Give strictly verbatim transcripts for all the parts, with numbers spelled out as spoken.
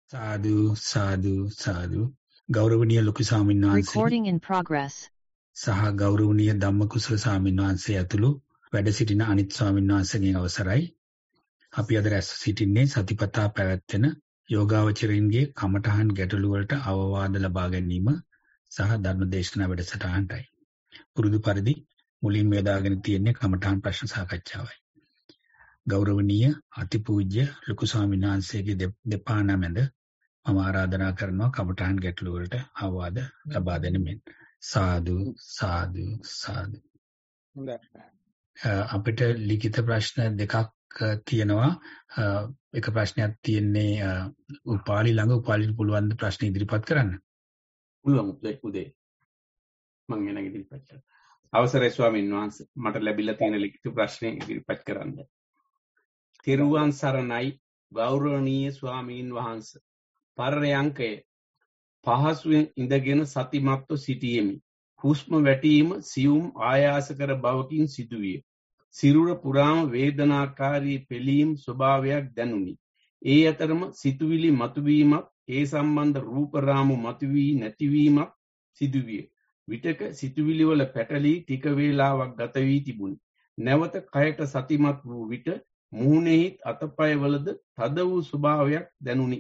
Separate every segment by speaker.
Speaker 1: සාදු සාදු සාදු ගෞරවනීය ලොකු ස්වාමීන් වහන්සේ
Speaker 2: Recording in progress.
Speaker 1: සහ ගෞරවනීය ධම්මකුසල ස්වාමීන් වහන්සේ ඇතුළු වැඩ සිටින අනිත් ස්වාමීන් වහන්සේගෙන් අවසරයි අපි අද රැස් සිටින්නේ සතිපතා පැවැත්වෙන යෝගාවචරින්ගේ කමඨහන් ගැටළු වලට අවවාද ලබා ගැනීම සහ ධර්මදේශනා වැඩසටහනටයි පුරුදු පරිදි මුලින්ම යොදාගෙන තියෙන්නේ කමඨහන් ප්‍රශ්න සාකච්ඡාවයි ගෞරවනීය අතිපූජ්‍ය ලොකු ස්වාමීන් වහන්සේගේ දෙපා නමැද මම ආරාධනා කරනවා කමඨහන් ගැටළු වලට අවවාද ලබා දෙනෙමින් සාදු සාදු සාදු
Speaker 3: හොඳයි
Speaker 1: අපිට ලිඛිත ප්‍රශ්න දෙකක් තියෙනවා එක ප්‍රශ්නයක් තියෙන්නේ උපාලි ළඟ උපාලිට පුළුවන් ද ප්‍රශ්න ඉදිරිපත් කරන්න
Speaker 3: පුළුවන් උදේ උදේ මම එන ඉදිරිපත් කරා අවසරයි ස්වාමීන් වහන්සේ මට ලැබිලා තියෙන ලිඛිත ප්‍රශ්නේ ඉදිරිපත් කරන්න තිරුවන් සරණයි ගෞරවනීය ස්වාමීන් වහන්සේ පරයන්කය පහසුවෙන් ඉඳගෙන සතිමත්ව සිටියෙමි. හුස්ම වැටීම සියුම් ආයාස කර බවකින් සිදුවිය. සිරුර පුරාම වේදනාකාරී පෙළීම් ස්වභාවයක් දැනුනි. ඒ අතරම සිතුවිලි මතුවීමක් ඒ සම්බන්ධ රූප රාමු මතුවී නැතිවීමක් සිදුවිය. විටක සිතුවිලි වල පැටලී ටික වේලාවක් ගත වී තිබුණි. නැවත කයට සතිමත් වූ විට මුහුණෙහි අතපය වලද තද වූ ස්වභාවයක් දැනුනි.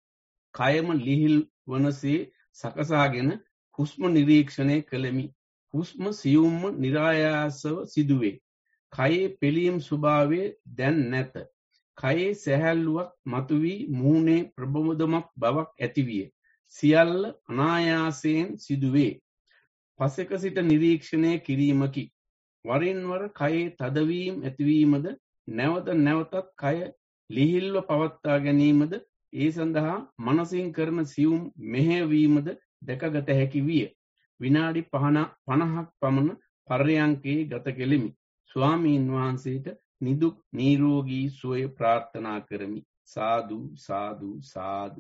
Speaker 3: කයම ලිහිල් වනසේ සකසාගෙන හුස්ම නිරීක්ෂණය කළෙමි. හුස්ම සියුම්ම નિરાයාසව සිදුවේ. කයේ පෙළීම් ස්වභාවය දැන් නැත. කයේ සැහැල්ලුවක් මතුවී මුහුණේ ප්‍රබෝධමත් බවක් ඇතිවිය. සියල්ල අනායාසයෙන් සිදුවේ. පසෙක සිට නිරීක්ෂණය කිරීමකි. වරින් වර කයේ තදවීම ඇතිවීමද නැවත නැවතත් කය ලිහිල්ව පවත්වා ගැනීමද ඒ සඳහා මනසින් කරන සියුම් මෙහෙයවීමද දැකගත හැකි විය. විනාඩි පනහක් පමණ පර්යංකේ ගත කෙලිමි. ස්වාමීන් වහන්සේට නිදුක් නිරෝගී සුවය ප්‍රාර්ථනා කරමි. සාදු සාදු සාදු.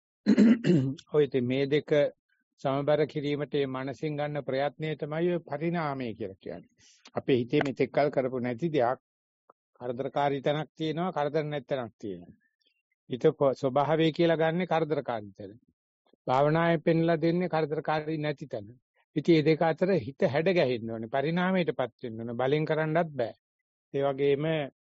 Speaker 4: ඔය ඉතින් මේ දෙක සමබර කිරීමට මේ මනසින් ගන්න ප්‍රයත්නය තමයි ඔය පරිණාමය කියලා කියන්නේ. අපේ හිතේ මෙතෙක් කල් කරපු නැති දෙයක් කරදරකාරී තැනක් තියෙනවා, කරදර නැති තැනක් තියෙනවා. හිත ස්වභාවය කියලා ගන්නෙ කරදරකාරී තැන. භාවනාවේ පෙන්ලා දෙන්නේ කරදරකාරී නැති තැන. ඉතින් මේ දෙක අතර හිත හැඩ ගැහෙන්න ඕනේ. පරිණාමයටපත් වෙන්න ඕනේ. බලෙන් කරන්නත් බෑ. ඒ වගේම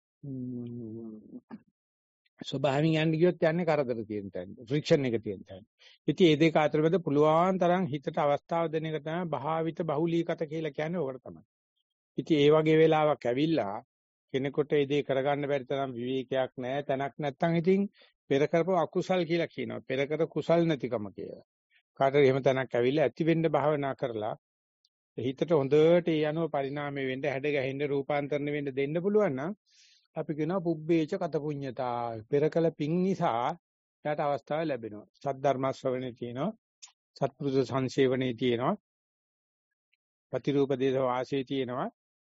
Speaker 4: ස්වභාවයෙන් යන්න ගියොත් යන්නේ කරදර තියෙන තැන. ෆ්‍රික්ෂන් එක තියෙන තැන. ඉතින් මේ දෙක අතර මැද පුළුවන් තරම් හිතට අවස්ථාව දෙන එක තමයි භාවිත බහුලීකත කියලා කියන්නේ ඕකට තමයි. ඉතින් ඒ වගේ වෙලාවක් ඇවිල්ලා කෙනෙකුට ඒ දේ කරගන්න බැරි තරම් විවේකයක් නැහැ, තැනක් නැත්තම් ඉතින් පෙර කරපු අකුසල් කියලා කියනවා. පෙර කර කුසල් නැතිකම කියලා. කාටද එහෙම තැනක් ඇවිල්ලා ඇති වෙන්න භාවනා කරලා හිතට හොඳට ඒ අනුව පරිණාමය වෙන්න, හැඩ ගැහෙන්න, රූපාන්තරණය වෙන්න දෙන්න පුළුවන් නම් අපි කියනවා පුබ්බේච කත පුඤ්ඤතා. පෙර කළ පිං නිසා යාට අවස්ථාව ලැබෙනවා. සද්ධර්ම ශ්‍රවණේ තියෙනවා. සත්පුරුෂ සංසේවණේ තියෙනවා. ප්‍රතිරූප දේශ වාසයේ තියෙනවා.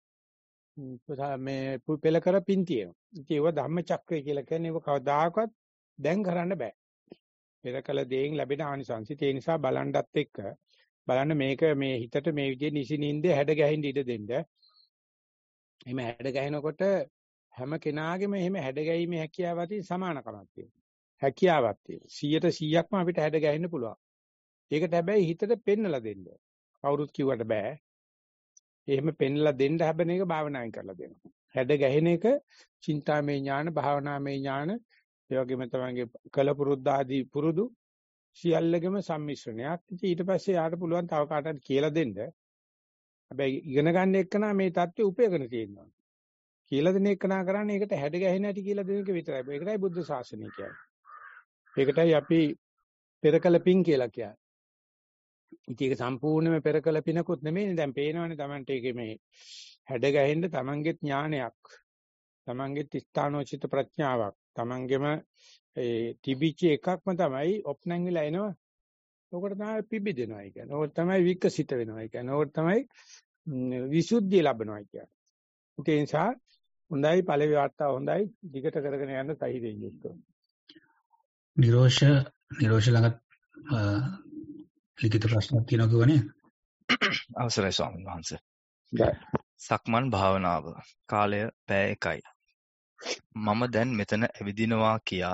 Speaker 4: මේ පෙළ කර පිං තියෙනවා. ඉතින් ඒව ධම්ම චක්‍රය කියලා කියන්නේ ඒව කවදාකවත් දැන් කරන්න බෑ. පෙර කළ දේෙන් ලැබෙන ආනිසංසි. ඒ නිසා බලන්නත් එක්ක බලන්න මේක මේ හිතට මේ විදිහේ නිසිනින්දේ හැඩ ගැහෙන්න ඉඩ දෙන්න. එහෙම හැඩ ගැහෙනකොට හැම කෙනාගේම එහෙම හැඩ ගැහිමේ හැකියාවක් තියෙන සමානකමක් තියෙනවා. හැකියාවක් තියෙනවා. සීයට සීයක්ම අපිට හැඩ ගැහෙන්න පුළුවන්. ඒකට හැබැයි හිතට පෙන්නලා දෙන්න. කවුරුත් කිව්වට බෑ. එහෙම පෙන්නලා දෙන්න හැබැයි මේක භාවනාවෙන් කරලා දෙනවා. හැඩ ගැහෙන එක චින්තාමය ඥාන, භාවනාමය ඥාන, ඒ වගේම තමයි කලපුරුද්ද ආදී පුරුදු සියල්ලගෙම සම්මිශ්‍රණයක්. ඉතින් ඊට පස්සේ යාට පුළුවන් තව කාටවත් කියලා දෙන්න. හැබැයි ඉගෙන ගන්න එක්කනා මේ தත්ත්වය උපයගෙන තියෙනවා. කියලා දෙන එක්කනා කරන්නේ ඒකට හැඩ ගැහෙන හැටි කියලා දෙන එක විතරයි. ඒකටයි බුද්ධ ශාසනය කියන්නේ. ඒකටයි අපි පෙරකල පිං කියලා කියන්නේ. ඉතින් ඒක සම්පූර්ණයෙන්ම පෙරකල පිනකුත් නෙමෙයිනේ. දැන් පේනවනේ Tamante එකේ මේ හැඩ ගැහෙන්න Tamanගෙත් ඥානයක්, Tamanගෙත් ස්ථානෝචිත ප්‍රඥාවක්, Tamanගෙම ඒ තිබිච්ච එකක්ම තමයි ඔප්නං වෙලා එනවා. ඕකට තමයි පිබිදෙනවා කියන්නේ. ඕකට තමයි විකසිත වෙනවා කියන්නේ. ඕකට තමයි විසුද්ධිය ලැබෙනවා කියන්නේ. ඒ නිසා හොඳයි පළවෙනි වාර්තාව හොඳයි. දිගට කරගෙන යන්න තහිරෙන්න ඕනේ.
Speaker 1: නිරෝෂ නිරෝෂ ළඟ ලිඛිත ප්‍රශ්නක් තියෙනවා කියවනේ.
Speaker 5: අවසරයි ස්වාමීන් වහන්සේ. සක්මන් භාවනාව කාලය පැය එකයි. මම දැන් මෙතන ඇවිදිනවා කියා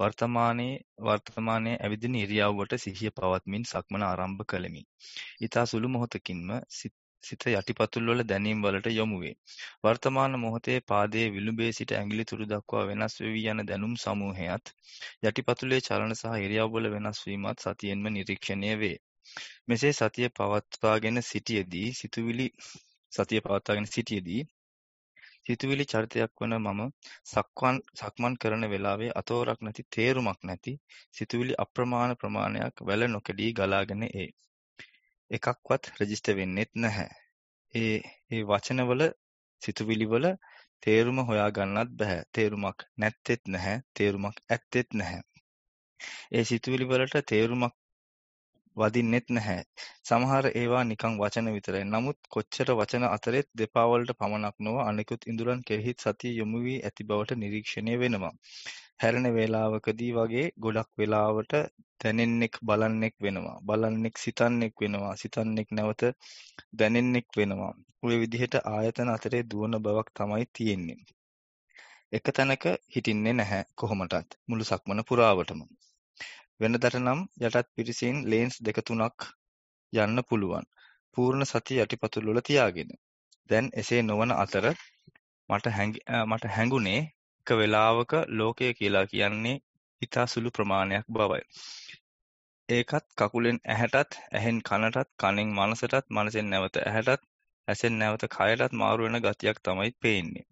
Speaker 5: වර්තමානයේ වර්තමානයේ ඇවිදින ඉරියව්වට සිහිය පවත්මින් සක්මන ආරම්භ කළෙමි. ඊතා සුළු මොහොතකින්ම සිත යටිපතුල් වල දැනීම් වලට යොමු වේ. වර්තමාන මොහොතේ පාදයේ විලුඹේ සිට ඇඟිලි තුඩු දක්වා වෙනස් වෙවි යන දැනුම් සමූහයත් යටිපතුලේ චලන සහ ඉරියව්වල වෙනස් වීමත් සතියෙන්ම නිරීක්ෂණය වේ. මෙසේ සතිය පවත්වාගෙන සිටියේදී සිතුවිලි සතිය පවත්වාගෙන සිටියේදී සිතුවිලි චරිතයක් වන මම සක්මන් සක්මන් කරන වෙලාවේ අතෝරක් නැති තේරුමක් නැති සිතුවිලි අප්‍රමාණ ප්‍රමාණයක් වැල නොකඩී ගලාගෙන ඒ. එකක්වත් රෙජිස්ටර් වෙන්නෙත් නැහැ. ඒ ඒ වචනවල සිතුවිලිවල තේරුම හොයා ගන්නත් බෑ. තේරුමක් නැත්තේත් නැහැ. තේරුමක් ඇත්තේත් නැහැ. ඒ සිතුවිලි වලට තේරුමක් වදින්නෙත් නැහැ. සමහර ඒවා නිකන් වචන විතරයි. නමුත් කොච්චර වචන අතරෙත් දෙපා වලට පමණක් නොව අනිකුත් ඉඳුරන් කෙරෙහිත් සතිය යොමු වී ඇති බවට නිරීක්ෂණය වෙනවා. හැරෙන වේලාවකදී වගේ ගොඩක් වෙලාවට දැනෙන්නෙක් බලන්නෙක් වෙනවා. බලන්නෙක් සිතන්නෙක් වෙනවා. සිතන්නෙක් නැවත දැනෙන්නෙක් වෙනවා. ඔය විදිහට ආයතන අතරේ දුවන බවක් තමයි තියෙන්නේ. එක තැනක හිටින්නේ නැහැ කොහොමටත් මුළු සක්මන පුරාවටම. වෙනදට නම් යටත් පිරිසින් ලේන්ස් දෙක තුනක් යන්න පුළුවන්. පූර්ණ සතිය යටිපතුල් වල තියාගෙන. දැන් එසේ නොවන අතර මට මට හැඟුණේ එක වෙලාවක ලෝකය කියලා කියන්නේ ඉතා සුළු ප්‍රමාණයක් බවයි. ඒකත් කකුලෙන් ඇහැටත්, ඇහෙන් කනටත්, කනෙන් මනසටත්, මනසෙන් නැවත ඇහැටත්, ඇසෙන් නැවත කයටත් මාරු වෙන ගතියක් තමයි පේන්නේ.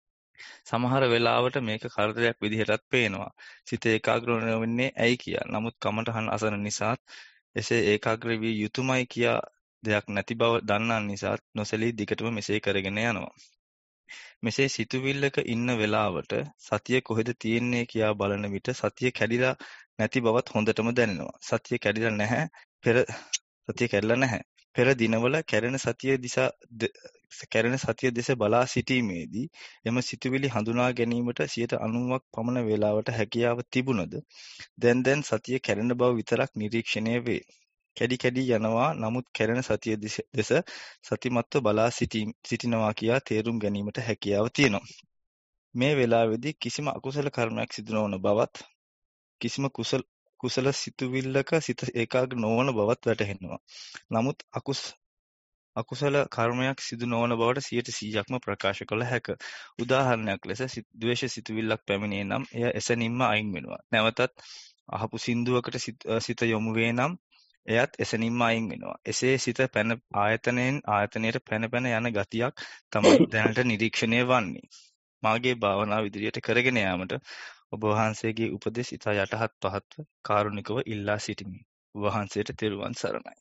Speaker 5: සමහර වෙලාවට මේක කරදරයක් විදිහටත් පේනවා. සිත ඒකාග්‍ර වෙන්නේ ඇයි කියලා. නමුත් කමටහන් අසන නිසාත් එසේ ඒකාග්‍ර විය යුතුයමයි කියා දෙයක් නැති බව දන්නා නිසාත් නොසලී දිගටම මෙසේ කරගෙන යනවා. මෙසේ සිතුවිල්ලක ඉන්න වෙලාවට සතිය කොහෙද තියෙන්නේ කියා බලන විට සතිය කැඩිලා නැති බවත් හොඳටම දැනෙනවා. සතිය කැඩිලා නැහැ. පෙර සතිය කැඩිලා නැහැ. පෙර දිනවල කැරෙන සතිය දිසා කැරෙන සතිය දෙස බලා සිටීමේදී එම සිතුවිලි හඳුනා ගැනීමට සියයට අනූවක් පමණ වේලාවට හැකියාව තිබුණද දැන් දැන් සතිය කැරෙන බව විතරක් නිරීක්ෂණය වේ. කැඩි කැඩි යනවා. නමුත් කැරෙන සතිය දෙස සතිමත්ව බලා සිටිනවා කියා තේරුම් ගැනීමට හැකියාව තියෙනවා. මේ වෙලාවේදී කිසිම අකුසල කර්මයක් සිදු නොවන බවත් කිසිම කුසල කුසල සිතුවිල්ලක සිත ඒකාග්‍ර නොවන බවත් වැටහෙනවා. නමුත් අකුස අකුසල කර්මයක් සිදු නොවන බවට සියයට සීයක්ම ප්‍රකාශ කළ හැක. උදාහරණයක් ලෙස ද්වේෂ සිතුවිල්ලක් පැමිණේ නම් එය එසැනින්ම අයින් වෙනවා. නැවතත් අහපු සින්දුවකට සිත යොමු වේ නම් එයත් එසැනින්ම අයින් වෙනවා. එසේ සිත පැන ආයතනයෙන් ආයතනයට පැන පැන යන ගතියක් තමයි දැනට නිරීක්ෂණය වන්නේ. මාගේ භාවනාව ඉදිරියට කරගෙන යාමට ඔබ වහන්සේගේ උපදෙස් ඉතා යටහත් පහත්ව කාරුණිකව ඉල්ලා සිටිමි. ඔබ වහන්සේට තෙරුවන් සරණයි.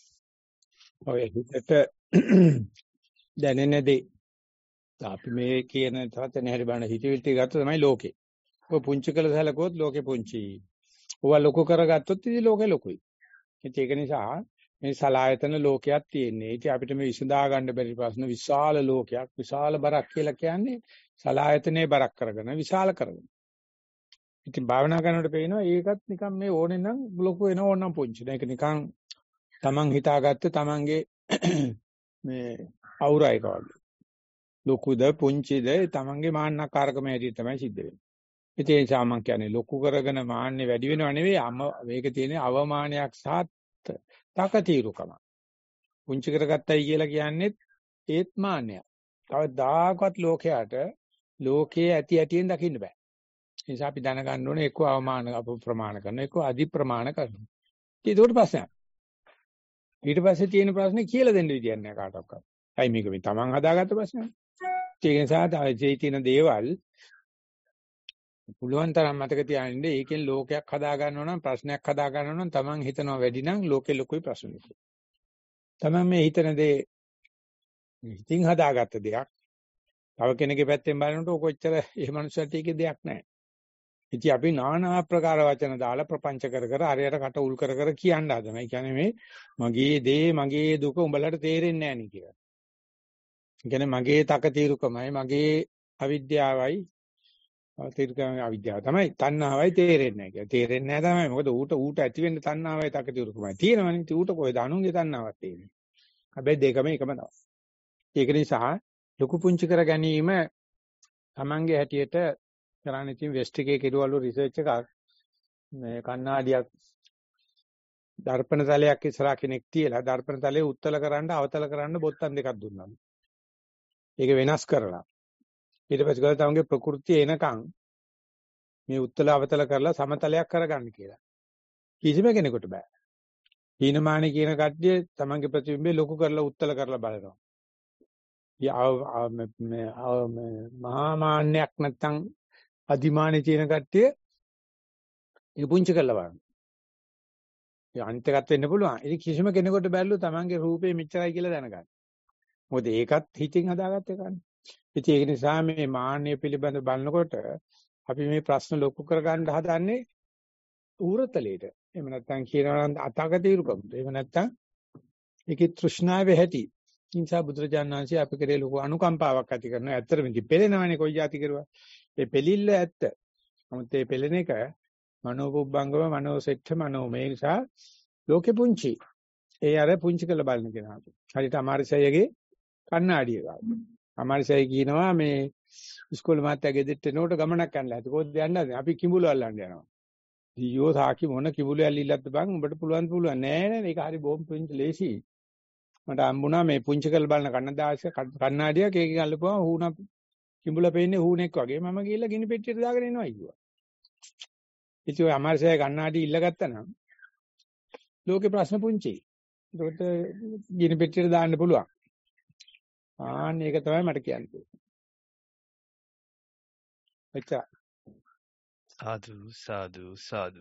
Speaker 4: ඔය හිතට දැනෙන දේ අපි මේ කියන තාතන හැරි බණ හිතවිලි ටික ගත්ත තමයි ලෝකේ. ඔය පුංචි කළ සැලකුවොත් ලෝකේ පුංචි. ඔවා ලොකු කරගත්තොත් ඉතින් ලෝකේ ලොකුයි. ඒක නිසා මේ සලායතන ලෝකයක් තියෙන්නේ. ඉතින් අපිට මේ විසඳා ගන්න බැරි ප්‍රශ්න විශාල ලෝකයක්, විශාල බරක් කියලා කියන්නේ සලායතනේ බරක් කරගෙන විශාල කරගෙන. ඉතින් භාවනා කරනකොට පේනවා ඒකත් නිකන් මේ ඕනේ නම් ලොකු වෙන ඕනනම් පුංචි. ඒක නිකන් තමන් හිතාගත්ත තමන්ගේ මේ අවුරා එක වගේ. ලොකුද පුංචිද තමන්ගේ මාන්නකාරකම හැටියට තමයි සිද්ධ වෙන්නේ. ඒ නිසා මම කියන්නේ ලොකු කරගෙන මාන්නේ වැඩි වෙනව නෙවෙයි. අම මේක තියෙන්නේ අවමානයක් සහ තකතිරුකම. පුංචි කරගත්තයි කියලා කියන්නේ ඒත් මාන්නයක්. කවදාකවත් ලෝකයට ලෝකයේ ඇති ඇතියෙන් දකින්න බෑ. ඒ නිසා අපි දැනගන්න ඕනේ එක්ක අවමාන අප්‍රමාණ කරනවා, එක්ක අධි ප්‍රමාණ කරනවා. ඒක උඩ ප්‍රශ්නයක්. ඊට පස්සේ තියෙන ප්‍රශ්නේ කියලා දෙන්න විදියක් නෑ කාටවත්. අයි මේක මේ තමන් හදාගත්ත ප්‍රශ්නයක්. ඒක නිසා තවයි තියෙන දේවල් පුළුවන් තරම් මතක තියාගන්න. ඒකෙන් ලෝකයක් හදා ගන්නවා නම් ප්‍රශ්නයක් හදා ගන්නවා නම් තමන් හිතනවා වැඩි නම් ලෝකේ ලොකුයි ප්‍රශ්නෙ. තමන් මේ හිතන දේ හිතින් හදාගත්ත දෙයක්. තව කෙනෙක්ගේ පැත්තෙන් බලනකොට කොච්චර ඒ මනුස්සයට ඒකේ දෙයක් නැහැ. ඉතින් අපි নানা ආකාර වචන දාලා ප්‍රපංච කර කර අරයට කට උල් කර කර කියන්න හදනවා. ඒ කියන්නේ මේ මගේ දේ මගේ දුක උඹලට තේරෙන්නේ නැහැ නේ කියලා. ඒ කියන්නේ මගේ තකතිරුකමයි මගේ අවිද්‍යාවයි තීර්කම අවිද්‍යාව තමයි තණ්හාවයි තේරෙන්නේ නැහැ කියලා. තේරෙන්නේ නැහැ තමයි. මොකද ඌට ඌට ඇති වෙන්න තණ්හාවයි තකතිරුකමයි තියෙනවනේ. ඉතින් ඌට කොහෙද අනුන්ගේ තණ්හාවක් තියෙන්නේ. හැබැයි දෙකම එකම තමයි. ඒක නිසා ලොකු පුංචි කර ගැනීම තමන්ගේ හැටියට කරන්නේ ඉතින් වෙස්ට් එකේ කෙරුවලු රිසර්ච් එකක් මේ කණ්ණාඩියක් දර්පණ තලයක් ඉස්සරහා කෙනෙක් තියලා දර්පණ තලයේ උත්තල කරන්න අවතල කරන්න බොත්තම් දෙකක් දුන්නා. ඒක වෙනස් කරලා ඊට පස්සේ ගාලා තමන්ගේ ප්‍රകൃතිය එනකන් මේ උත්තල අවතල කරලා සමතලයක් කරගන්න කියලා. කිසිම කෙනෙකුට බෑ. හීනමානි කියන කට්ටිය තමන්ගේ ප්‍රතිබිම්බේ ලොකු කරලා උත්තල කරලා බලනවා. මහා මාන්නයක් නැත්තම් අදිමානේ තියෙන කට්ටිය ඒක පුංචි කරලා බලනවා. ඒ අනිත් එකත් වෙන්න පුළුවන්. ඉතින් කිසිම කෙනෙකුට බැලුව තමන්ගේ රූපේ මෙච්චරයි කියලා දැනගන්න. මොකද ඒකත් හිතින් හදාගත්ත එකනේ. ඉතින් ඒක නිසා මේ මාන්නය පිළිබඳ බලනකොට අපි මේ ප්‍රශ්න ලොකු කරගන්න හදන්නේ ඌරතලයට. එහෙම නැත්නම් කියනවා නම් අතගතීරුකමට. එහෙම නැත්නම් ඒකේ තෘෂ්ණාවේ හැටි. ඉන්සා බුදුරජාණන් වහන්සේ අපි කරේ ලොකු අනුකම්පාවක් ඇති කරනවා. ඇත්තටම ඉතින් පෙළෙනවනේ කොයි જાති කරුවා. ඒ පෙළිල්ල ඇත්ත. නමුත් මේ පෙළෙන එක මනෝපුබ්බංගම මනෝසෙට්ඨ මනෝ මේ නිසා ලෝකෙ පුංචි. ඒ අර පුංචි කරලා බලන කෙනා. හරියට අමාරිසයගේ කණ්ණාඩිය ගන්න. අමාරිසය කියනවා මේ ඉස්කෝලේ මාත්‍යා ගෙදෙට්ට එනකොට ගමනක් යන්නලා. ඒක කොහෙද යන්නද? අපි කිඹුල අල්ලන්න යනවා. දීයෝ සාකි මොන කිඹුල ඇල්ලිල්ලත් බං උඹට පුළුවන් පුළුවන් නෑ නෑ මේක හරි බොම් පුංචි ලේසි. මට හම්බුණා මේ පුංචි කරලා බලන කන්නදාස කණ්ණාඩියක් ඒකෙන් අල්ලපුවා හුණා කිඹුල පෙන්නේ හුණෙක් වගේ. මම ගිහලා ගිනි පෙට්ටියට දාගෙන එනවා කිව්වා. ඉතින් ඔය අමාරිසය කණ්ණාඩි ඉල්ලගත්තා නම් ලෝකේ ප්‍රශ්න පුංචි. ඒකට ගිනි පෙට්ටියට දාන්න පුළුවන්. ආන්න ඒක තමයි මට කියන්නේ. එච්චා.
Speaker 5: සාදු සාදු සාදු.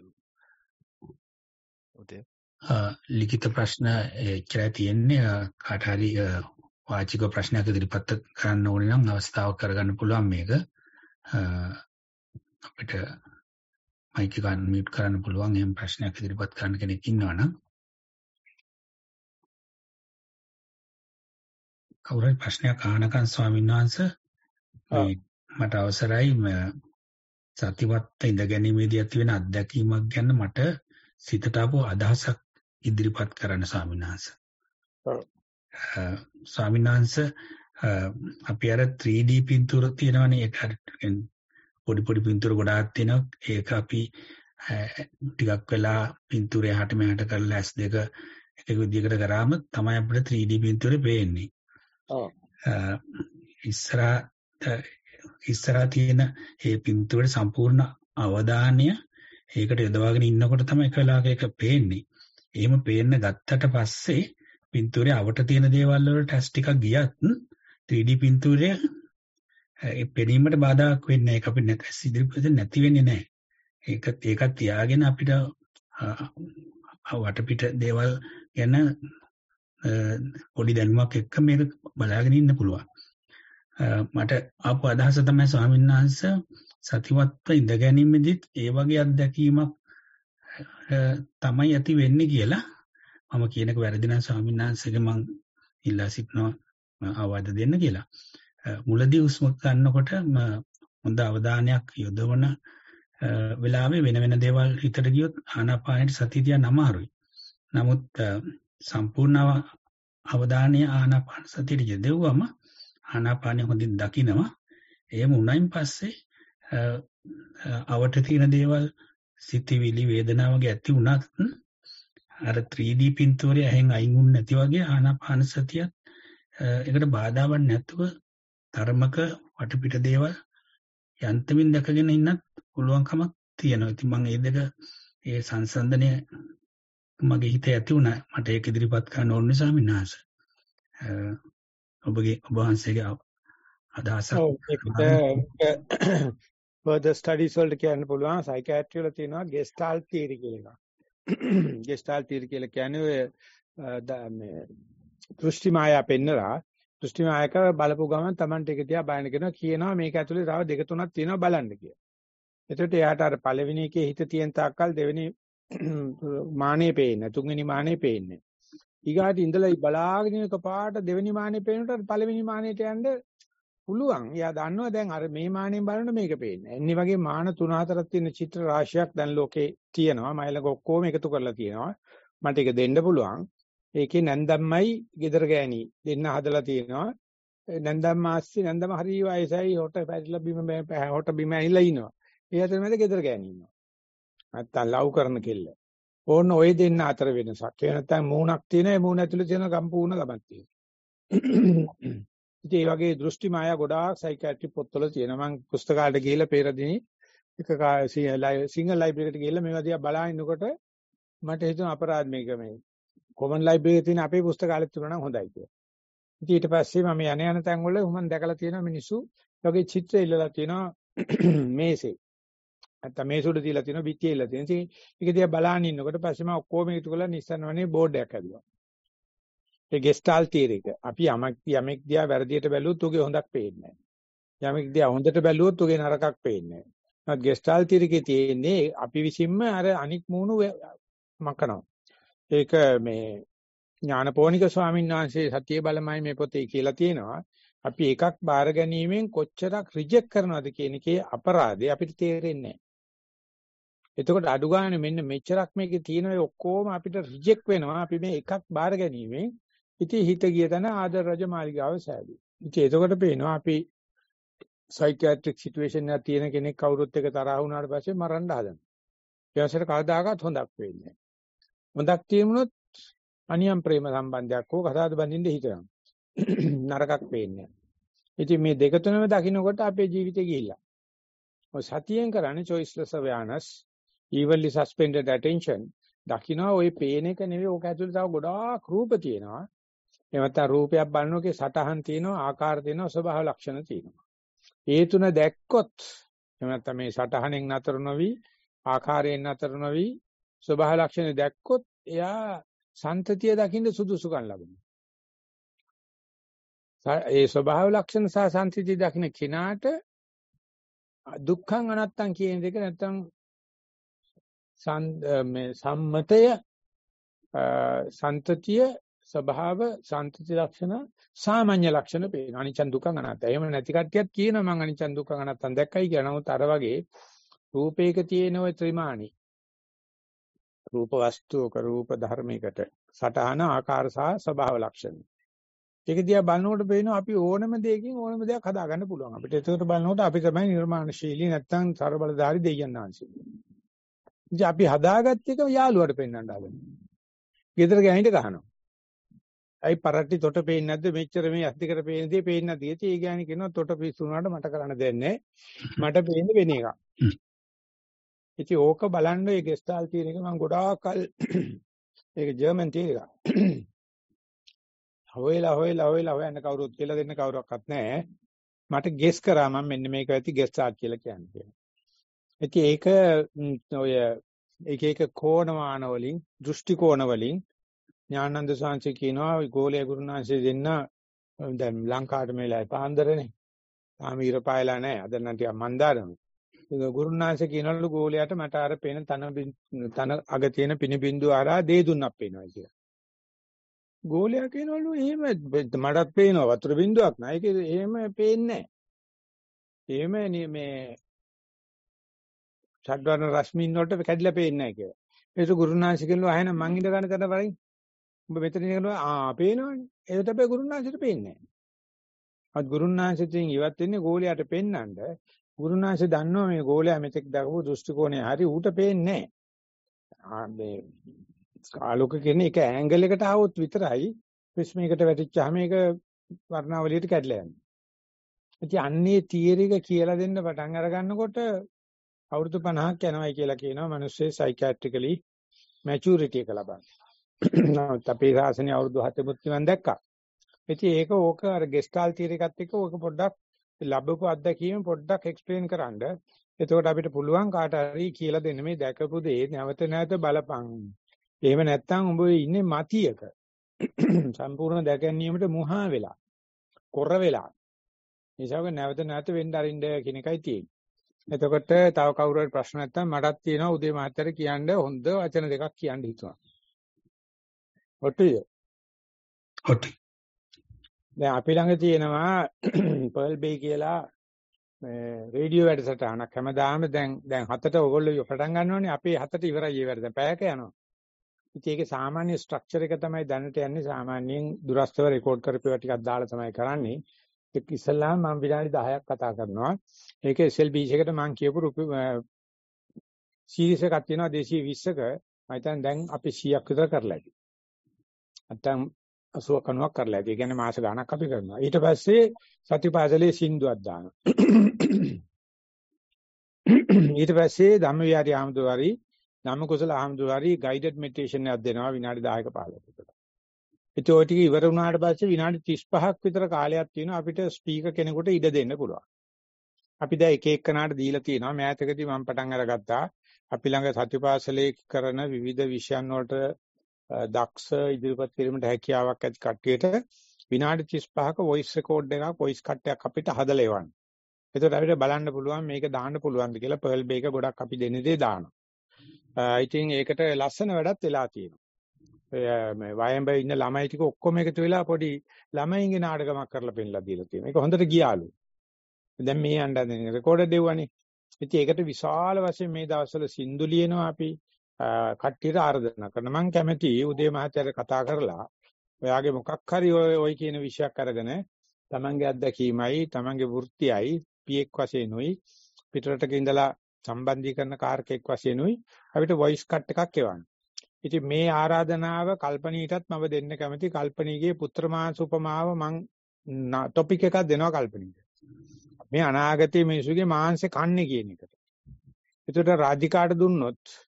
Speaker 5: උදේ.
Speaker 1: ලිඛිත ප්‍රශ්න එච්චරයි තියෙන්නේ. කාට හරි වාචික ප්‍රශ්නයක් ඉදිරිපත් කරන්න ඕනේ නම් අවස්ථාවක් කරගන්න පුළුවන් මේක. අපිට මයික් එක අන්මියුට් කරන්න පුළුවන්. එහෙම ප්‍රශ්නයක් ඉදිරිපත් කරන්න කෙනෙක් ඉන්නවා නම් කවුරුයි ප්‍රශ්නයක් අහනකන් ස්වාමීන් වහන්සේ මට අවසරයි සතිවත් ඉඳ ගැනීමේදී ඇති වෙන අත්දැකීමක් ගැන මට සිතට ආපු අදහසක් ඉදිරිපත් කරන්න ස්වාමීන් වහන්සේ. ඔව්. ස්වාමීන් වහන්සේ අපි අර three D පින්තූර තියෙනවනේ ඒක පොඩි පොඩි පින්තූර ගොඩාක් තියෙනවා. ඒක අපි ටිකක් වෙලා පින්තූරය හැට මෙහාට කරලා ඇස් දෙක එක විදිහකට කරාම තමයි අපිට three D පින්තූරේ පේන්නේ. ඔව්. ඉස්සරහා ඉස්සරහා තියෙන මේ පින්තූරේ සම්පූර්ණ අවධානය ඒකට යොදවාගෙන ඉන්නකොට තමයි එක වෙලාවක ඒක පේන්නේ. එහෙම පේන්න ගත්තට පස්සේ පින්තූරේ අවට තියෙන දේවල් වලට ටැස් ටිකක් ගියත් three D පින්තූරය ඒ පෙනීමට බාධාක් වෙන්නේ නැහැ. ඒක අපි නැති ඉදිරිපිට නැති වෙන්නේ නැහැ. ඒක ඒකත් තියාගෙන අපිට වටපිට දේවල් ගැන පොඩි දැනුමක් එක්ක මේක බලාගෙන ඉන්න පුළුවන්. මට ආපු අදහස තමයි ස්වාමීන් වහන්සේ සතිවත්ව ඉඳ ගැනීමෙදිත් ඒ වගේ අත්දැකීමක් තමයි ඇති වෙන්නේ කියලා මම කියනක වැරදි නම් ස්වාමීන් වහන්සේගේ මම ඉල්ලා සිටිනවා අවවාද දෙන්න කියලා. මුලදී හුස්ම ගන්නකොට හොඳ අවධානයක් යොදවන වෙලාවේ වෙන වෙන දේවල් හිතට ගියොත් ආනාපානෙට සතිය තියන්න අමාරුයි. නමුත් සම්පූර්ණ අවධානය ආනාපාන සතියට යොදවුවම ආනාපානෙ හොඳින් දකිනවා. එහෙම උනයින් පස්සේ අවට තියෙන දේවල් සිතිවිලි වේදනාව වගේ ඇති වුණත් අර three D පින්තූරය ඇහෙන් අයින් වුනේ නැති වගේ ආනාපාන සතියත් ඒකට බාධාවක් නැතුව ධර්මක වටපිට දේවල් යන්තමින් දැකගෙන ඉන්නත් පුළුවන්කමක් තියෙනවා. ඉතින් මම මේ දෙක ඒ සංසන්දනය මගේ හිතේ ඇති වුණා. මට ඒක ඉදිරිපත් කරන්න ඕන නිසා මිනාස. ඔබගේ ඔබ වහන්සේගේ අදහසක්.
Speaker 4: ඔව් ඒකට further studies වලට කියන්න පුළුවන් psychiatry වල තියෙනවා gestalt theory කියලා එකක්. gestalt theory කියලා කියන්නේ ඔය මේ දෘෂ්ටි මායා පෙන්නලා දෘෂ්ටි මායක බලපු ගමන් Tamanට ඒක තියා බලන්න කියනවා කියනවා මේක ඇතුලේ තව දෙක තුනක් තියෙනවා බලන්න කියලා. එතකොට එයාට අර පළවෙනි එකේ හිත තියෙන තාක්කල් දෙවෙනි මානෙ පේන්නේ තුන්වෙනි මානෙ පේන්නේ. ඊගාට ඉඳලා බලාගෙන එක පාට දෙවෙනි මානෙ පේනකොට පළවෙනි මානෙට යන්න පුළුවන්. එයා දන්නවා දැන් අර මේ මානෙන් බලන මේක පේන්නේ. එන්නේ වගේ මාන තුන හතරක් තියෙන චිත්‍ර රාශියක් දැන් ලෝකේ තියෙනවා. මයිලක ඔක්කොම එකතු කරලා තියෙනවා. මට ඒක දෙන්න පුළුවන්. ඒකේ නැන්දම්මයි ගෙදර ගෑණි දෙන්න හදලා තියෙනවා. නැන්දම්ම ආස්සේ නැන්දම හරි වයසයි හොට පැරිලා බිම හොට බිම ඇහිලා ඉනවා. ඒ අතර මැද ගෙදර ගෑණි ඉන්නවා. නැත්තම් ලව් කරන කෙල්ල. ඕන්න ඔය දෙන්න අතර වෙනසක්. ඒ නැත්තම් මූණක් තියෙන ඒ මූණ ඇතුලේ තියෙන සම්පූර්ණ ගමක් තියෙනවා. ඉතින් ඒ වගේ දෘෂ්ටි මායා ගොඩාක් සයිකියාට්‍රි පොත්වල තියෙනවා. මම පුස්තකාලයට ගිහිල්ලා පෙරදිනේ එක සිංගල් ලයිබ්‍රරි එකට ගිහිල්ලා මේවා දිහා බලා ඉන්නකොට මට හිතුණා අපරාධ මේක මේ කොමන් ලයිබ්‍රරි එකේ තියෙන අපේ පුස්තකාලෙත් තුනනම් හොඳයි කියලා. ඉතින් ඊට පස්සේ මම යන යන තැන් වල මම දැකලා තියෙනවා මිනිස්සු වගේ චිත්‍ර ඉල්ලලා තියෙනවා මේසේ. නැත්නම් මේසුඩ තියලා තියෙනවා පිටියේ ඉල්ලලා තියෙනවා. ඉතින් ඒක දිහා බලාගෙන ඉන්නකොට පස්සේ මම ඔක්කොම එකතු කරලා නිස්සන් වනේ බෝඩ් එකක් හදුවා. ඒ ගෙස්ටාල් තියරි එක. අපි යමක් යමෙක් දිහා වැරදියට බැලුවොත් උගේ හොඳක් පේන්නේ නැහැ. යමෙක් දිහා හොඳට බැලුවොත් උගේ නරකක් පේන්නේ නැහැ. නමුත් ගෙස්ටාල් තියරි එකේ තියෙන්නේ අපි විසින්ම අර අනික් මූණු මකනවා. ඒක මේ ඥානපෝනික ස්වාමීන් වහන්සේ සතිය බලමයි මේ පොතේ කියලා තියෙනවා. අපි එකක් බාර ගැනීමෙන් කොච්චරක් රිජෙක්ට් කරනවද කියන එකේ අපරාධය අපිට තේරෙන්නේ නැහැ. එතකොට අඩු ගන්න මෙන්න මෙච්චරක් මේකේ තියෙන ඔය ඔක්කොම අපිට රිජෙක්ට් වෙනවා. අපි මේ එකක් බාර ගැනීමෙන් ඉතින් හිත ගිය තැන ආදර රජ මාලිගාව සෑදී. ඉතින් එතකොට පේනවා අපි සයිකියාට්‍රික් සිටුේෂන් එකක් තියෙන කෙනෙක් කවුරුත් එක තරහ වුණාට පස්සේ මරන්න හදනවා. ඊයසර කවදාකවත් හොඳක් වෙන්නේ නැහැ. හොඳක් තියෙමුනොත් අනියම් ප්‍රේම සම්බන්ධයක් හෝ කතාවද බඳින්න හිතනවා. නරකක් වෙන්නේ. ඉතින් මේ දෙක තුනම දකින්නකොට අපේ ජීවිතේ ගිහිල්ලා. ඔය සතියෙන් කරන්නේ choiceless awareness, evenly suspended attention. දකින්න ඔය පේන එක නෙවෙයි ඕක ඇතුලේ තව ගොඩාක් රූප තියෙනවා. එමත් රූපයක් බලනකොටේ සටහන් තියෙනවා, ආකාර තියෙනවා, ස්වභාව ලක්ෂණ තියෙනවා. ඒ තුන දැක්කොත් එමත් මේ සටහනෙන් නතර නොවි, ආකාරයෙන් නතර නොවි, ස්වභාව ලක්ෂණ දැක්කොත් එයා සන්තතිය දකින්න සුදුසුකම් ලබනවා. ඒ ස්වභාව ලක්ෂණ සහ සන්තතිය දකින්න කිනාට දුක්ඛං අනත්තං කියන දෙක නැත්තම් මේ සම්මතය සන්තතිය ස්වභාව සන්තති ලක්ෂණ සාමාන්‍ය ලක්ෂණ පේන අනිච්ච දුක්ඛං අනත්තං. එහෙම නැති කට්ටියත් කියනවා මම අනිච්ච දුක්ඛං අනත්තං දැක්කයි කියලා. නමුත් අර වගේ රූපයක තියෙන ওই ත්‍රිමාණි රූප වස්තුක රූප ධර්මයකට සටහන ආකාර සහ ස්වභාව ලක්ෂණ. ඒක දිහා බලනකොට පේනවා අපි ඕනම දෙයකින් ඕනම දෙයක් හදාගන්න පුළුවන්. අපිට ඒකට බලනකොට අපි තමයි නිර්මාණශීලී නැත්තම් ਸਰබලධාරී දෙයයන් ආංශි. ඉතින් අපි හදාගත්ත එක යාළුවට පෙන්වන්න හදනවා. ගෙදර ගෑනිට ගහනවා. අයි පරට්ටි තොට පේන්නේ නැද්ද මෙච්චර මේ ඇස් දෙකට පේන දේ පේන්නේ නැද්ද? ඉතින් ඒ ගෑණි කියනවා තොට පිස්සු වුණාට මට කරන්න දෙන්නේ මට පේන්නේ වෙන එකක්. ඉතින් ඕක බලන්න ඒ ගෙස්ටාල් තියෙන එක මම ගොඩාක් කල් ඒක ජර්මන් තියෙන එක. හොයලා හොයලා හොයලා හොයන්න කවුරුත් කියලා දෙන්න කවුරක්වත් නැහැ. මට ගෙස් කරා මම මෙන්න මේක ඇති ගෙස්ටාල් කියලා කියන්නේ. ඉතින් ඒක ඔය එක එක කෝණමාන වලින් දෘෂ්ටි කෝණ වලින් ඥානানন্দ සාංශේ කියනවා ගෝලයේ ගුරුනාංශේ දෙන්න දැන් ලංකාවට මේලා පාන්දරනේ. තාම ඉර පායලා නැහැ. අද නම් ටිකක් මන්දාරම. ඒක ගුරුනාංශේ කියනවලු ගෝලයට මට අර පේන තන තන අග තියෙන පිනි බින්දුව ආරා දේ දුන්නක් පේනවා කියලා. ගෝලයා කියනවලු එහෙම මටත් පේනවා වතුර බින්දුවක් නෑ. ඒක එහෙම පේන්නේ නැහැ. එහෙම මේ ඡඩ්වර්ණ රශ්මීන් වලට කැඩිලා පේන්නේ නැහැ කියලා. ඒක ගුරුනාංශ කියනවා එහෙනම් මං ඉඳ ගන්න තැන වරින් ඔබ මෙතන ඉඳලා ආ පේනවනේ. ඒක තමයි ගුරුනාංශයට පේන්නේ නැහැ. අත් ගුරුනාංශයෙන් ඉවත් වෙන්නේ ගෝලයාට පෙන්නන්න. ගුරුනාංශ දන්නවා මේ ගෝලයා මෙතෙක් දක්වපු දෘෂ්ටි කෝණය හරි ඌට පේන්නේ නැහැ. ආ මේ ආලෝක කියන්නේ එක ඇන්ගල් එකට ආවොත් විතරයි ප්‍රිස්මයකට වැටිච්චාම මේක වර්ණාවලියට කැඩලා යනවා. ඉතින් අන්නේ තියරි එක කියලා දෙන්න පටන් අර ගන්නකොට අවුරුදු පනහක් යනවායි කියලා කියනවා මිනිස්සේ සයිකියාට්‍රිකලි මැචියුරිටි එක ලබන්න. නමුත් අපේ ශාසනය අවුරුදු හතෙමුත් මම දැක්කා. ඉතින් ඒක ඕක අර ගෙස්ටාල් තියරි එකත් එක්ක ඕක පොඩ්ඩක් ලැබපු අත්දැකීම පොඩ්ඩක් එක්ස්ප්ලেইন කරන්න. එතකොට අපිට පුළුවන් කාට හරි කියලා දෙන්න මේ දැකපු දේ නැවත නැවත බලපං. එහෙම නැත්නම් උඹ ඉන්නේ මතියක. සම්පූර්ණ දැකගැනීමට මුහා වෙලා. කොර වෙලා. ඒසාවක නැවත නැවත වෙන්න අරින්න කියන එකයි තියෙන්නේ. එතකොට තව කවුරු හරි ප්‍රශ්න නැත්නම් මටත් තියෙනවා උදේ මහත්තයාට කියන්න හොඳ වචන දෙකක් කියන්න හිතුවා. ඔට්ටුය.
Speaker 1: ඔට්ටු.
Speaker 4: දැන් අපි ළඟ තියෙනවා පර්ල් බේ කියලා මේ රේඩියෝ වැඩසටහනක් හැමදාම දැන් දැන් හතට ඔයගොල්ලෝ පටන් ගන්නවනේ අපේ හතට ඉවරයි ඒ වැඩ. දැන් පැයක යනවා. ඉතින් ඒකේ සාමාන්‍ය ස්ට්‍රක්චර් එක තමයි දැනට යන්නේ. සාමාන්‍යයෙන් දුරස්තව රෙකෝඩ් කරපේවා ටිකක් දාලා තමයි කරන්නේ. ඒක ඉස්සල්ලාම මම විනාඩි දහයක් කතා කරනවා. ඒක එස් එල් බී එකට මම කියපු සීරීස් එකක් තියෙනවා දෙසිය විස්සක. මම හිතන්නේ දැන් අපි සීයක් විතර කරලා ඇති. නැත්තම් අසූවක කණුවක් කරලා ඇති. ඒ කියන්නේ මාස ගාණක් අපි කරනවා. ඊට පස්සේ සතිපාසලේ සින්දුවක් දානවා. ඊට පස්සේ ධම්මවිහාරී ආමතුවාරි ධම්මකුසල ආමතුවාරි ගයිඩඩ් මෙඩිටේෂන් එකක් දෙනවා විනාඩි දහයක පහළොවක විතර. ඒක ඔය ටික ඉවර වුණාට පස්සේ විනාඩි තිස් පහක් විතර කාලයක් තියෙනවා අපිට ස්පීකර් කෙනෙකුට ඉඩ දෙන්න පුළුවන්. අපි දැන් එක එකනාට දීලා තියෙනවා. මෑතකදී මම පටන් අරගත්තා. අපි ළඟ සතිපාසලේ කරන විවිධ විෂයන් වලට දක්ෂ ඉදිරිපත් කිරීමට හැකියාවක් ඇති කට්ටියට විනාඩි තිස් පහක වොයිස් රෙකෝඩ් එකක් වොයිස් කට් එකක් අපිට හදලා එවන්න. එතකොට අපිට බලන්න පුළුවන් මේක දාන්න පුළුවන්ද කියලා පර්ල් බේක ගොඩක් අපි දෙන දේ දානවා. ඉතින් ඒකට ලස්සන වැඩක් වෙලා තියෙනවා. මේ වයඹ ඉන්න ළමයි ටික ඔක්කොම එකතු වෙලා පොඩි ළමයින්ගේ නාටකමක් කරලා පෙන්නලා දීලා තියෙනවා. ඒක හොඳට ගියාලු. දැන් මේ යන්න රෙකෝඩර් දෙවුවානේ. ඉතින් ඒකට විශාල වශයෙන් මේ දවස්වල සින්දු ලියනවා අපි කට්ටියට ආරාධනා කරනවා. මම කැමති උදේ මහත්තයාට කතා කරලා ඔයාගේ මොකක් හරි ඔය ඔය කියන විෂයක් අරගෙන තමන්ගේ අත්දැකීමයි තමන්ගේ වෘත්තියයි පීඑක් වශයෙන් උයි පිටරටක ඉඳලා සම්බන්ධීකරණ කාර්කෙක් වශයෙන් උයි අපිට වොයිස් කට් එකක් එවන්න. ඉතින් මේ ආරාධනාව කල්පනීටත් මම දෙන්න කැමති. කල්පනීගේ පුත්‍රමාංශ උපමාව මම ටොපික් එකක් දෙනවා කල්පනීට. මේ අනාගතයේ මිනිසුගේ මාංශ කන්නේ කියන එකට. ඒකට රාජිකාට දුන්නොත්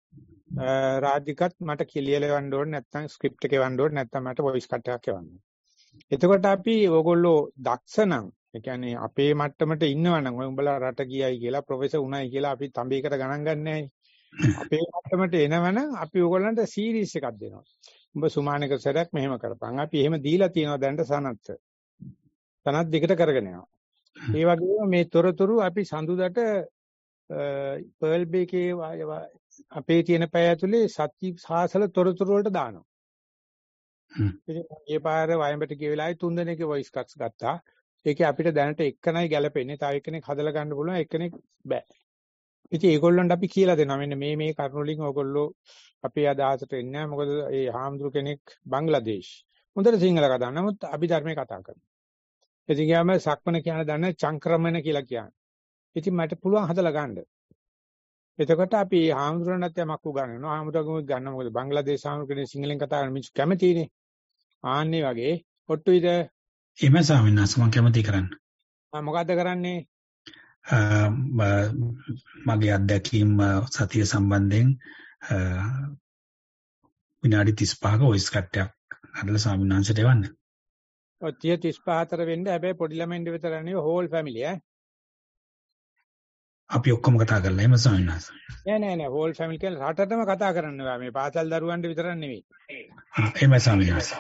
Speaker 4: රාජිකත් මට කියලා එවන්න ඕනේ නැත්නම් ස්ක්‍රිප්ට් එක එවන්න ඕනේ නැත්නම් මට වොයිස් කට් එකක් එවන්න. එතකොට අපි ඕගොල්ලෝ දක්ෂ නම් ඒ කියන්නේ අපේ මට්ටමට ඉන්නවනම් ඔය උඹලා රට ගියයි කියලා ප්‍රොෆෙසර් උණයි කියලා අපි තඹේකට ගණන් ගන්නෑ. අපේ මට්ටමට එනවනම් අපි ඕගොල්ලන්ට සීරීස් එකක් දෙනවා. උඹ සුමානක සරයක් මෙහෙම කරපන්. අපි එහෙම දීලා තියෙනවා දැනට සනත්ත. සනත් දෙකට කරගෙන යනවා. ඒ වගේම මේ තොරතුරු අපි සඳුදට පර්ල් බේකේ අපේ තියෙන පැය ඇතුලේ සත්‍ය සාසල තොරතුරු වලට දානවා. ඉතින් මේ පාර වයඹට ගිය වෙලාවේ තුන් දෙනෙක්ගේ වොයිස් කට්ස් ගත්තා. ඒකේ අපිට දැනට එක්කනයි ගැලපෙන්නේ. තව එක්කෙනෙක් හදලා ගන්න පුළුවන් එක්කෙනෙක් බෑ. ඉතින් ඒගොල්ලන්ට අපි කියලා දෙනවා මෙන්න මේ මේ කරුණු වලින් ඕගොල්ලෝ අපේ අදහසට එන්නේ නැහැ. මොකද ඒ හාමුදුරු කෙනෙක් බංග්ලාදේශ. හොඳට සිංහල කතා කරනවා. නමුත් අභිධර්මයේ කතා කරනවා. ඉතින් ගියාම සක්මන කියන දන්න චංක්‍රමණ කියලා කියන්නේ. ඉතින් මට පුළුවන් හදලා ගන්න. එතකොට අපි හාමුදුරන්ට යමක් උගන්වනවා. හාමුදුරුවෝ ගන්න මොකද බංග්ලාදේශ හාමුදුරු කෙනෙක් සිංහලෙන් කතා කරන මිනිස්සු කැමතිනේ. ආන්නේ වගේ ඔට්ටුයිද?
Speaker 1: එහෙම ස්වාමීන් වහන්සේ මම කැමති කරන්න.
Speaker 4: ආ මොකද්ද කරන්නේ?
Speaker 1: මගේ අත්දැකීම් සතිය සම්බන්ධයෙන් විනාඩි තිස් පහක වොයිස් කට් එකක් හදලා ස්වාමීන් වහන්සේට එවන්න.
Speaker 4: ඔය තිස් පහ අතර වෙන්න හැබැයි පොඩි ළමයින්ට විතර නෙවෙයි හෝල් ෆැමිලි ඈ.
Speaker 1: අපි ඔක්කොම කතා කරලා එහෙම ස්වාමීන් වහන්සේ.
Speaker 4: නෑ නෑ නෑ හෝල් ෆැමිලි කියලා රටටම කතා කරන්න බෑ. මේ පාසල් දරුවන්ට විතරක් නෙවෙයි.
Speaker 1: එහෙමයි ස්වාමීන් වහන්සේ.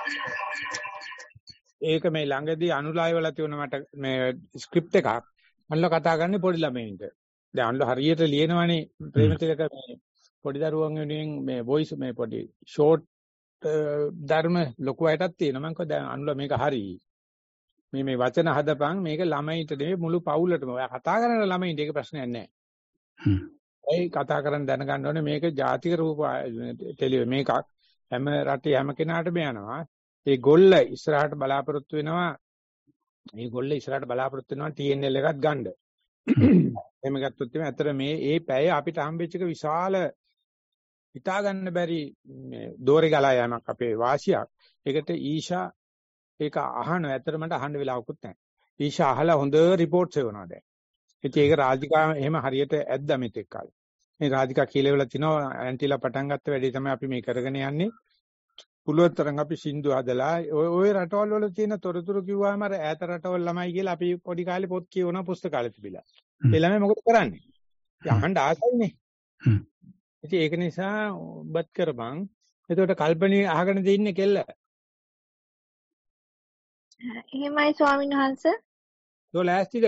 Speaker 4: ඒක මේ ළඟදී අනුලාය වල තියෙන මට මේ ස්ක්‍රිප්ට් එකක් අන්ල කතා කරන්නේ පොඩි ළමයින්ට. දැන් අන්ල හරියට ලියනවනේ ප්‍රේමතිලක මේ පොඩි දරුවන් වෙනුවෙන් මේ වොයිස් මේ පොඩි ෂෝට් ධර්ම ලොකු අයටත් තියෙනවා. මම කිව්වා දැන් අන්ල මේක හරි. මේ මේ වචන හදපන් මේක ළමයින්ට නෙවෙයි මුළු පවුලටම. ඔයා කතා කරන ළමයින්ට ඒක ප්‍රශ්නයක් නෑ. හ්ම්. ඒ කතා කරන් දැනගන්න ඕනේ මේක ජාතික රූප ටෙලි මේකක් හැම රටේ හැම කෙනාටම යනවා. ඒ ගොල්ල ඉස්සරහට බලාපොරොත්තු වෙනවා. මේ ගොල්ල ඉස්සරහට බලාපොරොත්තු වෙනවා ටී එන් එල් එකක් ගන්න. එහෙම ගත්තොත් එimhe අතර මේ ඒ පැය අපිට හම්බෙච්ච එක විශාල හිතා ගන්න බැරි මේ දෝරේ ගලා යamak අපේ වාසියක්. ඒකට ඊෂා ඒක අහනවා. ඇත්තට මට අහන්න වෙලාවකුත් නැහැ. ඊෂා අහලා හොඳ රිපෝට්ස් එවනවා දැන්. ඉතින් ඒක රාජිකා එහෙම හරියට ඇද්දා මෙතෙක් කාලේ. මේ රාජිකා කියලා තිනවා ඇන්ටිලා පටන් ගත්ත වැඩේ තමයි අපි මේ කරගෙන යන්නේ. පුළුවන් තරම් අපි සින්දු හදලා ඔය ඔය රටවල් වල තියෙන තොරතුරු කිව්වම අර ඈත රටවල් ළමයි කියලා අපි පොඩි කාලේ පොත් කියවන පුස්තකාලේ තිබිලා. ඒ ළමයි මොකද කරන්නේ? යහන්න ආසයිනේ. හ්ම්. ඉතින් ඒක නිසා බත් කරපන්. එතකොට කල්පණී අහගෙන දෙන්නේ කෙල්ල.
Speaker 2: එහෙමයි ස්වාමීන් වහන්සේ.
Speaker 4: ඔය ලෑස්තිද?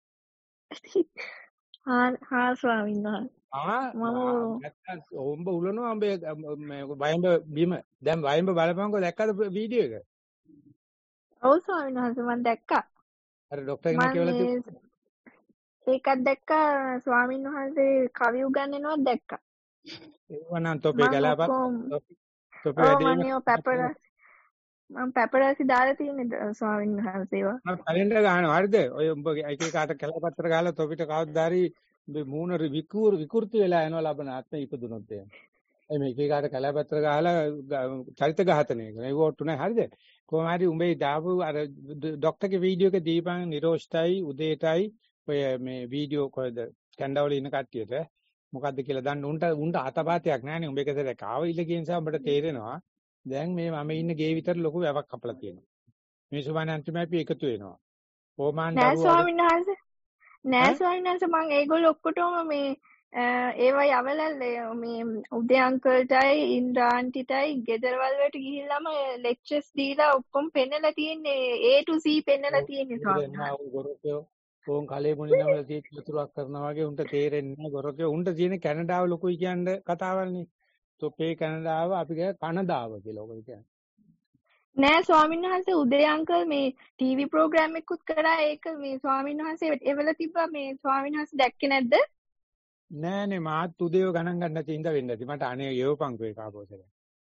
Speaker 2: හා හා ස්වාමීන් වහන්සේ.
Speaker 4: ආ මම උඹ උලනවා උඹ වයඹ බිම දැන් වයඹ බලපංකෝ දැක්කද වීඩියෝ එක?
Speaker 2: ඔව් ස්වාමීන් වහන්සේ මම දැක්කා.
Speaker 4: අර ડોක්ටර් කෙනෙක් කියලා තිබ්බා.
Speaker 2: ඒකත් දැක්කා ස්වාමීන් වහන්සේ කවි උගන්වනවත් දැක්කා.
Speaker 4: ඒව නම් තොපේ ගලාපත් තොපේ
Speaker 2: වැඩි මම පෙපරස් මම පෙපරස් දාලා තියෙන්නේ ස්වාමීන් වහන්සේව.
Speaker 4: මම කැලෙන්ඩර් ගහනවා හරිද? ඔය උඹ එක එක කාට කැලපත්‍ර ගහලා තොපිට කවදාරි මේ මූණ විකූර විකෘති වෙලා යනවා ලබන ආත්ම ඉපදුනොත් එහෙම. ඒ මේක එකට කලාපත්‍ර ගහලා චරිත ඝාතනය කරන. ඒක ඔට්ටු නැහැ හරිද? කොහොම හරි උඹේ දාපු අර ડોක්ටර්ගේ වීඩියෝ එක දීපන් නිරෝෂ්ටයි උදේටයි ඔය මේ වීඩියෝ කොහෙද කැන්ඩාවල ඉන්න කට්ටියට මොකද්ද කියලා දන්න උන්ට උන්ට අතපාතයක් නැහැනේ. උඹ එකද කාවිල්ල කියන නිසා උඹට තේරෙනවා. දැන් මේ මම ඉන්න ගේ විතර ලොකු වැවක් කපලා තියෙනවා. මේ සුමාන අන්තිමයි අපි එකතු වෙනවා. ඕමාන්
Speaker 2: නෑ ස්වාමීන් වහන්සේ නෑ ස්වාමීන් වහන්සේ මම ඒගොල්ලෝ ඔක්කොටම මේ ඒවා යවලල්ලේ මේ උදේ අංකල්ටයි ඉන්ද්‍රාන්ටිටයි ගෙදරවල වලට ගිහිල්ලාම ලෙක්චර්ස් දීලා ඔක්කොම පෙන්නලා තියෙන්නේ A to C පෙන්නලා තියෙන්නේ ස්වාමීන්
Speaker 4: වහන්සේ. ඕන් කලේ මුලින්ම තියෙච්ච උතුරක් කරනවා වගේ උන්ට තේරෙන්නේ නැහැ ගොරකේ. උන්ට තියෙන කැනඩාව ලොකුයි කියන්නේ කතාවල්නේ. තොපේ කැනඩාව අපි කියන කනදාව කියලා ඔක කියන්නේ.
Speaker 2: නෑ ස්වාමීන් වහන්සේ උදේ අංකල් මේ ටීවී ප්‍රෝග්‍රෑම් එකකුත් කරා ඒක මේ ස්වාමීන් වහන්සේ එවල තිබ්බා මේ ස්වාමීන් වහන්සේ දැක්කේ නැද්ද?
Speaker 4: නෑ නේ මාත් උදේව ගණන් ගන්න නැති ඉඳ වෙන්න ඇති. මට අනේ යවපන්කෝ ඒක ආපෝසල.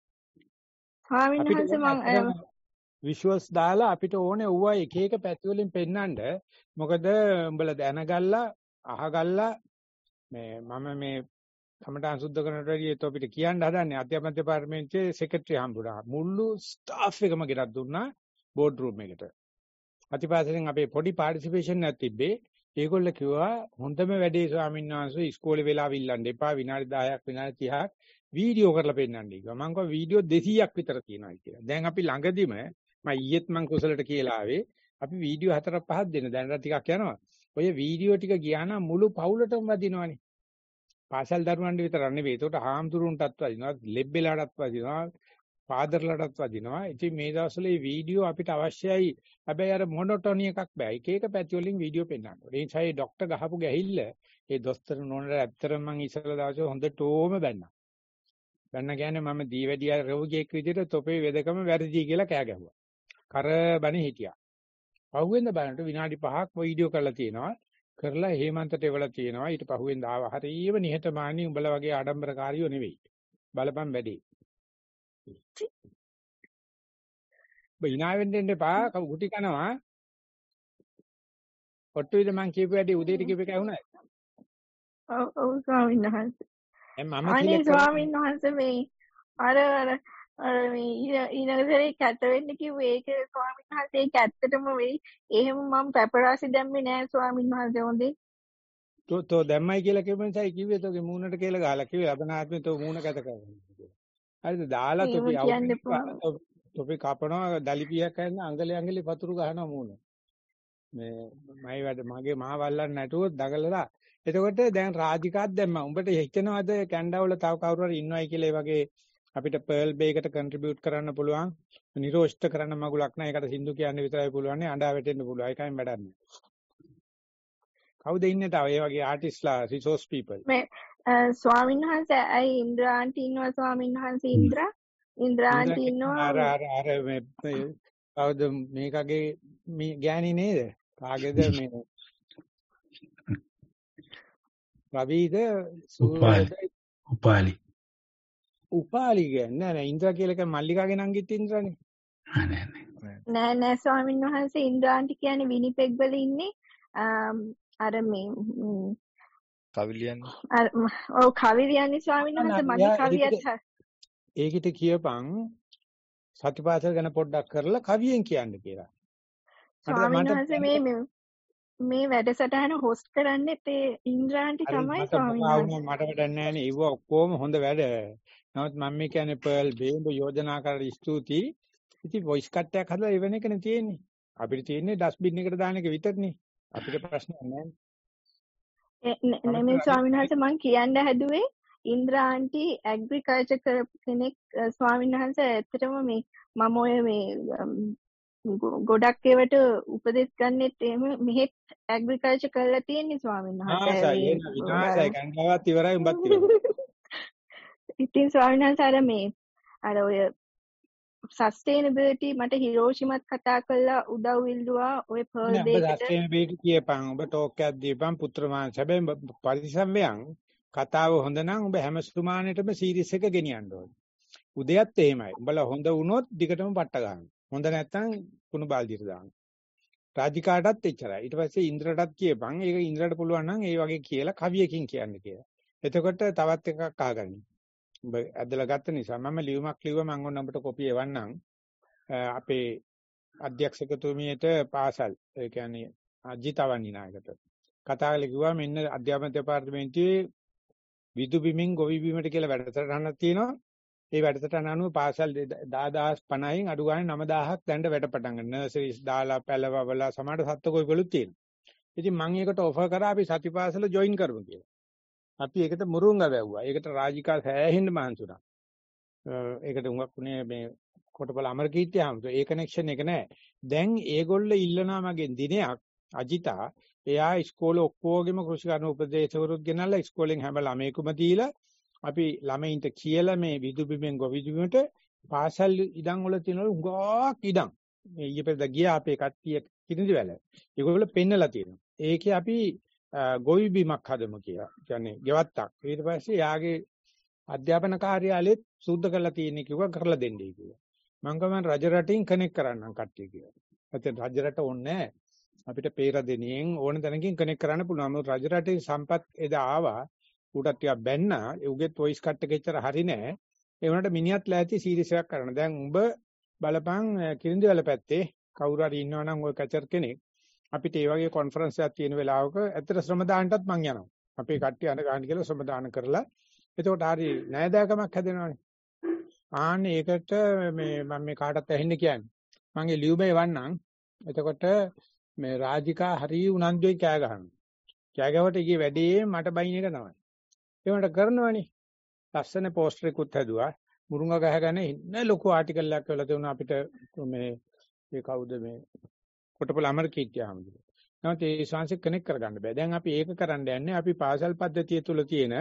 Speaker 2: ස්වාමීන් වහන්සේ මම
Speaker 4: විෂුවල්ස් දාලා අපිට ඕනේ ඌවා එක එක පැති වලින් පෙන්නන්න. මොකද උඹලා දැනගල්ලා අහගල්ලා මේ මම මේ කමටහන් සුද්ධ කරනට වැඩිය ඒත් අපිට කියන්න හදන්නේ අධ්‍යාපන දෙපාර්තමේන්තුවේ සෙක්‍රටරි හම්බුණා. මුළු ස්ටාෆ් එකම ගෙනත් දුන්නා බෝඩ් රූම් එකට. අතිපාසලෙන් අපේ පොඩි පාටිසිපේෂන් එකක් තිබ්බේ. ඒගොල්ලෝ කිව්වා හොඳම වැඩේ ස්වාමීන් වහන්සේ ඉස්කෝලේ වෙලාව ඉල්ලන්න එපා විනාඩි දහයක් විනාඩි තිහක් වීඩියෝ කරලා පෙන්නන්න කිව්වා. මම කිව්වා වීඩියෝ දෙසීයක් විතර තියෙනවා කියලා. දැන් අපි ළඟදිම මම ඊයේත් මම කුසලට කියලා ආවේ අපි වීඩියෝ හතරක් පහක් දෙන්න දැනට ටිකක් යනවා. ඔය වීඩියෝ ටික ගියා නම් මුළු පවුලටම වදිනවනේ. පාසල් දරුවන්ට විතර නෙවෙයි. ඒකට හාමුදුරුන්ටත් වදිනවා, ලෙබ්බෙලාටත් වදිනවා, පාදර්ලටත් වදිනවා. ඉතින් මේ දවස්වල මේ වීඩියෝ අපිට අවශ්‍යයි. හැබැයි අර මොනොටොනි එකක් බෑ. එක එක පැති වලින් වීඩියෝ පෙන්නන්න. ඒ නිසා ඒ ડોක්ටර් ගහපු ගැහිල්ල ඒ දොස්තර නෝනට ඇත්තටම මං ඉස්සෙල්ලා දවසේ හොඳටම බැන්නා. බැන්න කියන්නේ මම දීවැඩිය රෝගියෙක් විදිහට තොපේ වෙදකම වැරදි කියලා කෑ ගැහුවා. කරබනේ හිටියා. පහුවෙන්ද බලනකොට විනාඩි පහක් වීඩියෝ කරලා තියෙනවා. කරලා හේමන්තට එවලා තියෙනවා. ඊට පහුවෙන්ද ආව හරියම නිහතමානී උඹලා වගේ ආඩම්බරකාරියෝ නෙවෙයි. බලපන් වැඩි. බිනාවෙන් දෙන්න එපා. කුටි කනවා. ඔට්ටුවිද මං කියපු වැඩි උදේට කියපු එක ඇහුණාද?
Speaker 2: ඔව් ඔව් ස්වාමීන් වහන්සේ.
Speaker 4: මම
Speaker 2: අනේ ස්වාමීන් වහන්සේ මේ අර අර අර මේ ඊනගතරේ කැත වෙන්න කිව්වේ ඒක ස්වාමීන් වහන්සේ ඒක ඇත්තටම වෙයි. එහෙම මම පැපරාසි දැම්මේ නෑ ස්වාමීන් වහන්සේ හොඳේ.
Speaker 4: තෝ තෝ දැම්මයි කියලා කිව්ව නිසායි කිව්වේ තෝගේ මූණට කියලා ගහලා කිව්වේ ලබනාත්මේ තෝ මූණ කැත කරගන්න කියලා. හරිද? දාලා තොපි අවුත් තොපි කපනවා දලිපියක් කරන අඟලේ අඟලේ පතුරු ගහනවා මූණ. මේ මයි වැඩ මගේ මහ වල්ලන් නැටුවොත් දගලලා. එතකොට දැන් රාජිකාත් දැම්මා. උඹට හිතෙනවද කැන්ඩාවල තව කවුරු හරි ඉන්නවයි කියලා ඒ වගේ අපිට පර්ල් බේ එකට කන්ට්‍රිබියුට් කරන්න පුළුවන්. නිරෝෂ්ට කරන්න මගුලක් නැහැ. ඒකට සින්දු කියන්න විතරයි පුළුවන්. අඬා වැටෙන්න පුළුවන්. ඒකයින් වැඩක් නැහැ. කවුද ඉන්නේ තව ඒ වගේ ආටිස්ලා රිසෝස් පීපල්?
Speaker 2: මේ ස්වාමීන් වහන්සේ අයි ඉන්ද්‍රා ආන්ටි ඉන්නවා ස්වාමීන් වහන්සේ ඉන්ද්‍රා ඉන්ද්‍රා ආන්ටි ඉන්නවා.
Speaker 4: අර අර අර මේ කවුද මේකගේ මේ ගෑණි නේද? කාගේද මේ රවිද
Speaker 1: උපාලි උපාලි
Speaker 2: උපාලි
Speaker 4: කියන්නේ නෑ නෑ ඉන්ද්‍රා කියලා එක මල්ලිකාගේ නංගිත් ඉන්ද්‍රානේ.
Speaker 1: නෑ නෑ
Speaker 2: නෑ නෑ ස්වාමීන් වහන්සේ ඉන්ද්‍රා ආන්ටි කියන්නේ විනිපෙග් වල ඉන්නේ අර මේ
Speaker 5: කවිලියන්නේ.
Speaker 2: අර ඔව් කවිලියන්නේ ස්වාමීන් වහන්සේ මගේ කවියත්
Speaker 4: ඒකිට කියපන් සතිපාසල් ගැන පොඩ්ඩක් කරලා කවියෙන් කියන්න කියලා.
Speaker 2: ස්වාමීන් වහන්සේ මේ මේ වැඩසටහන හොස්ට් කරන්නේත් ඒ ඉන්ද්‍රාන්ටි තමයි ස්වාමීන් වහන්සේ.
Speaker 4: මට වැඩක් නැහැ නේ. ඒව ඔක්කොම හොඳ වැඩ. නමුත් මම මේ කියන්නේ පර්ල් බේඹ යෝජනා කරලා ස්තුතියි. ඉතින් වොයිස් කට් එකක් හදලා එවන එකනේ තියෙන්නේ. අපිට තියෙන්නේ ඩස්බින් එකට දාන එක විතරනේ. අපිට ප්‍රශ්නයක් නැහැ.
Speaker 2: නෙමෙයි ස්වාමීන් වහන්සේ මම කියන්න හැදුවේ ඉන්ද්‍රාන්ටි ඇග්‍රිකල්චර් කෙනෙක් ස්වාමීන් වහන්සේ ඇත්තටම මේ මම ඔය මේ ගොඩක් ඒවට උපදෙස් ගන්නෙත් එහෙම මෙහෙත් ඇග්‍රිකල්චර් කරලා තියෙන්නේ ස්වාමීන් වහන්සේ.
Speaker 4: ආසයි එන විනාසයි කන්දාවත් ඉවරයි උඹත් ඉවරයි.
Speaker 2: ඉතින් ස්වාමීන් වහන්සේ අර මේ අර ඔය සස්ටේනබිලිටි මට හිරෝෂිමත් කතා කරලා උදව් ඉල්ලුවා ඔය පර්ල් බේකට.
Speaker 4: ඔබ සස්ටේනබිලිටි කියපන් ඔබ ටෝක් එකක් දීපන් පුත්‍රමාංශ. හැබැයි පරිසම් වයන් කතාව හොඳ නම් ඔබ හැම සුමානෙටම සීරීස් එක ගෙනියන්න ඕනේ. උදයත් එහෙමයි. උඹලා හොඳ වුණොත් දිගටම පට්ට ගන්න. හොඳ නැත්නම් කුණු බාල්දියට දාන්න. රාජිකාටත් එච්චරයි. ඊට පස්සේ ඉන්ද්‍රටත් කියපන්. ඒක ඉන්ද්‍රට පුළුවන් නම් ඒ වගේ කියලා කවියකින් කියන්න කියලා. එතකොට තවත් එකක් අහගන්න. ඔබ ඇදලා ගත්ත නිසා මම ලියුමක් ලිව්වා මම ඔන්න ඔබට කොපි එවන්නම්. අපේ අධ්‍යක්ෂකතුමියට පාසල් ඒ කියන්නේ අජිතවන්නි නායකට කතා කරලා කිව්වා මෙන්න අධ්‍යාපන දෙපාර්තමේන්තුවේ විදු බිමින් ගොවි බිමට කියලා වැඩසටහනක් තියෙනවා. ඒ වැඩසටහන අනුව පාසල් දහදාස් පනහයින් අඩු ගානේ නව දහසක් දැන්ට වැඩ පටන් ගන්න. නර්සරිස් දාලා පැලවවලා සමහර සත්ත්ව ගොවිවලුත් තියෙනවා. ඉතින් මම ඒකට ඔෆර් කරා අපි සතිපාසල ජොයින් කරමු කියලා. අපි ඒකට මුරුංග වැව්වා. ඒකට රාජිකා සෑහෙන්න මහන්සි වුණා. ඒකට උඟක් උනේ මේ කොටපල අමරකීර්ති ආමතු. ඒ කනෙක්ෂන් එක නැහැ. දැන් ඒගොල්ලෝ ඉල්ලනවා මගෙන් දිනයක් අජිතා එයා ඉස්කෝලේ ඔක්කොගෙම කෘෂිකර්ම උපදේශකවරුත් ගෙනල්ලා ඉස්කෝලෙන් හැම ළමයෙකුම දීලා අපි ළමයින්ට කියලා මේ විදුබිමෙන් ගොවිදුබිමට පාසල් ඉඩම් වල තියෙන උගාක් ඉඩම් මේ ඊයේ පෙරද ගියා අපේ කට්ටිය කිරිඳිවැල. ඒගොල්ලෝ පෙන්නලා තියෙනවා. ඒකේ අපි ගොවිබිමක් හදමු කියලා. කියන්නේ ගෙවත්තක්. ඊට පස්සේ යාගේ අධ්‍යාපන කාර්යාලෙත් සූද්ධ කරලා තියෙන්නේ කිව්වා කරලා දෙන්නයි කිව්වා. මම ගමන් රජ රටින් කනෙක්ට් කරන්නම් කට්ටිය කියලා. නැත්නම් රජ රට ඕනේ නැහැ. අපිට පේරදෙනියෙන් ඕන තැනකින් කනෙක්ට් කරන්න පුළුවන්. මොකද රජ රටේ සම්පත් එදා ආවා. ඌටත් ටිකක් බැන්නා. ඒ උගෙත් වොයිස් කට් එක එච්චර හරි නෑ. ඒ වුණාට මිනිහත් ලෑස්ති සීරියස් එකක් කරන්න. දැන් උඹ බලපන් කිරින්දිවල පැත්තේ කවුරු හරි ඉන්නවා නම් ওই කචර් කෙනෙක් අපිට ඒ වගේ කොන්ෆරන්ස් එකක් තියෙන වෙලාවක ඇත්තට ශ්‍රම දාන්නටත් මං යනවා. අපේ කට්ටිය අඬ ගන්න කියලා ශ්‍රම දාන කරලා එතකොට හරි ණයදායකමක් හැදෙනවානේ. ආන්නේ ඒකට මේ මම මේ කාටත් ඇහෙන්න කියන්නේ. මගේ ලියුමේ වන්නම්. එතකොට මේ රාජිකා හරි උනන්දුයි කෑ ගහනවා. කෑ ගවට ඊගේ වැඩේ මට බයින් එක තමයි. ඒ වුණාට කරනවනේ. ලස්සන පෝස්ටර් එකකුත් හැදුවා. මුරුංග ගහගෙන ඉන්න ලොකු ආටිකල් එකක් වෙලා තියුණා අපිට මේ ඒ කවුද මේ කොටපල අමරකීර්ති ආමතුරු. නැවත ඒ ශාංශ කනෙක්ට් කරගන්න බෑ. දැන් අපි ඒක කරන්න යන්නේ අපි පාසල් පද්ධතිය තුල තියෙන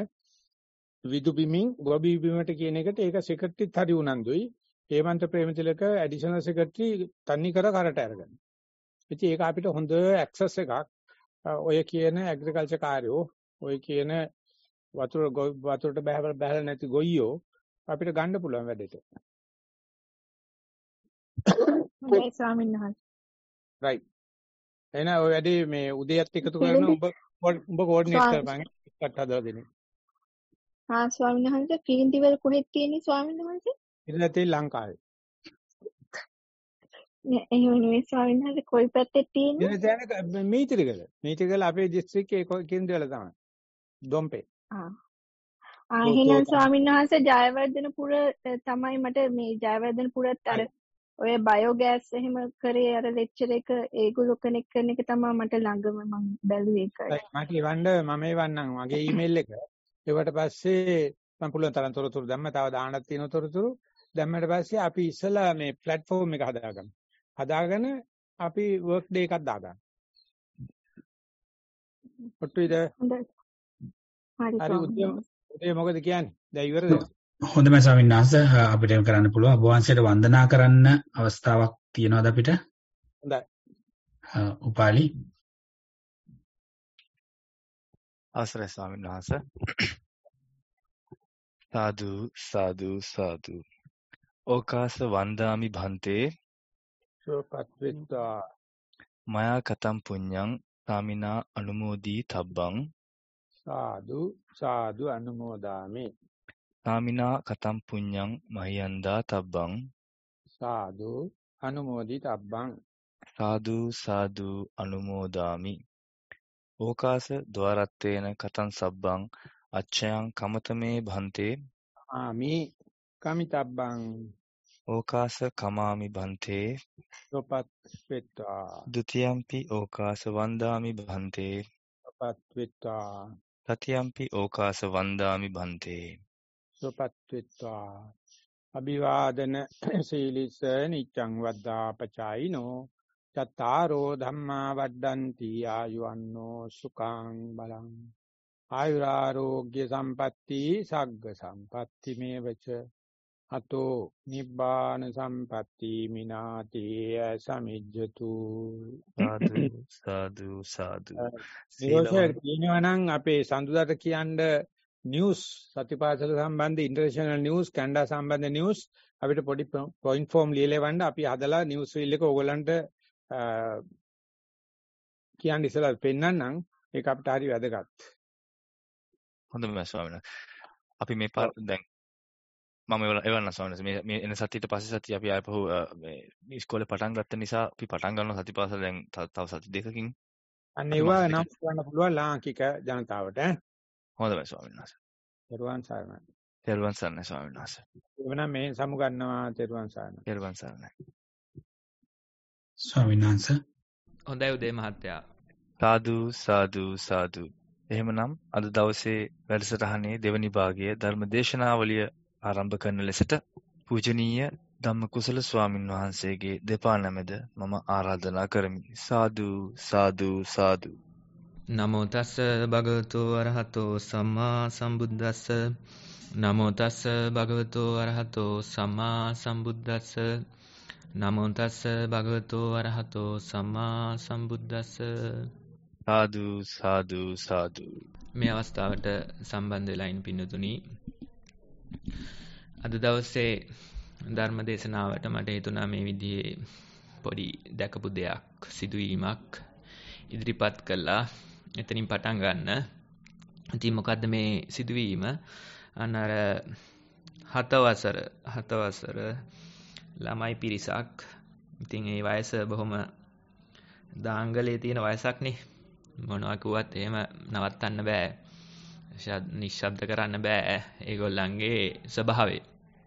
Speaker 4: විදු බිමින් ගොබි බිමට කියන එකට ඒක සෙක්‍රටරිත් හරි උනන්දුයි. හේමන්ත ප්‍රේමතිලක ඇඩිෂනල් සෙක්‍රටරි තන්නේ කර කරට අරගන්න. ඉතින් ඒක අපිට හොඳ ඇක්සස් එකක්. ඔය කියන ඇග්‍රිකල්චර් කාර්යෝ ඔය කියන වතුර වතුරට බහැවල බහැල නැති ගොයියෝ අපිට ගන්න පුළුවන් වැඩේට.
Speaker 2: හොඳයි ස්වාමීන් වහන්සේ.
Speaker 4: right. එහෙනම් ඔය වැඩේ මේ උදේයත් එකතු කරන ඔබ ඔබ කෝඩිනේට් කරපන් එකට හදලා දෙන්න.
Speaker 2: ආ ස්වාමීන් වහන්සේ කිරින්දිවල කොහෙද තියෙන්නේ ස්වාමීන් වහන්සේ?
Speaker 4: ඉරිදැතේ ලංකාවේ.
Speaker 2: නේ එහෙම නෙවෙයි ස්වාමීන් වහන්සේ කොයි පැත්තේ තියෙන්නේ?
Speaker 4: ඉරිදැතේ මීතිරිගල. මීතිරිගල අපේ දිස්ත්‍රික්කයේ කිරින්දිවල තමයි. දොම්පේ.
Speaker 2: ආ. ආ එහෙනම් ස්වාමීන් වහන්සේ ජයවර්ධනපුර තමයි මට මේ ජයවර්ධනපුරත් අර ඔය බයෝගෑස් එහෙම කරේ අර ලෙක්චර් එක ඒගොල්ලෝ කනෙක්ට් කරන එක තමයි මට ළඟම මම බැලුවේ ඒකයි.
Speaker 4: මට ඉවන්න මම ඉවන්නම් මගේ ඊමේල් එක. ඒවට පස්සේ මම පුළුවන් තරම් තොරතුරු දැම්ම තව දාන්නත් තියෙන තොරතුරු දැම්මට පස්සේ අපි ඉස්සලා මේ platform එක හදාගමු. හදාගෙන අපි work day එකක් දාගමු. ඔට්ටුයිද?
Speaker 2: හොඳයි.
Speaker 4: හරි උදේ උදේ මොකද කියන්නේ? දැන් ඉවරද?
Speaker 1: හොඳයි ස්වාමීන් වහන්සේ අපිට එහෙම කරන්න පුළුවන්. ඔබ වහන්සේට වන්දනා කරන්න අවස්ථාවක් තියෙනවද අපිට?
Speaker 4: හොඳයි.
Speaker 1: උපාලි.
Speaker 5: අවසරයි ස්වාමීන් වහන්සේ. සාදු සාදු සාදු. ඕකාස වන්දාමි භන්තේ
Speaker 4: සෝපත් විත්තා
Speaker 5: මයා කතම් පුඤ්ඤං සාමිනා අනුමෝදී තබ්බං
Speaker 4: සාදු සාදු අනුමෝදාමි.
Speaker 5: සාමිනා කතම් පුඤ්ඤං මහියන්දා තබ්බං
Speaker 4: සාදු අනුමෝදි තබ්බං
Speaker 5: සාදු සාදු අනුමෝදාමි. ඕකාස ద్వාරත්තේන කතං සබ්බං අච්ඡයං කමතමේ භන්තේ
Speaker 4: ආමි කමිතබ්බං
Speaker 5: ඕකාස කමාමි භන්තේ
Speaker 4: සෝපත් විත්තා
Speaker 5: ဒ ුතියම්පි ඕකාස වන්දාමි භන්තේ
Speaker 4: සෝපත් විත්තා
Speaker 5: තතියම්පි ඕකාස වන්දාමි භන්තේ
Speaker 4: සෝපත් විත්තා අභිවාදන සීලිස නිච්ඡං වද්දා පචායිනෝ චත්තාරෝ ධම්මා වඩ්ඩಂತಿ ආයුවන්නෝ සුඛං බලං ආයුරාෝග්‍ය සම්පatti සග්ග සම්පatti මේවච අතෝ නිබ්බාන සම්පatti මිනාති සමිජ්ජතු.
Speaker 5: සාදු සාදු සාදු.
Speaker 4: සීලවන්ත කියනවනම් අපේ සඳුදාට කියන්න නිවුස් සතිපාසල සම්බන්ධ ඉන්ටර්නැෂනල් නිවුස් කැනඩා සම්බන්ධ නිවුස් අපිට පොඩි පොයින්ට් ෆෝම් ලියලා වන්න අපි හදලා නිවුස් ෆීල්ඩ් එක ඕගොල්ලන්ට කියන්නේ ඉස්සලා පෙන්නන්නම් ඒක අපිට හරි වැදගත්.
Speaker 5: හොඳයි ස්වාමීන් වහන්සේ. අපි මේ පාර දැන් මම එවන්න ස්වාමීන් වහන්සේ මේ එන සතියට පස්සේ සතිය අපි ආපහු මේ ඉස්කෝලේ පටන් ගත්ත නිසා අපි පටන් ගන්නවා සතිපාසල දැන් තව සති දෙකකින්.
Speaker 4: අන්න ඒවා නම් කරන්න පුළුවන් ලාංකික ජනතාවට ඈ.
Speaker 5: හොඳයි ස්වාමීන් වහන්සේ.
Speaker 4: තෙරුවන් සරණයි.
Speaker 5: තෙරුවන් සරණයි ස්වාමීන් වහන්සේ.
Speaker 4: එවනම් මේ සමු ගන්නවා තෙරුවන් සරණයි.
Speaker 5: තෙරුවන් සරණයි.
Speaker 1: ස්වාමීන් වහන්සේ.
Speaker 6: හොඳයි උදේ මහත්තයා.
Speaker 5: සාදු සාදු සාදු. එහෙමනම් අද දවසේ වැඩසටහනේ දෙවනි භාගයේ ධර්මදේශනාවලිය ආරම්භ කරන ලෙසට පූජනීය ධම්මකුසල ස්වාමින් වහන්සේගේ දෙපා නැමෙද මම ආරාධනා කරමි. සාදු සාදු සාදු.
Speaker 6: නමෝ තස්ස භගවතු අරහතෝ සම්මා සම්බුද්දස්ස නමෝ තස්ස භගවතු අරහතෝ සම්මා සම්බුද්දස්ස නමෝ තස්ස භගවතු අරහතෝ සම්මා සම්බුද්දස්ස.
Speaker 5: සාදු සාදු සාදු.
Speaker 6: මේ අවස්ථාවට සම්බන්ධ වෙලා ඉන්න පින්නතුනි, අද දවසේ ධර්ම දේශනාවට මට හිතුණා මේ විදිහේ පොඩි දැකපු දෙයක් සිදුවීමක් ඉදිරිපත් කළා එතනින් පටන් ගන්න. ඉතින් මොකද්ද මේ සිදුවීම? අනර හත වසර හත වසර ළමයි පිරිසක්. ඉතින් ඒ වයස බොහොම දාංගලේ තියෙන වයසක් නේ. මොනවා කිව්වත් එහෙම නවත්තන්න බෑ. නිශ්ශබ්ද කරන්න බෑ ඒගොල්ලන්ගේ ස්වභාවය.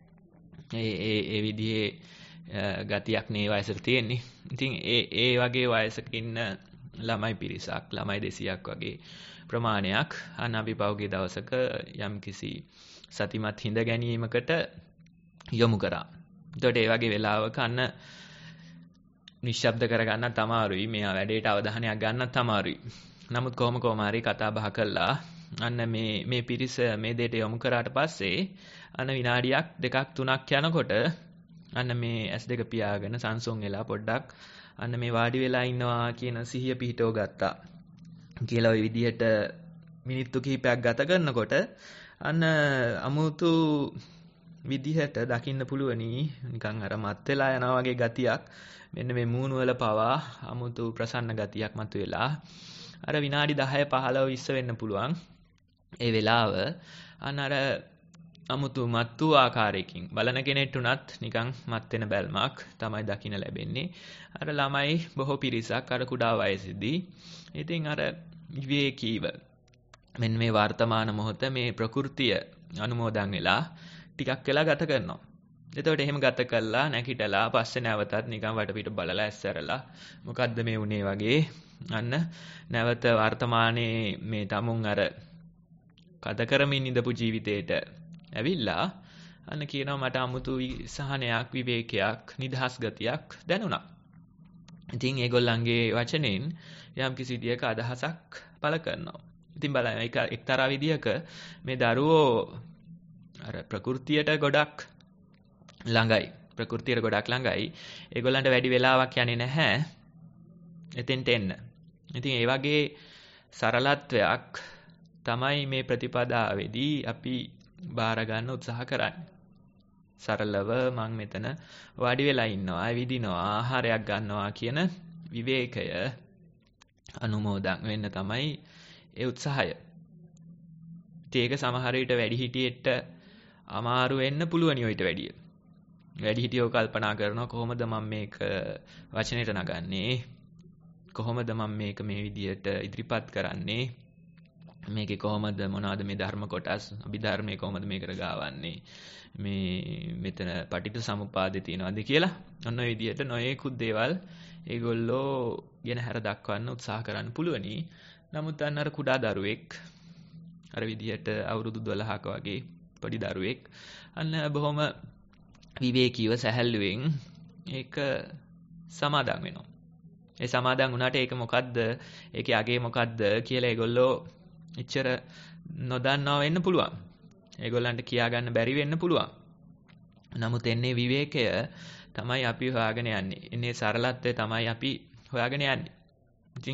Speaker 6: ඒ ඒ ඒ විදිහේ ගතියක් නේ වයසට තියෙන්නේ. ඉතින් ඒ ඒ වගේ වයසක ඉන්න ළමයි පිරිසක්, ළමයි දෙසීයක් වගේ ප්‍රමාණයක් අන්න අපි පහුගිය දවසක යම්කිසි සතිමත් හිඳ ගැනීමකට යොමු කරා. එතකොට ඒ වගේ වෙලාවක අන්න නිශ්ශබ්ද කරගන්නත් අමාරුයි, මෙයා වැඩේට අවධානයක් ගන්නත් අමාරුයි. නමුත් කොහොම කොහම හරි කතා බහ කළා අන්න මේ මේ පිරිස මේ දෙයට යොමු කරාට පස්සේ අන්න විනාඩියක් දෙකක් තුනක් යනකොට අන්න මේ ඇස් දෙක පියාගෙන සංසුන් වෙලා පොඩ්ඩක් අන්න මේ වාඩි වෙලා ඉන්නවා කියන සිහිය පිහිටව ගත්තා. කියලා ওই විදිහට මිනිත්තු කිහිපයක් ගත කරනකොට අන්න අමුතු විදිහට දකින්න පුළුවනි නිකන් අර මත් වෙලා යනවා වගේ ගතියක්. මෙන්න මේ මූණු වල පවා අමුතු ප්‍රසන්න ගතියක් මතුවෙලා අර විනාඩි දහය පහළව විස්ස වෙන්න පුළුවන්. ඒ වෙලාව අන්න අර අමුතු මත්තු ආකාරයකින් බලන කෙනෙක්ට උනත් නිකන් මත් වෙන බැල්මක් තමයි දකින්න ලැබෙන්නේ. අර ළමයි බොහෝ පිරිසක් අර කුඩා වයසේදී ඉතින් අර විවේකීව මෙන්න මේ වර්තමාන මොහොත මේ ප්‍රകൃතිය අනුමෝදන් වෙලා ටිකක් වෙලා ගත කරනවා. එතකොට එහෙම ගත කළා නැකිටලා පස්සේ නැවතත් නිකන් වටපිට බලලා ඇස්සරලා මොකද්ද මේ උනේ වගේ අන්න නැවත වර්තමානයේ මේ තමුන් අර කත කරමින් ඉඳපු ජීවිතේට ඇවිල්ලා අන්න කියනවා මට අමුතු සහනයක්, විවේකයක්, නිදහස් ගතියක් දැනුණා. ඉතින් ඒගොල්ලන්ගේ වචනෙන් යම් කිසි විදියක අදහසක් පළ කරනවා. ඉතින් බලන්න ඒක එක්තරා විදියක මේ දරුවෝ අර ප්‍රകൃතියට ගොඩක් ළඟයි. ප්‍රകൃතියට ගොඩක් ළඟයි. ඒගොල්ලන්ට වැඩි වෙලාවක් යන්නේ නැහැ එතෙන්ට එන්න. ඉතින් ඒ වගේ සරලත්වයක් තමයි මේ ප්‍රතිපදාවේදී අපි බාර ගන්න උත්සාහ කරන්නේ. සරලව මම මෙතන වාඩි වෙලා ඉන්නවා, ඇවිදිනවා, ආහාරයක් ගන්නවා කියන විවේකය අනුමෝදන් වෙන්න තමයි ඒ උත්සාහය. ඒක සමහර විට වැඩි හිටියෙට අමාරු වෙන්න පුළුවනි ඔයිට වැඩිය. වැඩි හිටියෝ කල්පනා කරනවා කොහොමද මම මේක වචනෙට නගන්නේ? කොහොමද මම මේක මේ විදියට ඉදිරිපත් කරන්නේ? මේකේ කොහොමද මොනවාද මේ ධර්ම කොටස්, අභිධර්මයේ කොහොමද මේකට ගාවන්නේ? මේ මෙතන පටිච්ච සමුප්පාදේ තියනවාද කියලා ඔන්න ඔය විදියට නොයේකුත් දේවල් ඒගොල්ලෝ ගැන හැර දක්වන්න උත්සාහ කරන්න පුළුවනි. නමුත් අන්න අර කුඩා දරුවෙක් අර විදියට අවුරුදු දොළහක වගේ පොඩි දරුවෙක් අන්න බොහොම විවේකීව සැහැල්ලුවෙන් ඒක සමාදන් වෙනවා. ඒ සමාදන් වුණාට ඒක මොකද්ද? ඒකේ අගේ මොකද්ද කියලා ඒගොල්ලෝ එච්චර නොදන්නවා වෙන්න පුළුවන්. ඒගොල්ලන්ට කියා ගන්න බැරි වෙන්න පුළුවන්. නමුත් එන්නේ විවේකය තමයි අපි හොයාගෙන යන්නේ. එන්නේ සරලත්වය තමයි අපි හොයාගෙන යන්නේ. ඉතින්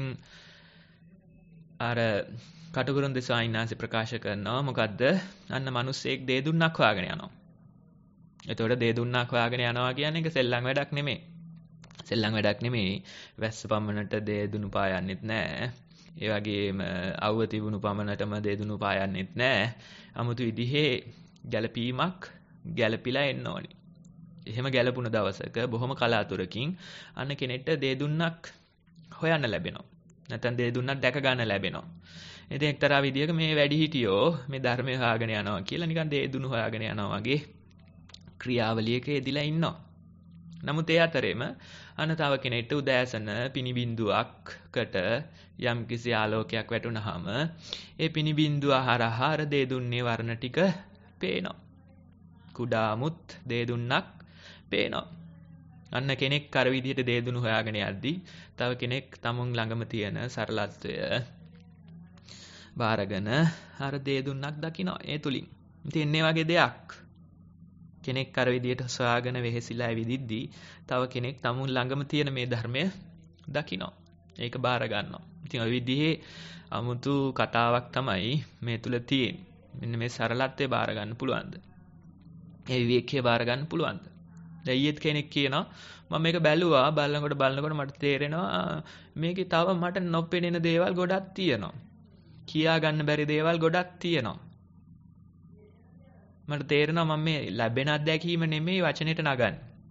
Speaker 6: අර කටුකුරුන්දේ ස්වාමීන් වහන්සේ ප්‍රකාශ කරනවා මොකද්ද? අන්න මිනිස්සෙක් දේ දුන්නක් හොයාගෙන යනවා. එතකොට දේ දුන්නක් හොයාගෙන යනවා කියන්නේ ඒක සෙල්ලම් වැඩක් නෙමෙයි. සෙල්ලම් වැඩක් නෙමෙයි. වැස්ස පමණට දේදුණු පායන්නෙත් නෑ. ඒ වගේම අවුව තිබුණු පමණටම දේදුණු පායන්නෙත් නෑ. 아무තු විදිහේ ගැළපීමක් ගැළපිලා එන්න ඕනි. එහෙම ගැළපුණ දවසක බොහොම කලාතුරකින් අන්න කෙනෙක්ට දේදුන්නක් හොයන්න ලැබෙනවා. නැත්නම් දේදුන්නක් දැක ගන්න ලැබෙනවා. ඉතින් එක්තරා විදියක මේ වැඩිහිටියෝ මේ ධර්මය හොයාගෙන යනවා කියලා නිකන් දේදුණු හොයාගෙන යනවා වගේ ක්‍රියාවලියක යෙදිලා ඉන්නවා. නමුත් ඒ අතරෙම අන්න තව කෙනෙක්ට උදෑසන පිනිබින්දුවක්කට යම් කිසි ආලෝකයක් වැටුනහම ඒ පිනිබින්දුව හරහා අර දේදුන්නේ වර්ණ ටික පේනවා. කුඩාමුත් දේදුන්නක් පේනවා. අන්න කෙනෙක් අර විදිහට දේදුණු හොයාගෙන යද්දි තව කෙනෙක් තමුන් ළඟම තියෙන සරලත්වය බාරගෙන අර දේදුන්නක් දකිනවා ඒ තුලින්. ඉතින් මේ වගේ දෙයක් කෙනෙක් අර විදිහට සොයාගෙන වෙහෙසිලා විදිද්දී තව කෙනෙක් තමුන් ළඟම තියෙන මේ ධර්මය දකිනවා. ඒක බාර ගන්නවා. ඉතින් ඔය විදිහේ 아무තු කතාවක් තමයි මේ තුල තියෙන්නේ. මෙන්න මේ සරලත්වය බාර ගන්න පුළුවන්ද? ඒ විවේකයේ බාර ගන්න පුළුවන්ද? දැන් ඊයේත් කෙනෙක් කියනවා මම මේක බැලුවා බලනකොට බලනකොට මට තේරෙනවා මේකේ තව මට නොපෙනෙන දේවල් ගොඩක් තියෙනවා. කියා ගන්න බැරි දේවල් ගොඩක් තියෙනවා. මට තේරෙනවා මම මේ ලැබෙන අත්දැකීම නෙමෙයි වචනෙට නගන්නේ.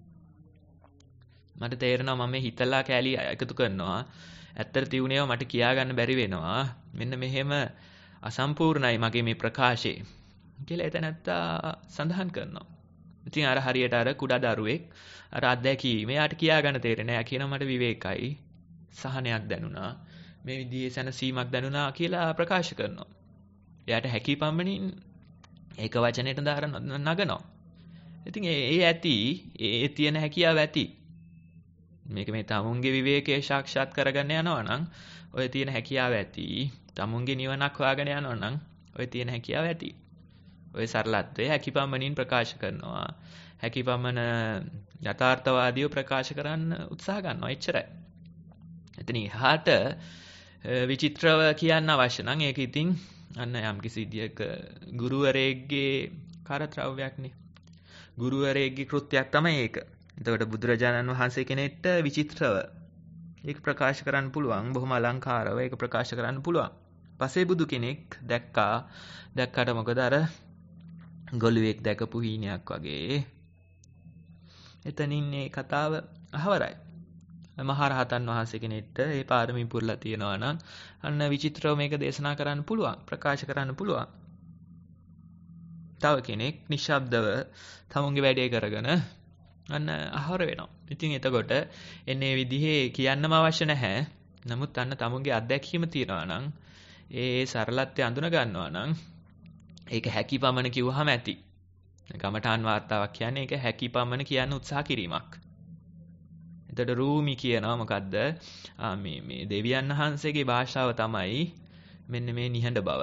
Speaker 6: මට තේරෙනවා මම මේ හිතලා කැලි එකතු කරනවා. ඇත්තට තියුණේව මට කියා ගන්න බැරි වෙනවා. මෙන්න මෙහෙම අසම්පූර්ණයි මගේ මේ ප්‍රකාශය කියලා එතනත්තා සඳහන් කරනවා. ඉතින් අර හරියට අර කුඩා දරුවෙක් අර අත්දැකීම එයාට කියා ගන්න තේරෙන්නේ නැහැ කියනවා මට විවේකයි සහනයක් දැනුණා. මේ විදිහේ සැනසීමක් දැනුණා කියලා ප්‍රකාශ කරනවා. එයාට හැකි පමණින් ඒක වචනයට දාර නගනවා. ඉතින් ඒ ඇති ඒ තියෙන හැකියාව ඇති. මේක මේ තමුන්ගේ විවේකයේ සාක්ෂාත් කරගන්න යනවා නම් ඔය තියෙන හැකියාව ඇති. තමුන්ගේ නිවනක් හොයාගෙන යනවා නම් ඔය තියෙන හැකියාව ඇති. ඔය සරලත්වයේ හැකියපමණින් ප්‍රකාශ කරනවා. හැකියපමණ යථාර්ථවාදීව ප්‍රකාශ කරන්න උත්සාහ ගන්නවා. එච්චරයි. එතන එහාට විචිත්‍රව කියන්න අවශ්‍ය නම් ඒක ඉතින් අන්න යම් කිසි විදියක ගුරුවරයෙක්ගේ කාර්යද්‍රව්‍යයක්නේ. ගුරුවරයෙක්ගේ කෘත්‍යයක් තමයි ඒක. එතකොට බුදුරජාණන් වහන්සේ කෙනෙක්ට විචිත්‍රව ඒක ප්‍රකාශ කරන්න පුළුවන්. බොහොම අලංකාරව ඒක ප්‍රකාශ කරන්න පුළුවන්. පසේ බුදු කෙනෙක් දැක්කා. දැක්කට මොකද අර ගොළුෙක් දැකපු හීනයක් වගේ. එතනින් මේ කතාව අහවරයි. මහරහතන් වහන්සේ කෙනෙක්ට ඒ පාරමී පුරලා තියෙනවා නම් අන්න විචිත්‍රව මේක දේශනා කරන්න පුළුවන්, ප්‍රකාශ කරන්න පුළුවන්. තව කෙනෙක් නිශ්ශබ්දව තමුන්ගේ වැඩේ කරගෙන අන්න අහවර වෙනවා. ඉතින් එතකොට එන්නේ විදිහේ කියන්නම අවශ්‍ය නැහැ. නමුත් අන්න තමුන්ගේ අත්දැකීම තියෙනවා නම් ඒ සරලත්වය අඳුන ගන්නවා නම් ඒක හැකි පමණ කිව්වහම ඇති. කමඨාන් වාර්තාවක් කියන්නේ ඒක හැකි පමණ කියන්න උත්සාහ කිරීමක්. එතකොට රූමි කියනවා මොකද්ද? ආ මේ මේ දෙවියන් වහන්සේගේ භාෂාව තමයි මෙන්න මේ නිහඬ බව.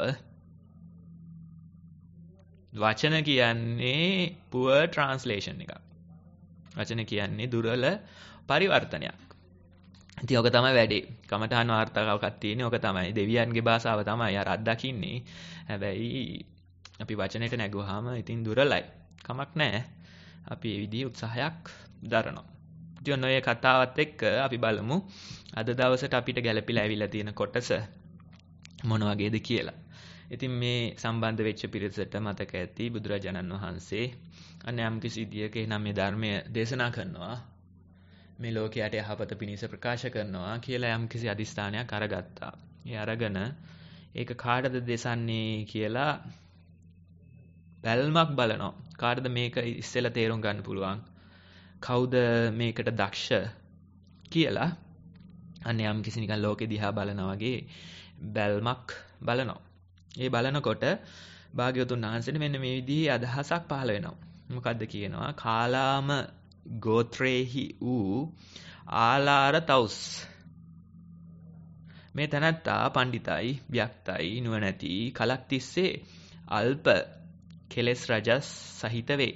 Speaker 6: වචන කියන්නේ poor translation එකක්. වචන කියන්නේ දුර්වල පරිවර්තනයක්. ඉතින් ඔක තමයි වැඩේ. කමඨාන් වාර්තාවකක් තියෙන්නේ ඔක තමයි. දෙවියන්ගේ භාෂාව තමයි අර අත්දකින්නේ. හැබැයි අපි වචනෙට නැගුවාම ඉතින් දුර්වලයි. කමක් නැහැ. අපි මේ විදිහේ උත්සාහයක් දරනවා. ඉතින් ඔය කතාවත් එක්ක අපි බලමු අද දවසට අපිට ගැළපීලා ඇවිල්ලා තියෙන කොටස මොන වගේද කියලා. ඉතින් මේ සම්බන්ධ වෙච්ච පිරිසට මතක ඇති බුදුරජාණන් වහන්සේ අන්න යම් කිසි විදියක එනම් මේ ධර්මය දේශනා කරනවා. මේ ලෝකයට යහපත පිණිස ප්‍රකාශ කරනවා කියලා යම් කිසි අදිස්ථානයක් අරගත්තා. ඒ අරගෙන ඒක කාටද දේශන්නේ කියලා බැල්මක් බලනවා. කාටද මේක ඉස්සෙල්ලා තේරුම් ගන්න පුළුවන්? කවුද මේකට දක්ෂ කියලා අන්න යම් කිසි නිකන් ලෝකෙ දිහා බලනා වගේ බැල්මක් බලනවා. ඒ බලනකොට භාග්‍යවතුන් වහන්සේට මෙන්න මේ විදිහේ අදහසක් පහළ වෙනවා. මොකද්ද කියනවා? කාලාම ගෝත්‍රේහි වූ ආලාර තවුස්. මේ තනත්තා පඬිතයි, ව්‍යක්තයි, නුවණැති, කලක් තිස්සේ අල්ප කෙලෙස් රජස් සහිත වේ.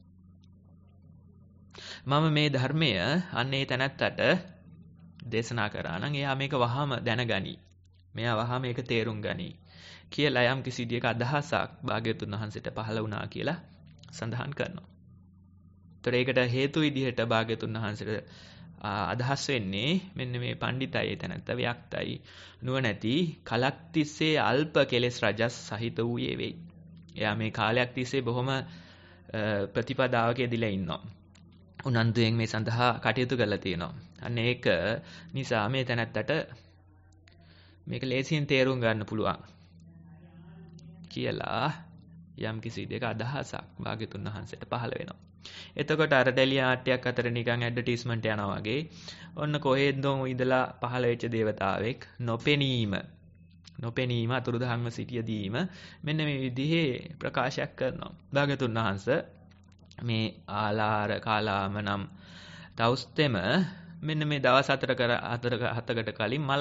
Speaker 6: මම මේ ධර්මය අන්න ඒ තැනැත්තට දේශනා කරා නම් එයා මේක වහාම දැනගනි. මෙයා වහාම මේක තේරුම් ගනි කියලා යම් කිසි විදියක අදහසක් භාග්‍යවතුන් වහන්සේට පහළ වුණා කියලා සඳහන් කරනවා. ඒතර ඒකට හේතු විදිහට භාග්‍යවතුන් වහන්සේට අදහස් වෙන්නේ මෙන්න මේ පඬිතයි එතනත්ත ව්‍යක්තයි නුවණැති කලක් තිස්සේ අල්ප කෙලෙස් රජස් සහිත වූයේ වෙයි. එයා මේ කාලයක් තිස්සේ බොහොම ප්‍රතිපදාවක යෙදিলা ඉන්නවා. උනන්දුයෙන් මේ සඳහා කටයුතු කරලා තියෙනවා. අන්න ඒක නිසා මේ තැනත්තට මේක ලේසියෙන් තේරුම් ගන්න පුළුවන් කියලා යම් කිසි දෙයක අදහසක් භාග්‍යතුන් වහන්සේට පහළ වෙනවා. එතකොට අර ටෙලි ආට්ටයක් අතර නිකන් ඇඩ්වර්ටයිස්මන්ට් යනවා වගේ ඔන්න කොහෙන්දෝ ඉඳලා පහළ වෙච්ච දේවතාවෙක් නොපෙනීම නොපෙනීම අතුරුදහන්ව සිටියදීම මෙන්න මේ විදිහේ ප්‍රකාශයක් කරනවා. භාග්‍යතුන් වහන්සේ මේ ආලාර කාලාම නම් තවුස්තෙම මෙන්න මේ දවස් හතර කර හතර හතකට කලින් මල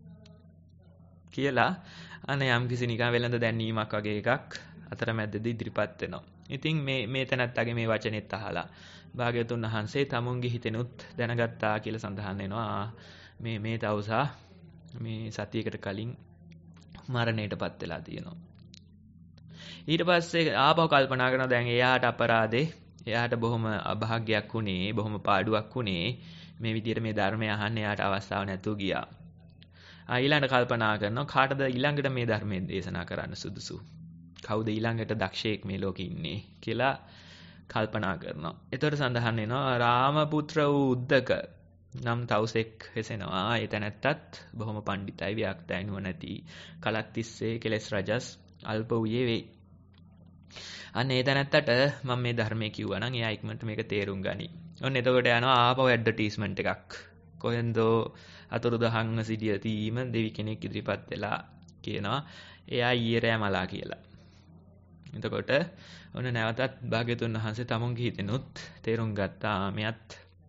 Speaker 6: කියලා අනේ යම් කිසි නිකන් වෙලඳ දැනීමක් වගේ එකක් අතරමැදදී ඉදිරිපත් වෙනවා. ඉතින් මේ මේ තැනත්තගේ මේ වචනෙත් අහලා භාග්‍යතුන් වහන්සේ තමුන්ගේ හිතෙනුත් දැනගත්තා කියලා සඳහන් වෙනවා. මේ මේ තවුසා මේ සතියකට කලින් මරණයටපත් වෙලා තියෙනවා. ඊට පස්සේ ආපහු කල්පනා කරනවා දැන් එයාට අපරාධේ එයාට බොහොම අභාග්‍යයක් වුණේ බොහොම පාඩුවක් වුණේ මේ විදිහට මේ ධර්මය අහන්න එයාට අවස්ථාවක් නැතුව ගියා. ආ ඊළඟට කල්පනා කරනවා කාටද ඊළඟට මේ ධර්මයේ දේශනා කරන්න සුදුසු? කවුද ඊළඟට දක්ෂයෙක් මේ ලෝකේ ඉන්නේ කියලා කල්පනා කරනවා. ඒතර සඳහන් වෙනවා රාමපුත්‍ර වූ උද්දක නම් තවුසෙක් වෙසෙනවා. ඒ තැනැත්තත් බොහොම පඬිතයි ව්‍යක්තයි නුවණැති කලක් තිස්සේ කෙලෙස් රජස් අල්ප වූයේ වෙයි. අන්න ඒ තැනැත්තට මම මේ ධර්මයේ කිව්වා නම් එයා ඉක්මනට මේක තේරුම් ගනි. ඔන්න එතකොට යනවා ආපහු ඇඩ්වර්ටයිස්මන්ට් එකක්. කොහෙන්දෝ අතුරුදහන්ව සිටිය තීම දෙවි කෙනෙක් ඉදිරිපත් වෙලා කියනවා එයා ඊයේ රෑ මලා කියලා. එතකොට ඔන්න නැවතත් භාග්‍යතුන් වහන්සේ තමුන්ගේ හිතෙනුත් තේරුම් ගත්තා මෙයත්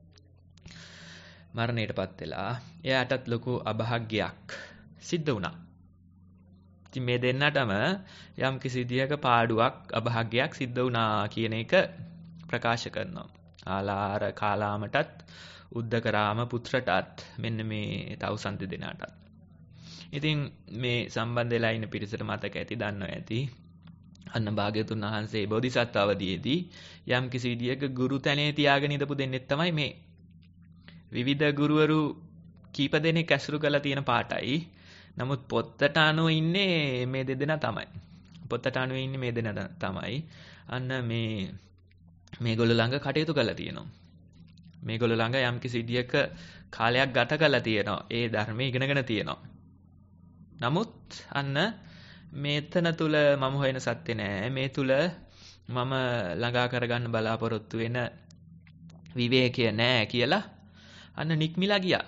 Speaker 6: මරණයටපත් වෙලා එයාටත් ලොකු අභාග්‍යයක් සිද්ධ වුණා. ඉතින් මේ දෙන්නටම යම් කිසි විදියක පාඩුවක් අභාග්‍යයක් සිද්ධ වුණා කියන එක ප්‍රකාශ කරනවා. ආලාර කාලාමටත් උද්දකරාම පුත්‍රටත් මෙන්න මේ තවුසන් දෙදෙනාටත්. ඉතින් මේ සම්බන්ධ වෙලා ඉන්න පිරිසට මතක ඇති දන්නව ඇති. අන්න භාග්‍යතුන් වහන්සේ බෝධිසත්ව අවදීයේදී යම් කිසි විදියක ගුරු තැනේ තියාගෙන ඉඳපු දෙන්නෙක් තමයි මේ. විවිධ ගුරුවරු කීප දෙනෙක් ඇසුරු කරලා තියෙන පාටයි. නමුත් පොත්තට අනුව ඉන්නේ මේ දෙදෙනා තමයි. පොත්තට අනුව ඉන්නේ මේ දෙදෙනා තමයි. අන්න මේ මේගොල්ලෝ ළඟ කටයුතු කරලා තියෙනවා. මේගොල්ලෝ ළඟ යම් කිසි විදියක කාලයක් ගත කරලා තියෙනවා. ඒ ධර්මයේ ඉගෙනගෙන තියෙනවා. නමුත් අන්න මේතන තුල මම හොයන සත්‍ය නෑ. මේ තුල මම ළඟා කරගන්න බලාපොරොත්තු වෙන විවේකය නෑ කියලා අන්න නික්මිලා ගියා.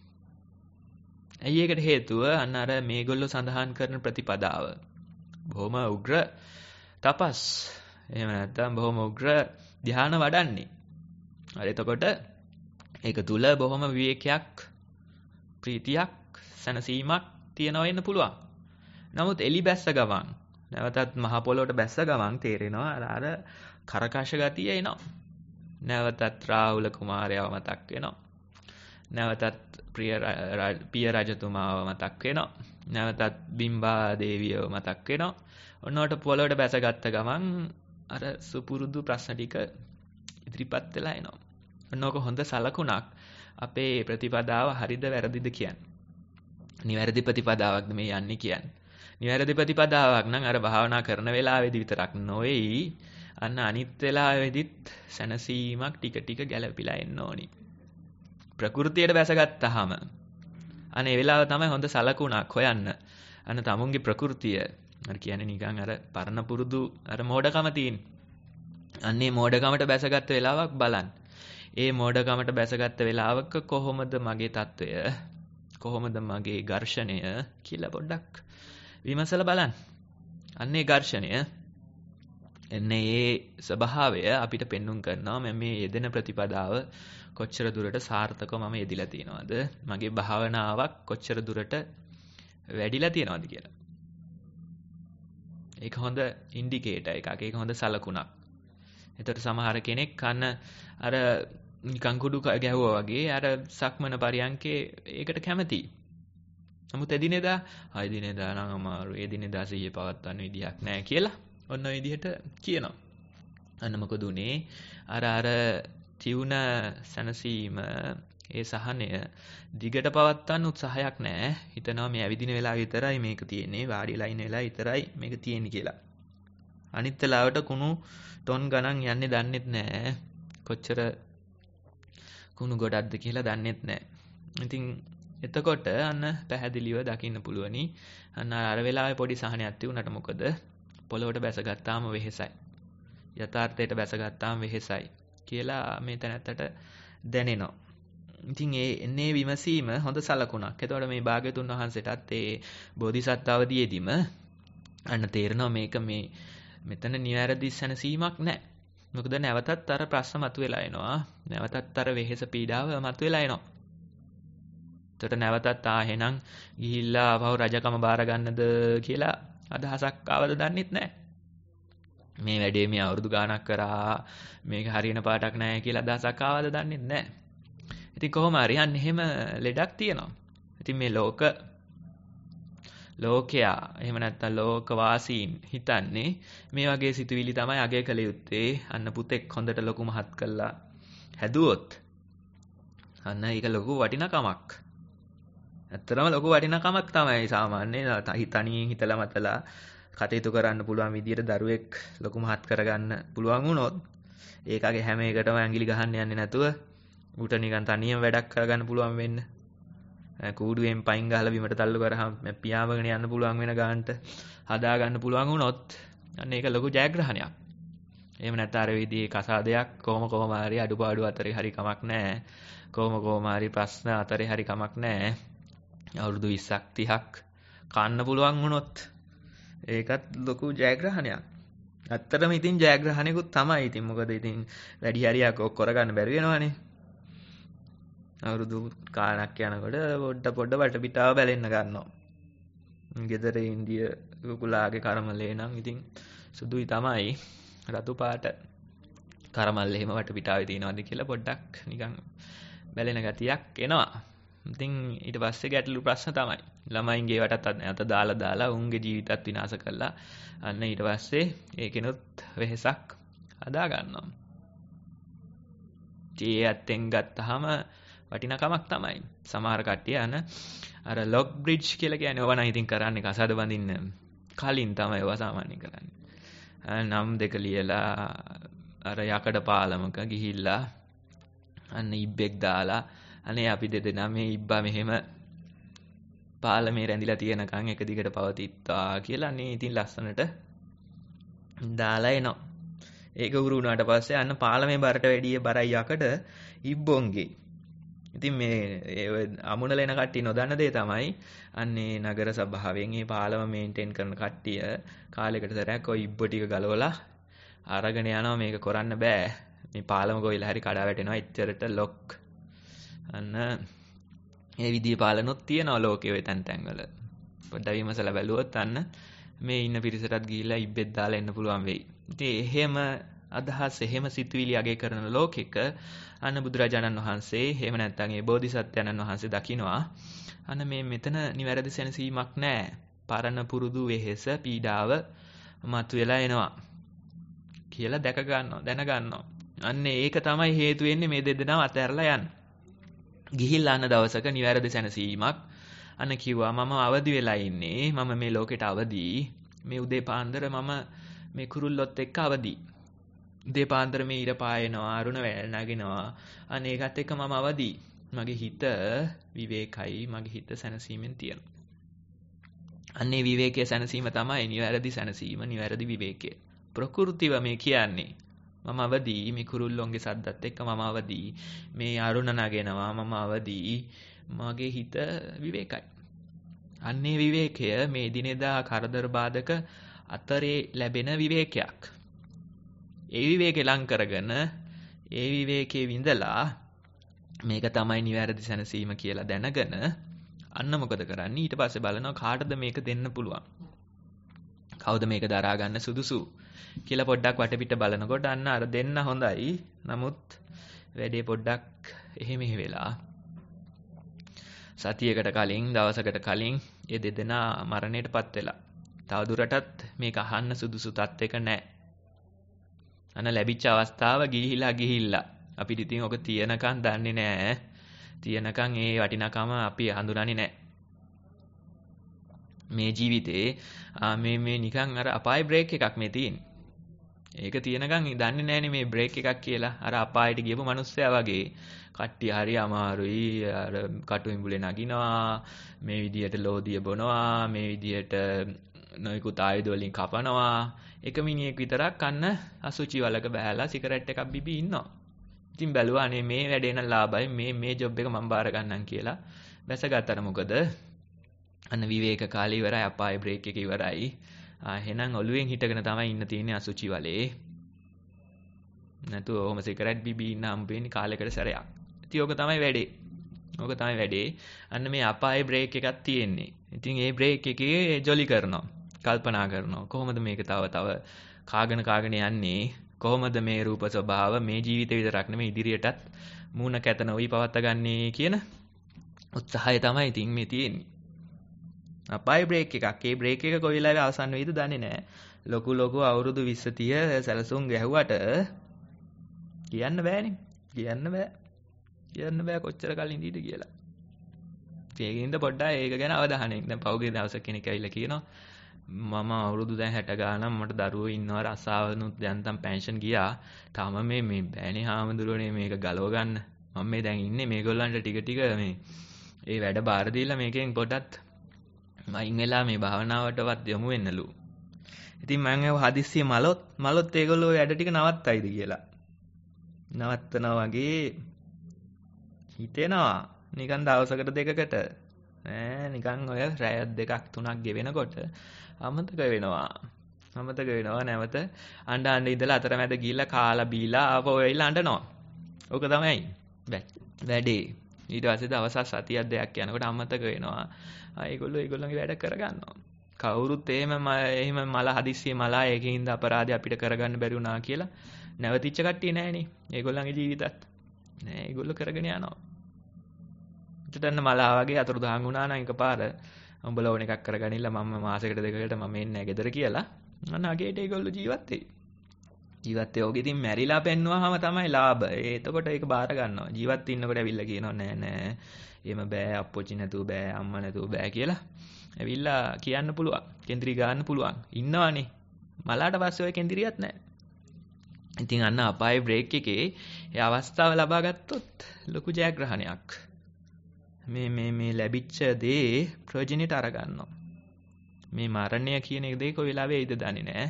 Speaker 6: ඇයි ඒකට හේතුව අන්න අර මේගොල්ලෝ සඳහන් කරන ප්‍රතිපදාව. බොහොම උග්‍ර තපස්. එහෙම නැත්නම් බොහොම උග්‍ර ධ්‍යාන වඩන්නේ. හරි එතකොට ඒක තුල බොහොම විවේකයක් ප්‍රීතියක් සැනසීමක් තියනවා වෙන්න පුළුවන්. නමුත් එලි බැස්ස ගමන් නැවතත් මහ පොළොවට බැස්ස ගමන් තේරෙනවා අර අර කරකශ ගතිය එනවා. නැවතත් රාහුල කුමාරයාව මතක් වෙනවා. නැවතත් ප්‍රිය පිය රජතුමාව මතක් වෙනවා. නැවතත් බිම්බා දේවියව මතක් වෙනවා. ඔන්නවට පොළොවට බැසගත්ත ගමන් අර සුපුරුදු ප්‍රශ්න ටික ඉදිරිපත් වෙලා එනවා. ඔන්නෝක හොඳ සලකුණක් අපේ ප්‍රතිපදාව හරිද වැරදිද කියන්නේ. නිවැරදි ප්‍රතිපදාවක්ද මේ යන්නේ කියන්නේ. නිවැරදි ප්‍රතිපදාවක් නම් අර භාවනා කරන වෙලාවෙදි විතරක් නොවේයි අන්න අනිත් වෙලාවෙදිත් සැනසීමක් ටික ටික ගැලපිලා එන්න ඕනි. ප්‍රകൃතියට බැසගත්තාම අනේ වෙලාව තමයි හොඳ සලකුණක් හොයන්න. අන්න තමුන්ගේ ප්‍රകൃතිය අර කියන්නේ නිකන් අර පරණ පුරුදු අර මෝඩකම තියෙන. අන්නේ මෝඩකමට බැසගත්ත වෙලාවක් බලන්න. ඒ මෝඩකමට බැසගත්ත වෙලාවක කොහොමද මගේ తত্ত্বය? කොහොමද මගේ ඝර්ෂණය කියලා පොඩ්ඩක් විමසලා බලන්න. අන්නේ ඝර්ෂණය එන්නේ ඒ ස්වභාවය අපිට පෙන්눔 කරනවා මම මේ යෙදෙන ප්‍රතිපදාව කොච්චර දුරට සාර්ථකව මම යෙදිලා තියෙනවද? මගේ භාවනාවක් කොච්චර දුරට වැඩිලා තියෙනවද කියලා. ඒක හොඳ ඉන්ඩිකේටර් එකක්. ඒක හොඳ සලකුණක්. එතකොට සමහර කෙනෙක් අන්න අර නිකන් කුඩු ගැහුවා වගේ අර සක්මන පරියන්කේ ඒකට කැමති. නමුත් එදිනෙදා ආ එදිනෙදා නම් අමාරු. එදිනෙදා සිහිය පවත්වන්න විදියක් නැහැ කියලා ඔන්න ඔය විදිහට කියනවා. අන්න මොකද උනේ? අර අර තියුණ සනසීම ඒ සහනය දිගට පවත්වන්න උත්සාහයක් නැහැ. හිතනවා මේ ඇවිදින වෙලාව විතරයි මේක තියෙන්නේ, වාඩිලා ඉන්න වෙලාව විතරයි මේක තියෙන්නේ කියලා. අනිත් වෙලාවට කුණු ටොන් ගණන් යන්නේ දන්නෙත් නැහැ. කොච්චර කුණු ගොඩක්ද කියලා දන්නෙත් නැහැ. ඉතින් එතකොට අන්න පැහැදිලිව දකින්න පුළුවනි. අන්න අර වෙලාවේ පොඩි සහනයක් තිබුණාට මොකද පොළොවට බැසගත්තාම වෙහෙසයි. යථාර්ථයට බැසගත්තාම වෙහෙසයි කියලා මේ තැනත්තට දැනෙනවා. ඉතින් ඒ එන්නේ විමසීම හොඳ සලකුණක්. එතකොට මේ භාග්‍යතුන් වහන්සේටත් ඒ බෝධිසත්ව අවදීයේදීම අන්න තේරෙනවා මේක මේ මෙතන නිවැරදි සැනසීමක් නැහැ. මොකද නැවතත් අර ප්‍රශ්න මතුවලා එනවා. නැවතත් අර වෙහෙස පීඩාව මතුවලා එනවා. එතකොට නැවතත් ආ එහෙනම් ගිහිල්ලා ආවව රජකම බාර ගන්නද කියලා අදහසක් ආවද දන්නෙත් නැහැ. මේ වැඩේ මේ අවුරුදු ගාණක් කරා මේක හරියන පාටක් නැහැ කියලා අදහසක් ආවද දන්නෙත් නැහැ. ඉතින් කොහොම හරි අන්න එහෙම ලෙඩක් තියෙනවා. ඉතින් මේ ලෝක ලෝකයා එහෙම නැත්නම් ලෝක වාසීන් හිතන්නේ මේ වගේ සිතුවිලි තමයි අගය කළ යුත්තේ. අන්න පුතෙක් හොඳට ලොකු මහත් කළා හැදුවොත් අන්න ඒක ලොකු වටිනකමක්. ඇත්තටම ලොකු වටිනකමක් තමයි සාමාන්‍යයෙන් තනියෙන් හිතලා මතලා කටයුතු කරන්න පුළුවන් විදියට දරුවෙක් ලොකු මහත් කරගන්න පුළුවන් වුණොත් ඒකගේ හැම එකටම ඇඟිලි ගහන්න යන්නේ නැතුව ඌට නිකන් තනියම වැඩක් කරගන්න පුළුවන් වෙන්න. කූඩුවෙන් පයින් ගහලා බිමට තල්ලු කරාම පියාඹගෙන යන්න පුළුවන් වෙන ගානට හදා ගන්න පුළුවන් වුණොත් අන්න ඒක ලොකු ජයග්‍රහණයක්. එහෙම නැත්නම් අර විදිහේ කසාදයක් කොහොම කොහොම හරි අඩුපාඩු අතරේ හරි කමක් නැහැ. කොහොම කොහොම හරි ප්‍රශ්න අතරේ හරි කමක් නැහැ. අවුරුදු විස්සක් තිහක් කන්න පුළුවන් වුණොත් ඒකත් ලොකු ජයග්‍රහණයක්. ඇත්තටම ඉතින් ජයග්‍රහණයකුත් තමයි. ඉතින් මොකද ඉතින් වැඩි හරියක් ඔක් කරගන්න බැරි වෙනවනේ. අවුරුදු කාලයක් යනකොට පොඩ පොඩ වටපිටාව බැලෙන්න ගන්නවා. ගෙදර ඉන්දිය කුකුලාගේ කර්මලේ නම් ඉතින් සුදුයි තමයි. රතු පාට කර්මල් එහෙම වටපිටාවේ තියෙනවද කියලා පොඩ්ඩක් නිකන් බැලෙන ගතියක් එනවා. ඉතින් ඊට පස්සේ ගැටලු ප්‍රශ්න තමයි. ළමයින්ගේ වටත් නැත දාලා දාලා උන්ගේ ජීවිතත් විනාශ කළා. අන්න ඊට පස්සේ ඒකිනුත් වෙහෙසක් හදා ගන්නවා. ඒ ඇත්තෙන් ගත්තාම වටිනකමක් තමයි. සමහර කට්ටිය අන අර ලොක් බ්‍රිජ් කියලා කියන්නේ ඕවා නම් ඉතින් කරන්නේ කසාද බඳින්න කලින් තමයි ඒවා සාමාන්‍ය කරන්නේ. නම් දෙක ලියලා අර යකඩ පාලමක ගිහිල්ලා අන්න ඉබ්බෙක් දාලා අනේ අපි දෙදෙනා මේ ඉබ්බා මෙහෙම පාලමේ රැඳිලා තියෙනකන් එක දිගට පවතිත්වා කියලා අනේ ඉතින් ලස්සනට දාලා එනවා. ඒක උරු වුණාට පස්සේ අන්න පාලමේ බරට වැඩිය බරයි යකඩ ඉබ්බොන්ගේ. ඉතින් මේ අමුණල එන කට්ටිය නොදන්න දේ තමයි අන්නේ නගර සභාවෙන් මේ පාලම මේන්ටේන් කරන කට්ටිය කාලයකට සැරයක් ඔය ඉබ්බ ටික ගලවලා අරගෙන යනවා. මේක කරන්න බෑ. මේ පාලම ගොවිලා හරි කඩා වැටෙනවා. එච්චරට ලොක් අන්න මේ විදිහේ පාලනොත් තියෙනවා ලෝකයේ ඔය තැන් තැන් වල. පොඩ්ඩක් විමසලා බැලුවොත් අන්න මේ ඉන්න පිරිසටත් ගිහිල්ලා ඉබ්බෙක් දාලා එන්න පුළුවන් වෙයි. ඉතින් එහෙම අදහස් එහෙම සිතුවිලි අගය කරන ලෝකෙක අන්න බුදුරජාණන් වහන්සේ එහෙම නැත්නම් ඒ බෝධිසත්වයන්න් වහන්සේ දකිනවා අන්න මේ මෙතන නිවැරදි සැනසීමක් නැහැ. පරණ පුරුදු වෙහෙස පීඩාව මතුවලා එනවා කියලා දැක ගන්නවා දැන ගන්නවා. අන්න ඒක තමයි හේතු වෙන්නේ මේ දෙදෙනාව අතහැරලා යන්න. ගිහිල්ලා අන්න දවසක නිවැරදි සැනසීමක් අන්න කිව්වා මම අවදි වෙලා ඉන්නේ. මම මේ ලෝකෙට අවදි. මේ උදේ පාන්දර මම මේ කුරුල්ලොත් එක්ක අවදි. උදේ පාන්දර මේ ඉර පායනවා අරුණ වැල් නගිනවා. අන්න ඒකත් එක්ක මම අවදි. මගේ හිත විවේකයි. මගේ හිත සැනසීමෙන් තියෙනවා. අන්නේ විවේකයේ සැනසීම තමයි නිවැරදි සැනසීම, නිවැරදි විවේකය. ප්‍රകൃතිව මේ කියන්නේ මම අවදි. මේ කුරුල්ලොන්ගේ සද්දත් එක්ක මම අවදි. මේ අරුණ නගිනවා මම අවදි. මගේ හිත විවේකයි. අන්නේ විවේකය මේ දිනෙදා කරදර බාධක අතරේ ලැබෙන විවේකයක්. ඒ විවේකේ ලං කරගෙන ඒ විවේකේ විඳලා මේක තමයි නිවැරදි සැනසීම කියලා දැනගෙන අන්න මොකද කරන්නේ ඊට පස්සේ බලනවා කාටද මේක දෙන්න පුළුවන්. කවුද මේක දරා ගන්න සුදුසු කියලා පොඩ්ඩක් වටපිට බලනකොට අන්න අර දෙන්න හොඳයි. නමුත් වැඩේ පොඩ්ඩක් එහෙ මෙහෙ වෙලා සතියකට කලින් දවසකට කලින් ඒ දෙදෙනා මරණයටපත් වෙලා. තවදුරටත් මේක අහන්න සුදුසු තත්ත්වයක නැහැ. අන්න ලැබිච්ච අවස්ථාව ගිහිලා ගිහිල්ලා. අපිට ඉතින් ඔක තියනකන් දන්නේ නැහැ. තියෙනකන් ඒ වටිනාකම අපි හඳුනන්නේ නැහැ. මේ ජීවිතේ මේ මේ නිකන් අර අපාය බ්‍රේක් එකක් මේ තියෙන්නේ. ඒක තියෙනකන් දන්නේ නැහනේ මේ බ්‍රේක් එකක් කියලා. අර අපායට ගියපු මිනිස්සයා වගේ කට්ටිය හරි අමාරුයි. අර කටුඹුලේ නගිනවා, මේ විදියට ලෝදිය බොනවා, මේ විදියට නොයිකුත් ආයුධ වලින් කපනවා. එක මිනිහෙක් විතරක් අන්න අසුචි වලක බෑලා සිගරට් එකක් බිබී ඉන්නවා. ඉතින් බැලුවා අනේ මේ වැඩේ නම් ලාභයි, මේ මේ ජොබ් එක මම බාර ගන්නම් කියලා බැසගත්තට මොකද? අන්න විවේක කාලේ ඉවරයි, අපාය බ්‍රේක් එක ඉවරයි. එහෙනම් ඔළුවෙන් හිටගෙන තමයි ඉන්න තියෙන්නේ අසුචි වලේ. නැතු ඔහොම සිගරට් බිබී ඉන්න හම්බෙන්නේ කාලයකට සැරයක්. ඉතින් ඕක තමයි වැඩේ. ඕක තමයි වැඩේ. අන්න මේ අපාය බ්‍රේක් එකක් තියෙන්නේ. ඉතින් ඒ බ්‍රේක් එකේ ජොලි කරනවා. කල්පනා කරනවා. කොහොමද මේක තව තව කාගෙන කාගෙන යන්නේ? කොහොමද මේ රූප ස්වභාව මේ ජීවිතේ විතරක් නෙමෙයි ඉදිරියටත් මූණ කැත නොවි පවත්වාගන්නේ කියන උත්සාහය තමයි ඉතින් මේ තියෙන්නේ. අපාය බ්‍රේක් එකක්. ඒ බ්‍රේක් එක කොයි වෙලාවෙ අවසන් වෙයිද දන්නේ නැහැ. ලොකු ලොකු අවුරුදු විස්ස තිහ සැලසුම් ගැහුවට කියන්න බෑනේ. කියන්න බෑ. කියන්න බෑ කොච්චර කලින් ඉඳීද කියලා. ඒකින්ද පොඩ්ඩක් ඒක ගැන අවධානයෙන්. දැන් පහුගිය දවසක් කෙනෙක් ඇවිල්ලා කියනවා මම අවුරුදු දැන් හැට ගානක් මට දරුවෝ ඉන්නවා රස්සාවනුත් දැන්තම් පෙන්ෂන් ගියා. තාම මේ මේ බෑනේ හාමුදුරනේ මේක ගලව ගන්න. මම මේ දැන් ඉන්නේ මේගොල්ලන්ට ටික ටික මේ ඒ වැඩ බාර දීලා මේකෙන් පොඩ්ඩක් මයින් වෙලා මේ භාවනාවටවත් යමු වෙන්නලු. ඉතින් මම ඒව හදිස්සිය මලොත් මලොත් ඒගොල්ලෝ වැඩ ටික නවත්තයිද කියලා. නවත්තනවා වගේ හිතෙනවා. නිකන් දවසකට දෙකකට ඈ නිකන් ඔය රැය දෙකක් තුනක් ගෙවෙනකොට අමතක වෙනවා. අමතක වෙනවා නැවත අඬ අඬ ඉඳලා අතරමැද ගිහිල්ලා කාලා බීලා ආපහු එයිලා අඬනවා. ඕක තමයි වැඩේ. ඊට පස්සේ දවස් සතියක් දෙකක් යනකොට අමතක වෙනවා. ඒගොල්ලෝ ඒගොල්ලන්ගේ වැඩ කරගන්නවා. කවුරුත් එහෙම එහෙම මල හදිස්සියේ මලා ඒකින්ද අපරාධය අපිට කරගන්න බැරි වුණා කියලා නැවතිච්ච කට්ටිය නෑනේ. ඒගොල්ලන්ගේ ජීවිතත් නෑ ඒගොල්ලෝ කරගෙන යනවා. ඉතින් මලා වගේ අතුරුදහන් වුණා නම් එකපාර උඹලා ඕන එකක් කරගනින්න මම මාසෙකට දෙකකට මම එන්නේ නැහැ ගෙදර කියලා. අන්න අගේට ඒගොල්ලෝ ජීවත් වෙයි. ජීවත් වෙෝගෙ ඉතින් මැරිලා පෙන්නුවාම තමයි ලාභ. ඒ එතකොට ඒක බාර ගන්නවා. ජීවත් ඉන්නකොට ඇවිල්ලා කියනවා නෑ නෑ එහෙම බෑ අප්පොච්චි නැතුව බෑ අම්මා නැතුව බෑ කියලා. ඇවිල්ලා කියන්න පුළුවන්. කේන්ද්‍රී ගන්න පුළුවන්. ඉන්නවනේ. මලාට පස්සේ ඔය කේන්ද්‍රියත් නැහැ. ඉතින් අන්න අපායේ බ්‍රේක් එකේ ඒ අවස්ථාව ලබා ගත්තොත් ලොකු ජයග්‍රහණයක්. මේ මේ මේ ලැබිච්ච දේ ප්‍රයෝජනෙට අරගන්නවා. මේ මරණය කියන එක දෙක කොයි වෙලාවෙ එයිද දන්නේ නැහැ.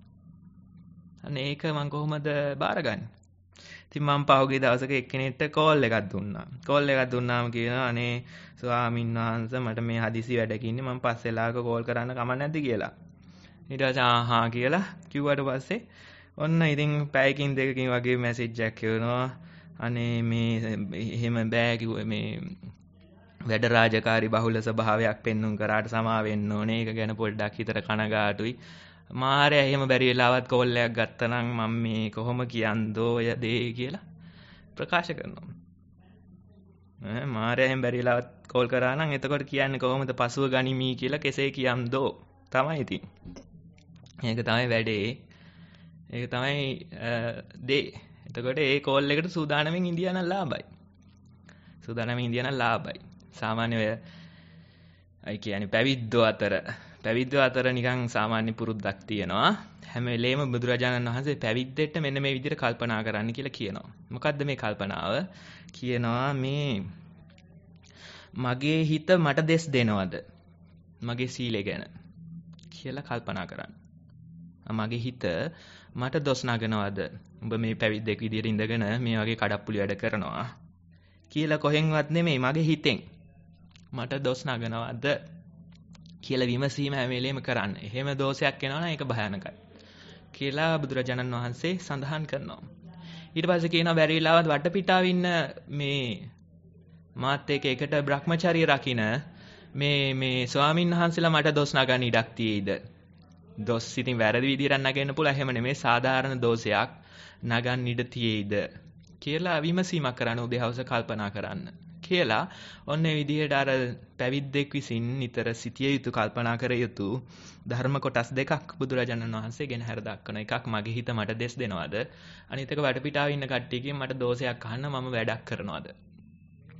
Speaker 6: අන්න ඒක මම කොහොමද බාරගන්නේ? ඉතින් මම පහුගිය දවසක එක්කෙනෙක්ට කෝල් එකක් දුන්නා. කෝල් එකක් දුන්නාම කියනවා අනේ ස්වාමීන් වහන්සේ මට මේ හදිසි වැඩක ඉන්නේ මම පස්සෙලාක කෝල් කරන්න කමක් නැද්ද කියලා. ඊට පස්සේ ආහා කියලා කිව්වට පස්සේ ඔන්න ඉතින් පැයකින් දෙකකින් වගේ මැසේජ් එකක් එනවා. අනේ මේ එහෙම බෑ කිව්වේ මේ වැඩ රාජකාරි බහුල ස්වභාවයක් පෙන්눔 කරාට සමා වෙන්න ඕනේ. ඒක ගැන පොඩ්ඩක් හිතට කනගාටුයි. මාරයා එහෙම බැරි වෙලාවත් කෝල් එකක් ගත්තනම් මම මේ කොහොම කියන්දෝ ඔය දේ කියලා ප්‍රකාශ කරනවා. ඈ මාරයා එහෙම බැරි වෙලාවත් කෝල් කරා නම් එතකොට කියන්නේ කොහොමද පසුව ගනිමි කියලා කෙසේ කියන්දෝ තමයි ඉතින්. ඒක තමයි වැඩේ. ඒක තමයි දේ. එතකොට ඒ කෝල් එකට සූදානම්ෙන් ඉන්දියා නම් ලාභයි. සූදානම්ෙන් ඉන්දියා නම් ලාභයි. සාමාන්‍ය ඔය අය කියන්නේ පැවිද්දෝ අතර පැවිද්දෝ අතර නිකන් සාමාන්‍ය පුරුද්දක් තියෙනවා. හැම වෙලේම බුදුරජාණන් වහන්සේ පැවිද්දෙට මෙන්න මේ විදිහට කල්පනා කරන්න කියලා කියනවා. මොකද්ද මේ කල්පනාව? කියනවා මේ මගේ හිත මට දෙස් දෙනවද? මගේ සීලය ගැන කියලා කල්පනා කරන්න. මගේ හිත මට දොස් නගනවද? උඹ මේ පැවිද්දෙක් විදිහට ඉඳගෙන මේ වගේ කඩප්පුලි වැඩ කරනවා කියලා කොහෙන්වත් නෙමෙයි මගේ හිතෙන් මට දොස් නගනවද කියලා විමසීම හැම වෙලේම කරන්න. එහෙම දෝෂයක් එනවා නම් ඒක භයානකයි කියලා බුදුරජාණන් වහන්සේ සඳහන් කරනවා. ඊට පස්සේ කියනවා බැරි වෙලාවත් වටපිටාව ඉන්න මේ මාත් එක්ක එකට Brahmacharya රකින්න මේ මේ ස්වාමීන් වහන්සේලා මට දොස් නගන්න ඉඩක් තියෙයිද? දොස් ඉතින් වැරදි විදිහට නගන්න පුළුවන්. එහෙම නෙමෙයි සාධාරණ දෝෂයක් නගන්න ඉඩ තියෙයිද කියලා විමසීමක් කරන්න උදේවස කල්පනා කරන්න. කියලා ඔන්න ඒ විදිහට අර පැවිද්දෙක් විසින් නිතර සිටිය යුතු කල්පනා කර යුතු ධර්ම කොටස් දෙකක් බුදුරජාණන් වහන්සේ ගෙන හැර දක්වන. එකක් මගේ හිත මට දෙස් දෙනවද? අනිත් එක වටපිටාව ඉන්න කට්ටියකින් මට දෝෂයක් අහන්න මම වැඩක් කරනවද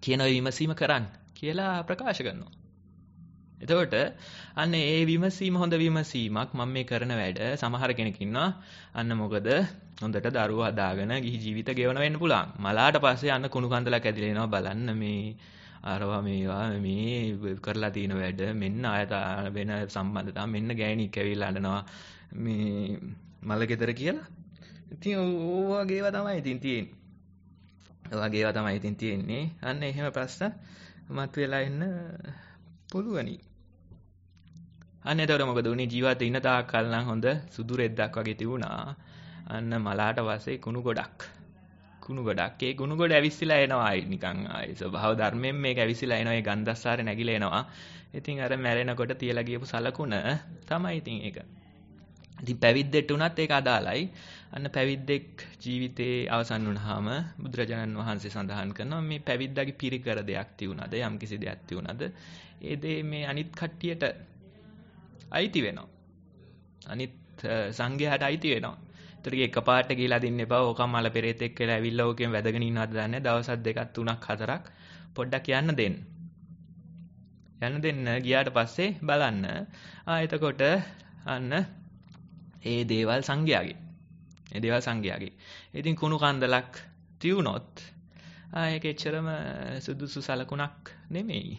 Speaker 6: කියන ඔය විමසීම කරන්න කියලා ප්‍රකාශ කරනවා. එතකොට අන්න ඒ විමසීම හොඳ විමසීමක්. මම මේ කරන වැඩ සමහර කෙනෙක් ඉන්නවා අන්න මොකද හොඳට දරුවෝ හදාගෙන ගිහි ජීවිත ගෙවන වෙන්න පුළුවන්. මලාට පස්සේ අන්න කුණු කන්දලක් ඇදිලා එනවා බලන්න මේ අරවා මේවා මේ කරලා තියෙන වැඩ මෙන්න ආයත වෙන සම්බන්ධතා මෙන්න ගෑණික් ඇවිල්ලා අඬනවා මේ මල ගෙදර කියලා. ඉතින් ඕවා ගේවා තමයි ඉතින් තියෙන්නේ. ඕවා ගේවා තමයි ඉතින් තියෙන්නේ. අන්න එහෙම ප්‍රශ්න මතුවලා ඉන්න පුළුවනි. අන්න එතකොට මොකද උනේ ජීවිත ඉන්න තාක් කල් නම් හොඳ සුදු රෙද්දක් වගේ තිබුණා. අන්න මලාට පස්සේ කුණු ගොඩක්. කුණු ගොඩක්. ඒ කුණු ගොඩ ඇවිස්සලා එනවා නිකන් ආයි ස්වභාව ධර්මයෙන් මේක ඇවිස්සලා එනවා. ඒ ගන්ධස්සාරේ නැగిලා එනවා. ඉතින් අර මැරෙනකොට තියලා ගියපු සලකුණ තමයි ඉතින් ඒක. ඉතින් පැවිද්දෙට උනත් ඒක අදාළයි. අන්න පැවිද්දෙක් ජීවිතේ අවසන් වුණාම බුදුරජාණන් වහන්සේ සඳහන් කරනවා මේ පැවිද්දාගේ පිරිකර දෙයක් තියුණාද යම්කිසි දෙයක් තියුණාද ඒ දේ මේ අනිත් කට්ටියට අයිති වෙනවා. අනිත් සංඝයාට අයිති වෙනවා. ඒතර එකපාරට ගිහිලා දින්න එපා. ඕකම මල පෙරේතෙක් කියලා ඇවිල්ලා ඕකෙන් වැදගෙන ඉන්නවද දන්නේ දවසක් දෙකක් තුනක් හතරක් පොඩ්ඩක් යන්න දෙන්න. යන්න දෙන්න ගියාට පස්සේ බලන්න. ආ එතකොට අන්න ඒ දේවල් සංඝයාගේ. ඒ දේවල් සංඝයාගේ. ඉතින් කුණු කන්දලක් තියුණොත් ආ ඒක එච්චරම සුදුසු සලකුණක් නෙමෙයි.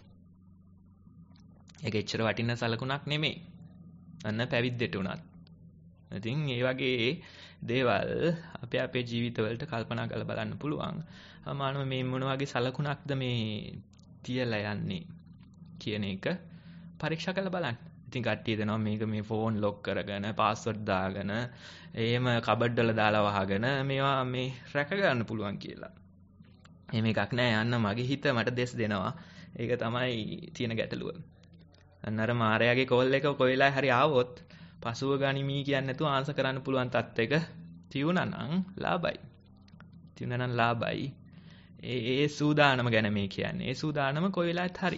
Speaker 6: ඒක එච්චර වටින සලකුණක් නෙමෙයි. අන්න පැවිද්දට උනත්. ඉතින් මේ වගේ දේවල් අපේ අපේ ජීවිතවලට කල්පනා කරලා බලන්න පුළුවන්. අමානව මේ මොන වගේ සලකුණක්ද මේ තියලා යන්නේ කියන එක පරීක්ෂා කරලා බලන්න. ඉතින් කට්ටිය දෙනවා මේක මේ ෆෝන් ලොක් කරගෙන පාස්වර්ඩ් දාගෙන එහෙම කබඩ් වල දාලා වහගෙන මේවා මේ රැක ගන්න පුළුවන් කියලා. එහෙම එකක් නෑ. යන්න මගේ හිත මට දෙස් දෙනවා. ඒක තමයි තියෙන ගැටලුව. අන්න අර මාරයාගේ කෝල් එක කොයි වෙලාවෙ හරි ආවොත් පසුව ගනිමි කියන්නේ නැතුව ආන්සර් කරන්න පුළුවන් තත්ත්වයක තියුණා නම් ලාභයි. තියුණා නම් ලාභයි. ඒ ඒ සූදානම ගැන මේ කියන්නේ. ඒ සූදානම කොයි වෙලාවෙත් හරි.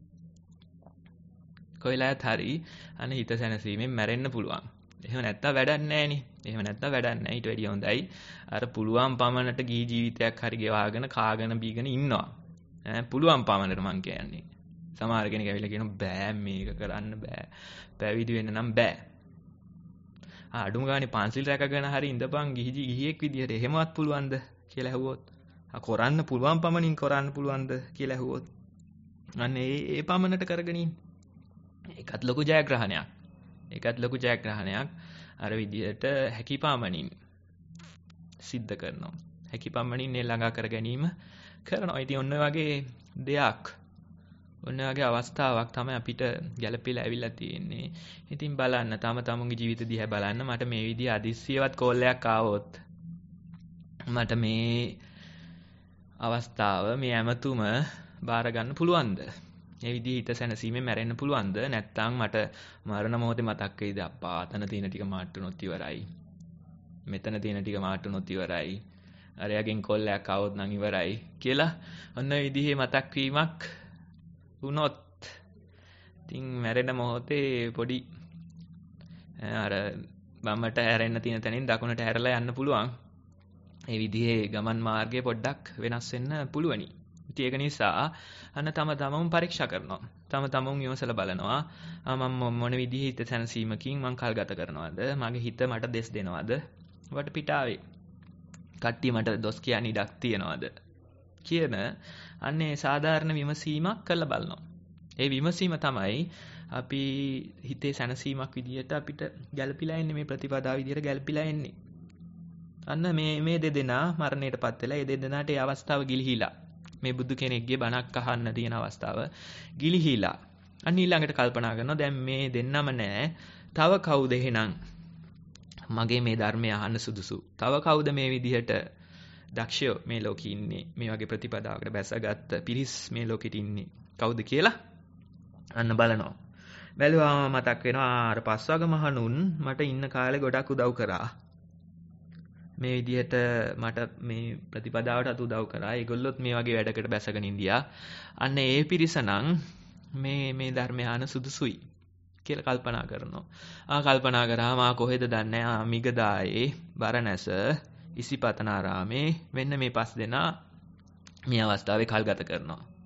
Speaker 6: කොයි වෙලාවෙත් හරි අන්න හිත සැනසීමෙන් මැරෙන්න පුළුවන්. එහෙම නැත්තම් වැඩක් නැහෙනේ. එහෙම නැත්තම් වැඩක් නැහැ. ඊට වැඩිය හොඳයි අර පුළුවන් පමණට ගිහි ජීවිතයක් හරි ගෙවාගෙන කාගෙන බීගෙන ඉන්නවා. ඈ පුළුවන් පමණට මං කියන්නේ. සමහර කෙනෙක් ඇවිල්ලා කියනවා බෑ මේක කරන්න බෑ. පැවිදි වෙන්න නම් බෑ. අඩුම ගානේ පන්සිල් රැකගෙන හරි ඉඳපන් ගිහි ගිහියෙක් විදියට එහෙමවත් පුළුවන්ද කියලා ඇහුවොත් ආ කරන්න පුළුවන් පමණින් කරන්න පුළුවන්ද කියලා ඇහුවොත් අන්න ඒ ඒ පමණට කරගෙන ඉන්න. ඒකත් ලොකු ජයග්‍රහණයක්. ඒකත් ලොකු ජයග්‍රහණයක්. අර විදියට හැකි පමණින් සිද්ධ කරනවා. හැකි පමණින් ඒ ළඟා කර ගැනීම කරනවා. ඉතින් ඔන්න වගේ දෙයක් ඔන්න වගේ අවස්ථාවක් තමයි අපිට ගැළපෙලා ඇවිල්ලා තියෙන්නේ. ඉතින් බලන්න තම තමුන්ගේ ජීවිත දිහා බලන්න මට මේ විදිහ අදිස්සියවත් කෝල් එකක් ආවොත් මට මේ අවස්ථාව මේ ඇමතුම බාර ගන්න පුළුවන්ද? මේ විදිහ හිත සැනසීමෙන් මැරෙන්න පුළුවන්ද? නැත්නම් මට මරණ මොහොතේ මතක් වෙයිද අප්පා අතන තියෙන ටික මාට් වුණොත් ඉවරයි. මෙතන තියෙන ටික මාට් වුණොත් ඉවරයි. අරයාගෙන් කෝල් එකක් ආවොත් නම් ඉවරයි කියලා ඔන්න විදිහේ මතක් වීමක් වුණොත් ඉතින් මැරෙන මොහොතේ පොඩි අර වමට හැරෙන්න තියෙන තැනින් දකුණට හැරලා යන්න පුළුවන්. ඒ විදිහේ ගමන් මාර්ගය පොඩ්ඩක් වෙනස් වෙන්න පුළුවනි. ඉතින් ඒක නිසා අන්න තම තමම පරීක්ෂා කරනවා. තම තමම විමසලා බලනවා. මම මොන විදිහේ හිත සැනසීමකින් මං කල් ගත කරනවද? මගේ හිත මට දෙස් දෙනවද? වට පිටාවේ කට්ටිය මට දොස් කියන්නේ ඉඩක් තියනවද? කියන අන්නේ සාධාරණ විමසීමක් කරලා බලනවා. ඒ විමසීම තමයි අපි හිතේ සැනසීමක් විදියට අපිට ගැළපීලා එන්නේ මේ ප්‍රතිපදාව විදියට ගැළපීලා එන්නේ. අන්න මේ මේ දෙදෙනා මරණයටපත් වෙලා ඒ දෙදෙනාට ඒ අවස්ථාව ගිලිහිලා මේ බුදු කෙනෙක්ගේ බණක් අහන්න තියෙන අවස්ථාව ගිලිහිලා. අන්න ඊළඟට කල්පනා කරනවා දැන් මේ දෙන්නම නෑ. තව කවුද එහෙනම් මගේ මේ ධර්මය අහන්න සුදුසු? තව කවුද මේ විදිහට දක්ෂයෝ මේ ලෝකේ ඉන්නේ? මේ වගේ ප්‍රතිපදාවකට බැසගත්ත පිරිස් මේ ලෝකෙට ඉන්නේ කවුද කියලා අන්න බලනවා. බැලුවාම මතක් වෙනවා අර පස්වග මහණුන් මට ඉන්න කාලේ ගොඩක් උදව් කරා. මේ විදිහට මට මේ ප්‍රතිපදාවටත් උදව් කරා. ඒගොල්ලොත් මේ වගේ වැඩකට බැසගෙන ඉඳියා. අන්න ඒ පිරිස නම් මේ මේ ධර්මය අහන සුදුසුයි කියලා කල්පනා කරනවා. ආ කල්පනා කරාම ආ කොහෙද දන්නේ? ආ මිගදායේ බරණැස ඉසිපතනාරාමේ වෙන්න මේ පස් දෙනා මේ අවස්ථාවේ කල් ගත කරනවා.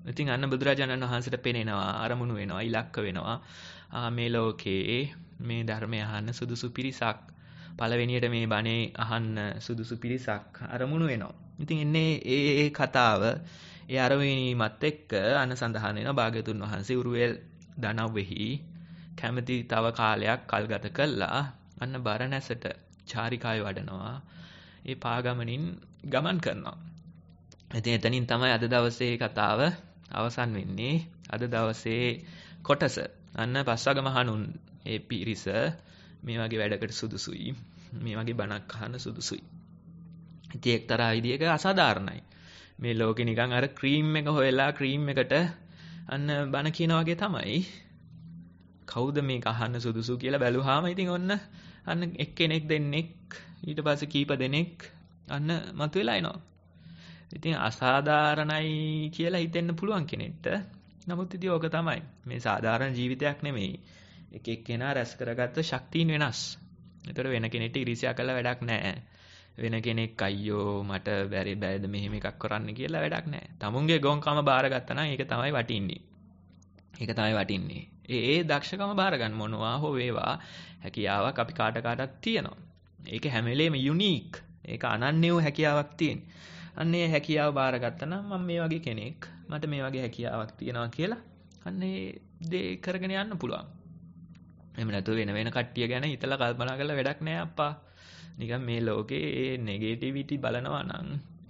Speaker 6: ඉතින් අන්න බුදුරජාණන් වහන්සේට පෙනෙනවා අරමුණු වෙනවා ඉලක්ක වෙනවා. ආ මේ ලෝකේ මේ ධර්මය අහන්න සුදුසු පිරිසක් පළවෙනියට මේ බණේ අහන්න සුදුසු පිරිසක් අරමුණු වෙනවා. ඉතින් එන්නේ ඒ ඒ කතාව ඒ අරමුණීමත් එක්ක අන්න සඳහන් වෙනවා භාග්‍යතුන් වහන්සේ උරුවෙල් දනව්වෙහි කැමැති තව කාලයක් කල්ගත කළා අන්න බරණැසට චාරිකාය වඩනවා. ඒ පාගමනින් ගමන් කරනවා. ඉතින් එතනින් තමයි අද දවසේ කතාව අවසන් වෙන්නේ. අද දවසේ කොටස අන්න පස්වග මහණුන් ඒ පිරිස මේ වගේ වැඩකට සුදුසුයි. මේ වගේ බණක් අහන්න සුදුසුයි. ඉතින් එක්තරා විදියක අසාධාරණයි. මේ ලෝකේ නිකන් අර ක්‍රීම් එක හොයලා ක්‍රීම් එකට අන්න බණ කියන වගේ තමයි. කවුද මේක අහන්න සුදුසු කියලා බැලුවාම ඉතින් ඔන්න අන්න එක්කෙනෙක් දෙන්නෙක් ඊට පස්සේ කීප දෙනෙක් අන්න මතුවලා එනවා. ඉතින් අසාධාරණයි කියලා හිතෙන්න පුළුවන් කෙනෙක්ට. නමුත් ඉතින් ඕක තමයි. මේ සාධාරණ ජීවිතයක් නෙමෙයි. එක එක්කෙනා රැස් කරගත්ත ශක්තියින් වෙනස්. ඒතර වෙන කෙනෙක්ට ඉරිසියා කළා වැඩක් නැහැ. වෙන කෙනෙක් අයියෝ මට බැරි බෑද මෙහෙම එකක් කරන්න කියලා වැඩක් නැහැ. තමුන්ගේ ගොන්කම බාරගත්තා නම් ඒක තමයි වටින්නේ. ඒක තමයි වටින්නේ. ඒ ඒ දක්ෂකම බාර ගන්න මොනවා හෝ වේවා හැකියාවක් අපි කාට කාටත් තියෙනවා. ඒක හැම වෙලේම යුනික්. ඒක අනන්‍ය වූ හැකියාවක් තියෙන. අන්න ඒ හැකියාව බාරගත්තා නම් මම මේ වගේ කෙනෙක්. මට මේ වගේ හැකියාවක් තියෙනවා කියලා අන්න ඒ දේ කරගෙන යන්න පුළුවන්. එහෙම නැතුව වෙන වෙන කට්ටිය ගැන හිතලා කල්පනා කරලා වැඩක් නැහැ අප්පා. නිකන් මේ ලෝකේ ඒ නෙගටිවිටි බලනවා නම්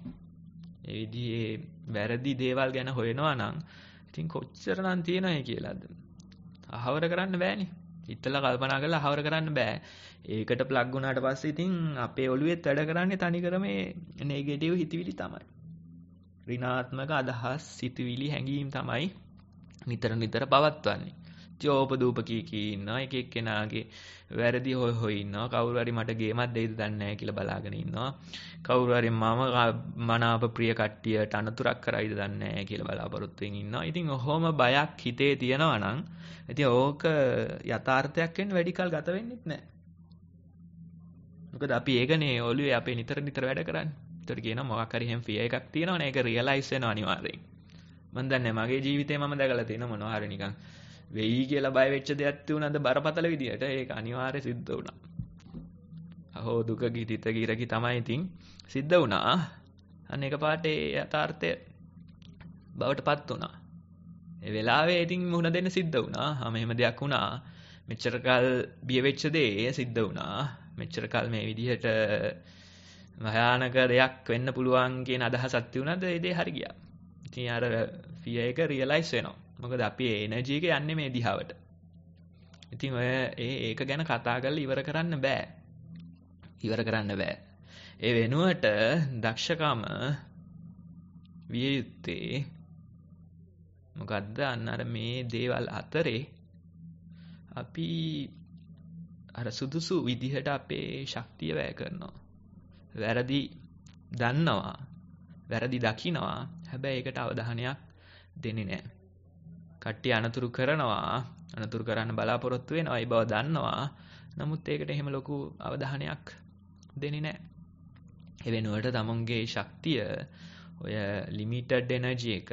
Speaker 6: ඒ විදිහේ වැරදි දේවල් ගැන හොයනවා නම් ඉතින් කොච්චරනම් තියෙනවයි කියලාද? අහවර කරන්න බෑනේ. හිතලා කල්පනා කරලා අහවර කරන්න බෑ. ඒකට ප්ලග් වුණාට පස්සේ ඉතින් අපේ ඔළුවේත් වැඩ කරන්නේ තනිකරම මේ නෙගටිව් හිතවිලි තමයි. ඍණාත්මක අදහස්, සිතුවිලි, හැඟීම් තමයි නිතර නිතර පවත්වන්නේ. ජෝපදූප කී කී ඉන්නවා එක එක්කෙනාගේ වැරදි හොය හොය ඉන්නවා. කවුරු හරි මට ගේමක් දෙයිද දන්නේ නැහැ කියලා බලාගෙන ඉන්නවා. කවුරු හරි මම මනාප ප්‍රිය කට්ටියට අනතුරක් කරයිද දන්නේ නැහැ කියලා බලාපොරොත්තු වෙමින් ඉන්නවා. ඉතින් ඔහොම බයක් හිතේ තියෙනවා නම් ඉතින් ඕක යථාර්ථයක් වෙන්න වැඩි කල් ගත වෙන්නේ නැහැ. මොකද අපි ඒකනේ ඔළුවේ අපේ නිතර නිතර වැඩ කරන්නේ. ඒතර කියනවා මොකක් හරි හැම ෆියර් එකක් තියෙනවනේ ඒක රියලයිස් වෙනවා අනිවාර්යෙන්. මම දන්නේ මගේ ජීවිතේ මම දැකලා තියෙන මොනවා හරි නිකන් වෙයි කියලා බය වෙච්ච දෙයක් තියුණාද බරපතල විදියට ඒක අනිවාර්යයෙන් සිද්ධ වුණා. අහෝ දුක ගිතිත ගිරකි තමයි ඉතින් සිද්ධ වුණා. අන්න එකපාරට ඒ යථාර්ථය බවට පත් වුණා. ඒ වෙලාවේ ඉතින් මුහුණ දෙන්න සිද්ධ වුණා. ආ මෙහෙම දෙයක් වුණා. මෙච්චර කල් බිය වෙච්ච දේ සිද්ධ වුණා. මෙච්චර කල් මේ විදිහට භයානක දෙයක් වෙන්න පුළුවන් කියන අදහසක් තියුණාද ඒ දේ හරි ගියා. ඉතින් අර ෆියර් එක රියලයිස් වෙනවා. මොකද අපි ඒ එනර්ජි එක යන්නේ මේ දිහාවට. ඉතින් ඔය ඒ ඒක ගැන කතා කරලා ඉවර කරන්න බෑ. ඉවර කරන්න බෑ. ඒ වෙනුවට දක්ෂකම විය යුත්තේ මොකද්ද? අන්න අර මේ දේවල් අතරේ අපි අර සුදුසු විදිහට අපේ ශක්තිය වැය කරනවා. වැරදි දන්නවා. වැරදි දකිනවා. හැබැයි ඒකට අවධානයක් දෙන්නේ නැහැ. කට්ටිය අනතුරු කරනවා. අනතුරු කරන්න බලාපොරොත්තු වෙනවා. ඒ බව දන්නවා. නමුත් ඒකට එහෙම ලොකු අවධානයක් දෙන්නේ නැහැ. ඒ වෙනුවට තමුන්ගේ ශක්තිය ඔය ලිමිටඩ් එනර්ජි එක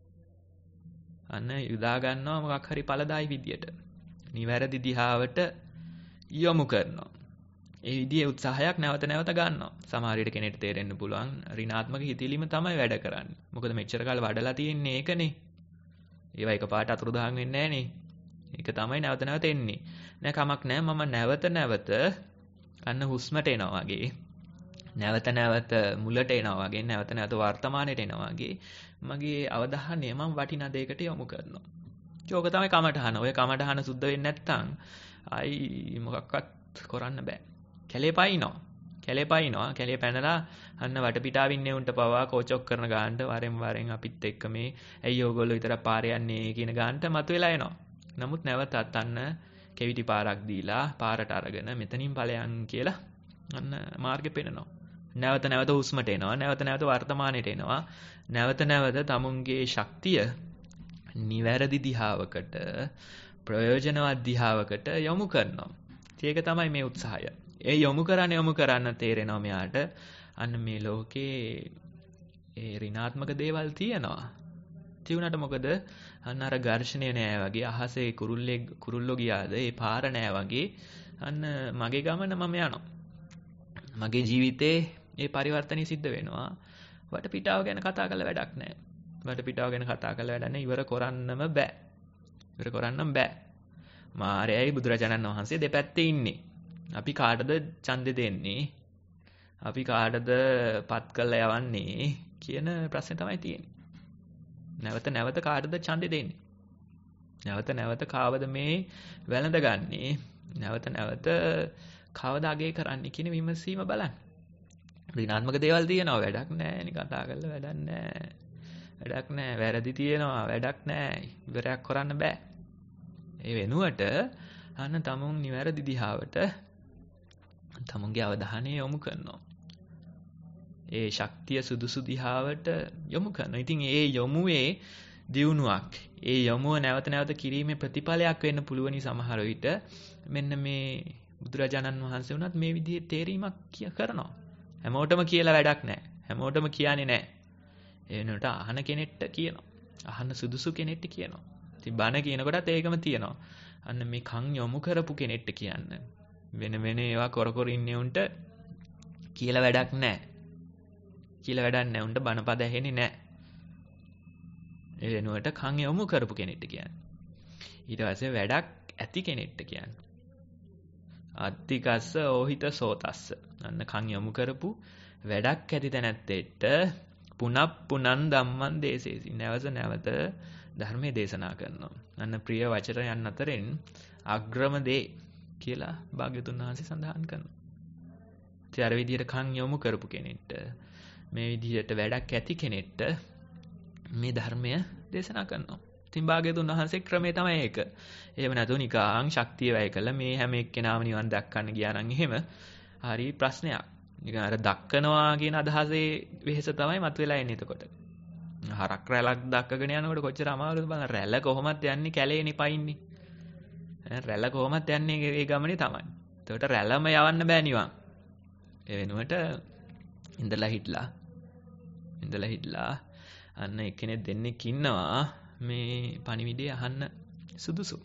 Speaker 6: අන්න යොදා ගන්නවා මොකක් හරි ඵලදායි විදියට. නිවැරදි දිහාවට යොමු කරනවා. ඒ විදිහේ උත්සාහයක් නැවත නැවත ගන්නවා. සමහර විට කෙනෙක්ට තේරෙන්න පුළුවන් ඍණාත්මක හිතීලිම තමයි වැඩ කරන්නේ. මොකද මෙච්චර කාල වඩලා තියෙන්නේ ඒකනේ. ඒවා එකපාරට අතුරුදහන් වෙන්නේ නැහනේ. ඒක තමයි නැවත නැවත එන්නේ. නෑ කමක් නෑ මම නැවත නැවත අන්න හුස්මට එනවා වගේ. නැවත නැවත මුලට එනවා වගේ. නැවත නැවත වර්තමානයට එනවා වගේ. මගේ අවධානය මම වටිනා දෙයකට යොමු කරනවා. ඒක තමයි කමටහන. ඔය කමටහන සුද්ධ වෙන්නේ නැත්නම් ආයි මොකක්වත් කරන්න බෑ. කැලේ පයින්නවා. කැලේ පයින්නවා. කැලේ පැනලා අන්න වටපිටාවින් නෙවුන්ට පවා කෝචොක් කරන ගානට වරෙන් වරෙන් අපිත් එක්ක මේ ඇයි ඕගොල්ලෝ විතර පාරේ යන්නේ කියන ගානට මතුවලා එනවා. නමුත් නැවතත් අන්න කෙවිටි පාරක් දීලා පාරට අරගෙන මෙතනින් ඵලයන් කියලා අන්න මාර්ගෙ පෙන්නනවා. නැවත නැවත හුස්මට එනවා. නැවත නැවත වර්තමානයට එනවා. නැවත නැවත තමුන්ගේ ශක්තිය නිවැරදි දිහාවකට ප්‍රයෝජනවත් දිහාවකට යොමු කරනවා. ඒක තමයි මේ උත්සාහය. ඒ යොමු කරන්න යොමු කරන්න තේරෙනවා මෙයාට අන්න මේ ලෝකේ ඒ ඍණාත්මක දේවල් තියෙනවා. තියුණාට මොකද අන්න අර ඝර්ෂණය නෑ වගේ අහසේ කුරුල්ලේ කුරුල්ලෝ ගියාද ඒ පාර නෑ වගේ අන්න මගේ ගමන මම යනවා. මගේ ජීවිතේ ඒ පරිවර්තනය සිද්ධ වෙනවා. වටපිටාව ගැන කතා කරලා වැඩක් නෑ. වටපිටාව ගැන කතා කරලා වැඩක් නෑ. ඉවර කරන්නම බෑ. ඉවර කරන්නම බෑ. මාරයයි බුදුරජාණන් වහන්සේ දෙපැත්තේ ඉන්නේ. අපි කාටද ඡන්දෙ දෙන්නේ? අපි කාටද පත් කරලා යවන්නේ කියන ප්‍රශ්නේ තමයි තියෙන්නේ. නැවත නැවත කාටද ඡන්දෙ දෙන්නේ? නැවත නැවත කාවද මේ වැළඳගන්නේ? නැවත නැවත කවද අගේ කරන්නේ කියන විමසීම බලන්න. ඍණාත්මක දේවල් තියෙනවා වැඩක් නැහැ. නිකන් කතා කරලා වැඩක් නැහැ. වැඩක් නැහැ. වැරදි තියෙනවා වැඩක් නැහැ. ඉවරයක් කරන්න බෑ. ඒ වෙනුවට අන්න තමුන් නිවැරදි දිහාවට තමුන්ගේ අවධානය යොමු කරනවා. ඒ ශක්තිය සුදුසු දිහාවට යොමු කරනවා. ඉතින් ඒ යොමුවේ දියුණුවක්, ඒ යොමුව නැවත නැවත කිරීමේ ප්‍රතිඵලයක් වෙන්න පුළුවනි සමහර විට. මෙන්න මේ බුදුරජාණන් වහන්සේ වුණත් මේ විදිහේ තේරීමක් කරනවා. හැමෝටම කියලා වැඩක් නැහැ. හැමෝටම කියන්නේ නැහැ. ඒ වෙනුවට අහන කෙනෙක්ට කියනවා. අහන්න සුදුසු කෙනෙක්ට කියනවා. ඉතින් බණ කියනකොටත් ඒකම තියෙනවා. අන්න මේ කන් යොමු කරපු කෙනෙක්ට කියන්න. වෙන වෙන ඒවා කර කර ඉන්නේ උන්ට කියලා වැඩක් නැහැ. කියලා වැඩක් නැහැ. උන්ට බණපද ඇහෙන්නේ නැහැ. ඒ වෙනුවට කන් යොමු කරපු කෙනෙක්ට කියන්න. ඊට පස්සේ වැඩක් ඇති කෙනෙක්ට කියන්න. අත්තිකස්ස ඕහිත සෝතස්ස. අන්න කන් යොමු කරපු වැඩක් ඇති තැනැත්තෙට පුනප් පුනන් ධම්මං දේශේසි. නැවත නැවත ධර්මයේ දේශනා කරනවා. අන්න ප්‍රිය වචනයන් අතරින් අග්‍රම දේ කියලා භාග්‍යතුන් වහන්සේ සඳහන් කරනවා. ඉතින් අර විදිහට කන් යොමු කරපු කෙනෙක්ට, මේ විදිහට වැඩක් ඇති කෙනෙක්ට මේ ධර්මය දේශනා කරනවා. ඉතින් භාග්‍යතුන් වහන්සේ ක්‍රමේ තමයි ඒක. එහෙම නැතුව නිකං ශක්තිය වැය කළා මේ හැම එක්කෙනාම නිවන් දක්කන්න ගියා නම් එහෙම හරි ප්‍රශ්නයක්. නිකන් අර දක්කනවා කියන අදහසේ වෙහෙස තමයි මතුවලා එන්නේ එතකොට. හරක් රැලක් දක්කගෙන යනකොට කොච්චර අමාරුද බලන්න. රැළ කොහොමද යන්නේ කැලේනේ පයින්නේ. රැළ කොහොමද යන්නේ ඒ ගමනේ තමයි. එතකොට රැළම යවන්න බෑ නිවන්. ඒ වෙනුවට ඉඳලා හිටලා ඉඳලා හිටලා අන්න එක්කෙනෙක් දෙන්නෙක් ඉන්නවා මේ පණිවිඩය අහන්න සුදුසු.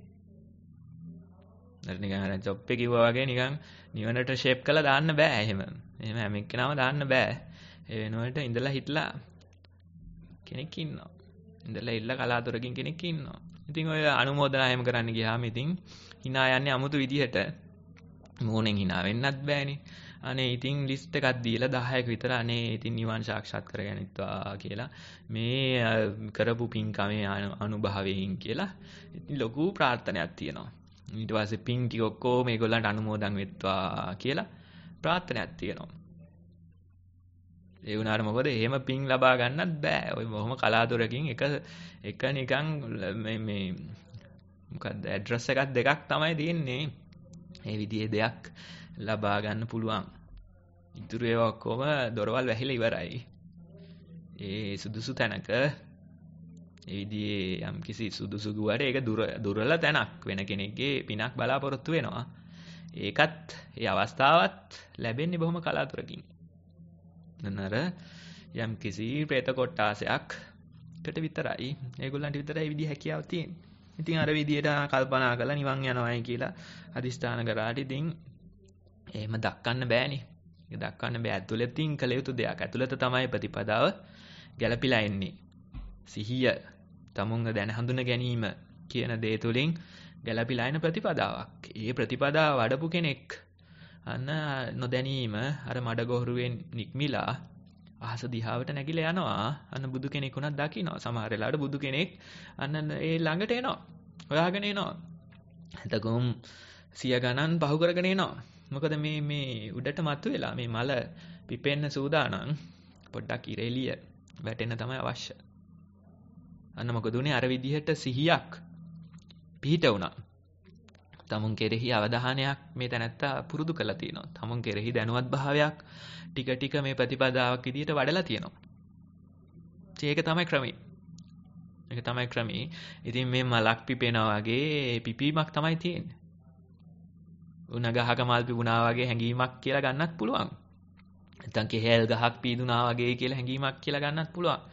Speaker 6: දැන් නිකන් අර ජොබ් එක කිව්වා වගේ නිකන් නිවනට ෂේප් කරලා දාන්න බෑ එහෙම. එහෙම හැම එක්කෙනාම දාන්න බෑ. ඒ වෙනුවට ඉඳලා හිටලා කෙනෙක් ඉන්නවා. ඉඳලා ඉල්ල කලාතුරකින් කෙනෙක් ඉන්නවා. ඉතින් ඔය අනුමෝදනා එහෙම කරන්න ගියාම ඉතින් hina යන්නේ 아무තු විදිහට මොනෙන් hina වෙන්නත් බෑනේ. අනේ ඉතින් ලිස්ට් එකක් දීලා දහයක විතර අනේ ඉතින් නිවන් සාක්ෂාත් කරගනිත්වා කියලා මේ කරපු පින්කමේ අනුභවයෙන් කියලා ඉතින් ලොකු ප්‍රාර්ථනාවක් තියෙනවා. ඊට පස්සේ පින් ටික ඔක්කොම මේගොල්ලන්ට අනුමෝදන් වෙත්වා කියලා ප්‍රාර්ථනාවක් තියෙනවා. ඒ වුණාට මොකද එහෙම පින් ලබා ගන්නත් බෑ. ඔය බොහොම කලාතුරකින් එක එක නිකන් මේ මේ මොකද්ද ඇඩ්‍රස් එකක් දෙකක් තමයි තියෙන්නේ. මේ විදිහේ දෙයක් ලබා ගන්න පුළුවන්. ඉතුරු ඒවා ඔක්කොම දොරවල් වැහිලා ඉවරයි. ඒ සුදුසු තැනක ඒ විදිහේ යම් කිසි සුදුසු ගුවට ඒක දුර දුරල තැනක් වෙන කෙනෙක්ගේ පිනක් බලාපොරොත්තු වෙනවා. ඒකත් ඒ අවස්ථාවත් ලැබෙන්නේ බොහොම කලාතුරකින්. නනර යම් කිසි പ്രേත කොට්ටාසයක්කට විතරයි ඒගොල්ලන්ට විතරයි මේ විදිහ හැකියාව තියෙන්නේ. ඉතින් අර විදිහට කල්පනා කරලා නිවන් යනවායි කියලා අදිස්ථාන කරාට ඉතින් එහෙම දක්කන්න බෑනේ. ඒක දක්කන්න බෑ. ඇතුළතින් කළ යුතු දෙයක්. ඇතුළත තමයි ප්‍රතිපදාව ගැළපීලා එන්නේ. සිහිය, තමුන්ව දැන හඳුන ගැනීම කියන දේ තුලින් ගැළපීලා එන ප්‍රතිපදාවක්. ඒ ප්‍රතිපදාව වඩපු කෙනෙක් අන්න නොදැනීම අර මඩගොහරුවෙන් නික්මිලා අහස දිහාවට නැගිලා යනවා. අන්න බුදු කෙනෙක් උනත් දකින්නවා. සමහර වෙලාවට බුදු කෙනෙක් අන්න ඒ ළඟට එනවා. හොයාගෙන එනවා. එතකොම් සිය ගණන් පහු කරගෙන එනවා. මොකද මේ මේ උඩට මතුවෙලා මේ මල පිපෙන්න සූදානම් පොඩ්ඩක් ඉරෙලිය වැටෙන්න තමයි අවශ්‍ය. අන්න මොකද උනේ අර විදිහට සිහියක් පිහිට වුණා. තමුන් කෙරෙහි අවධානයක් මේ තැනත්තා පුරුදු කරලා තියෙනවා. තමුන් කෙරෙහි දැනුවත් භාවයක් ටික ටික මේ ප්‍රතිපදාවක් විදිහට වඩලා තියෙනවා. ඒක තමයි ක්‍රමය. ඒක තමයි ක්‍රමය. ඉතින් මේ මලක් පිපෙනවා වගේ පිපීමක් තමයි තියෙන්නේ. උණ ගහක මල් පිපුණා වගේ හැඟීමක් කියලා ගන්නත් පුළුවන්. නැත්නම් කෙහෙල් ගහක් පීදුනා වගේ කියලා හැඟීමක් කියලා ගන්නත් පුළුවන්.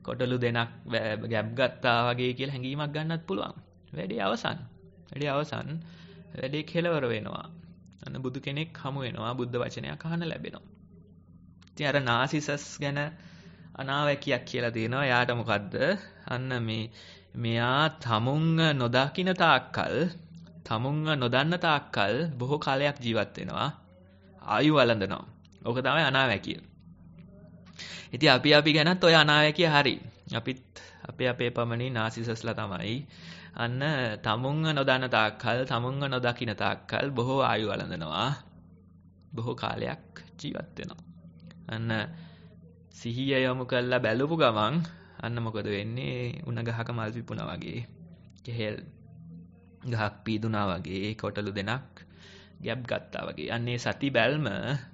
Speaker 6: කොටලු දෙනක් ගැබ් ගත්තා වගේ කියලා හැඟීමක් ගන්නත් පුළුවන්. වැඩේ අවසන්. වැඩේ අවසන්. වැඩේ කෙලවර වෙනවා. අන්න බුදු කෙනෙක් හමු වෙනවා. බුද්ධ වචනයක් අහන්න ලැබෙනවා. ඉතින් අර නාසිසස් ගැන අනාවැකියක් කියලා තියෙනවා. යාට මොකද්ද? අන්න මේ මෙයා තමුන්ව නොදකින්න තාක්කල්, තමුන්ව නොදන්න තාක්කල් බොහෝ කාලයක් ජීවත් වෙනවා. ආයු වළඳනවා. ඕක තමයි අනාවැකිය. ඉතින් අපි අපි ගැනත් ඔය අනාවැකිය හරි. අපිත් අපේ අපේ පමණින් නාසිසස්ලා තමයි. අන්න තමුන්ව නොදන්න තාක්කල්, තමුන්ව නොදකින්න තාක්කල් බොහෝ ආයු වළඳනවා. බොහෝ කාලයක් ජීවත් වෙනවා. අන්න සිහිය යොමු කරලා බැලුපු ගමන් අන්න මොකද වෙන්නේ? උණ ගහක මල් පිපුණා වගේ, කෙහෙල් ගහක් පීදුනා වගේ, කොටලු දෙනක් ගැබ් ගත්තා වගේ. අන්නේ සති බැල්ම,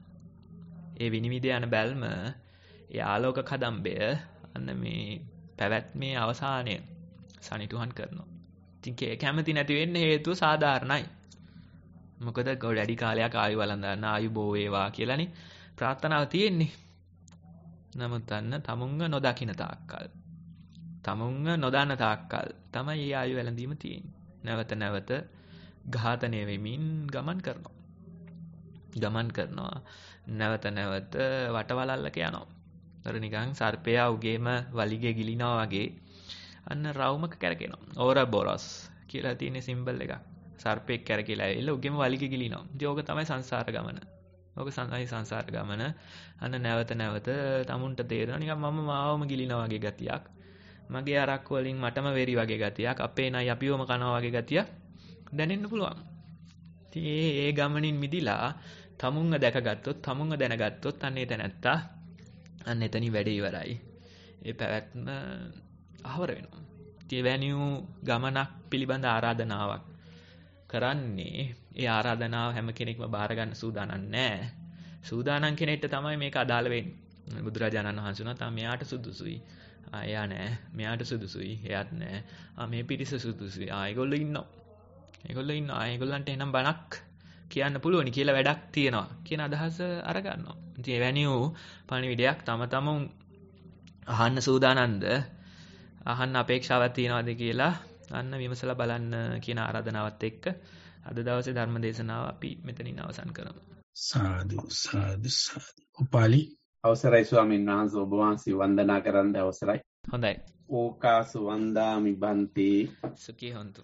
Speaker 6: ඒ විනිවිද යන බැල්ම, ඒ ආලෝක කදම්බය අන්න මේ පැවැත්මේ අවසානය සනිටුහන් කරනවා. ඉතින් කැමති නැති වෙන්නේ හේතුව සාධාරණයි. මොකද ගොඩි කාලයක් ආයු වළඳන්න, ආයු බෝ වේවා කියලානේ ප්‍රාර්ථනාව තියෙන්නේ. නමුත් අන්න තමුන්ව නොදකින්න තාක්කල්, තමුන්ව නොදන්න තාක්කල් තමයි මේ ආයු වැළඳීම තියෙන්නේ. නැවත නැවත ඝාතනය වෙමින් ගමන් කරනවා. ගමන් කරනවා. නැවත නැවත වටවලල්ලක යනවා. අර නිකන් සර්පයා උගේම වලිගේ ගිලිනවා වගේ අන්න රවුමක කැරකෙනවා. ඕරබොරස් කියලා තියෙන සිම්බල් එකක්. සර්පෙක් කැරකිලා ඇවිල්ලා උගේම වලිගේ ගිලිනවා. ඉතින් ඕක තමයි සංසාර ගමන. ඕක සංසයි සංසාර ගමන. අන්න නැවත නැවත තමුන්ට තේරෙනවා නිකන් මම මාවම ගිලිනවා වගේ ගතියක්. මගේ අරක්කු වලින් මටම වෙරි වගේ ගතියක්. අපේ නයි අපිවම කනවා වගේ ගතියක් දැනෙන්න පුළුවන්. ඉතින් ඒ ඒ ගමනින් මිදිලා තමුන්ව දැකගත්තොත්, තමුන්ව දැනගත්තොත් අන්න එතන නැත්තා අන්න එතනින් වැඩේ ඉවරයි. ඒ පැවැත්ම අහවර වෙනවා. ඉතින් වැනියු ගමනක් පිළිබඳ ආරාධනාවක් කරන්නේ, ඒ ආරාධනාව හැම කෙනෙක්ම බාර ගන්න සූදානම් නැහැ. සූදානම් කෙනෙක්ට තමයි මේක අදාළ වෙන්නේ. බුදුරජාණන් වහන්සේ උනා තමයි මෙයාට සුදුසුයි. ආ එයා නෑ. මෙයාට සුදුසුයි. එයාත් නෑ. ආ මේ පිරිස සුදුසුයි. ආ ඒගොල්ලෝ ඉන්නවා. ඒගොල්ලෝ ඉන්නවා. ඒගොල්ලන්ට එනම් බණක් කියන්න පුළුවනි කියලා වැඩක් තියෙනවා කියන අදහස අරගන්නවා. ඉතින් එවැනි වූ පණිවිඩයක් තම තමුන් අහන්න සූදානම්ද, අහන්න අපේක්ෂාවක් තියනවාද කියලා අන්න විමසලා බලන්න කියන ආරාධනාවත් එක්ක අද දවසේ ධර්ම දේශනාව අපි මෙතනින් අවසන් කරමු.
Speaker 1: සාදු සාදු සාදු. උපාලි
Speaker 3: අවසරයි ස්වාමීන් වහන්සේ, ඔබ වහන්සේ වන්දනා කරන්න අවසරයි.
Speaker 6: හොඳයි.
Speaker 3: ඕකාස වන්දාමි බන්තේ
Speaker 6: සුඛී හොන්තු.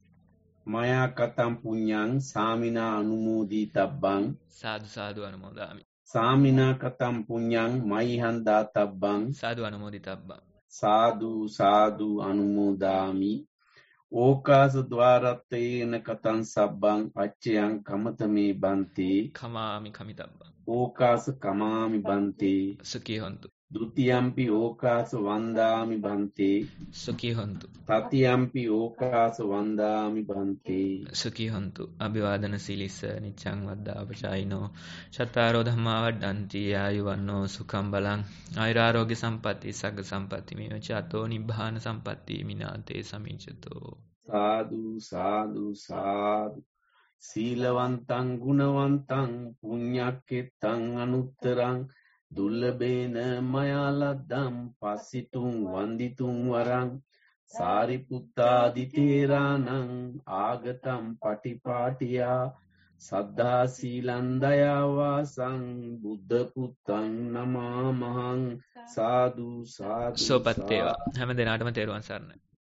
Speaker 3: මයා කතම් පුඤ්ඤං සාමිනා අනුමෝදී තබ්බං.
Speaker 6: සාදු සාදු අනුමෝදාමි.
Speaker 3: සාමිනා කතම් පුඤ්ඤං මයිහං දාතබ්බං.
Speaker 6: සාදු අනුමෝදී තබ්බං.
Speaker 3: සාදු සාදු අනුමෝදාමි. ඕකාස ద్వාරත්තේන කතං සබ්බං පච්චයං කමතමේ බන්තේ.
Speaker 6: කමාමි කමිතබ්බං.
Speaker 3: ඕකාස කමාමි බන්තේ.
Speaker 6: සුඛී හොන්තු.
Speaker 3: ဒ ුතියම්පි ඕකාස වන්දාමි බන්තේ.
Speaker 6: සුඛී හොන්තු.
Speaker 3: තතියම්පි ඕකාස වන්දාමි බන්තේ.
Speaker 6: සුඛී හොන්තු. අභිවාදන සීලිස නිච්ඡං වද්දාපචායිනෝ චත්තාරෝ ධම්මා වඩ්ඩಂತಿ ආයුවන්නෝ සුඛං බලං ආයුරාෝග්‍ය සම්පatti සග්ග සම්පatti මේ චතෝ නිබ්බාන සම්පatti මිනාතේ සමිච්ඡතෝ.
Speaker 3: සාදු සාදු සාදු. සීලවන්තං ගුණවන්තං පුඤ්ඤක්කෙත්තං අනුත්තරං දුර්ලභේන මයා ලද්දම් පස්සිතුං වන්දිතුං වරං සාරිපුත්තාදි තේරාණං ආගතම් පටිපාටියා සද්ධා සීලං දයා වාසං බුද්ධ පුත්තං නමාමහං. සාදු සාදු.
Speaker 6: සෝපත් වේවා. හැම දිනාටම තෙරුවන් සරණයි.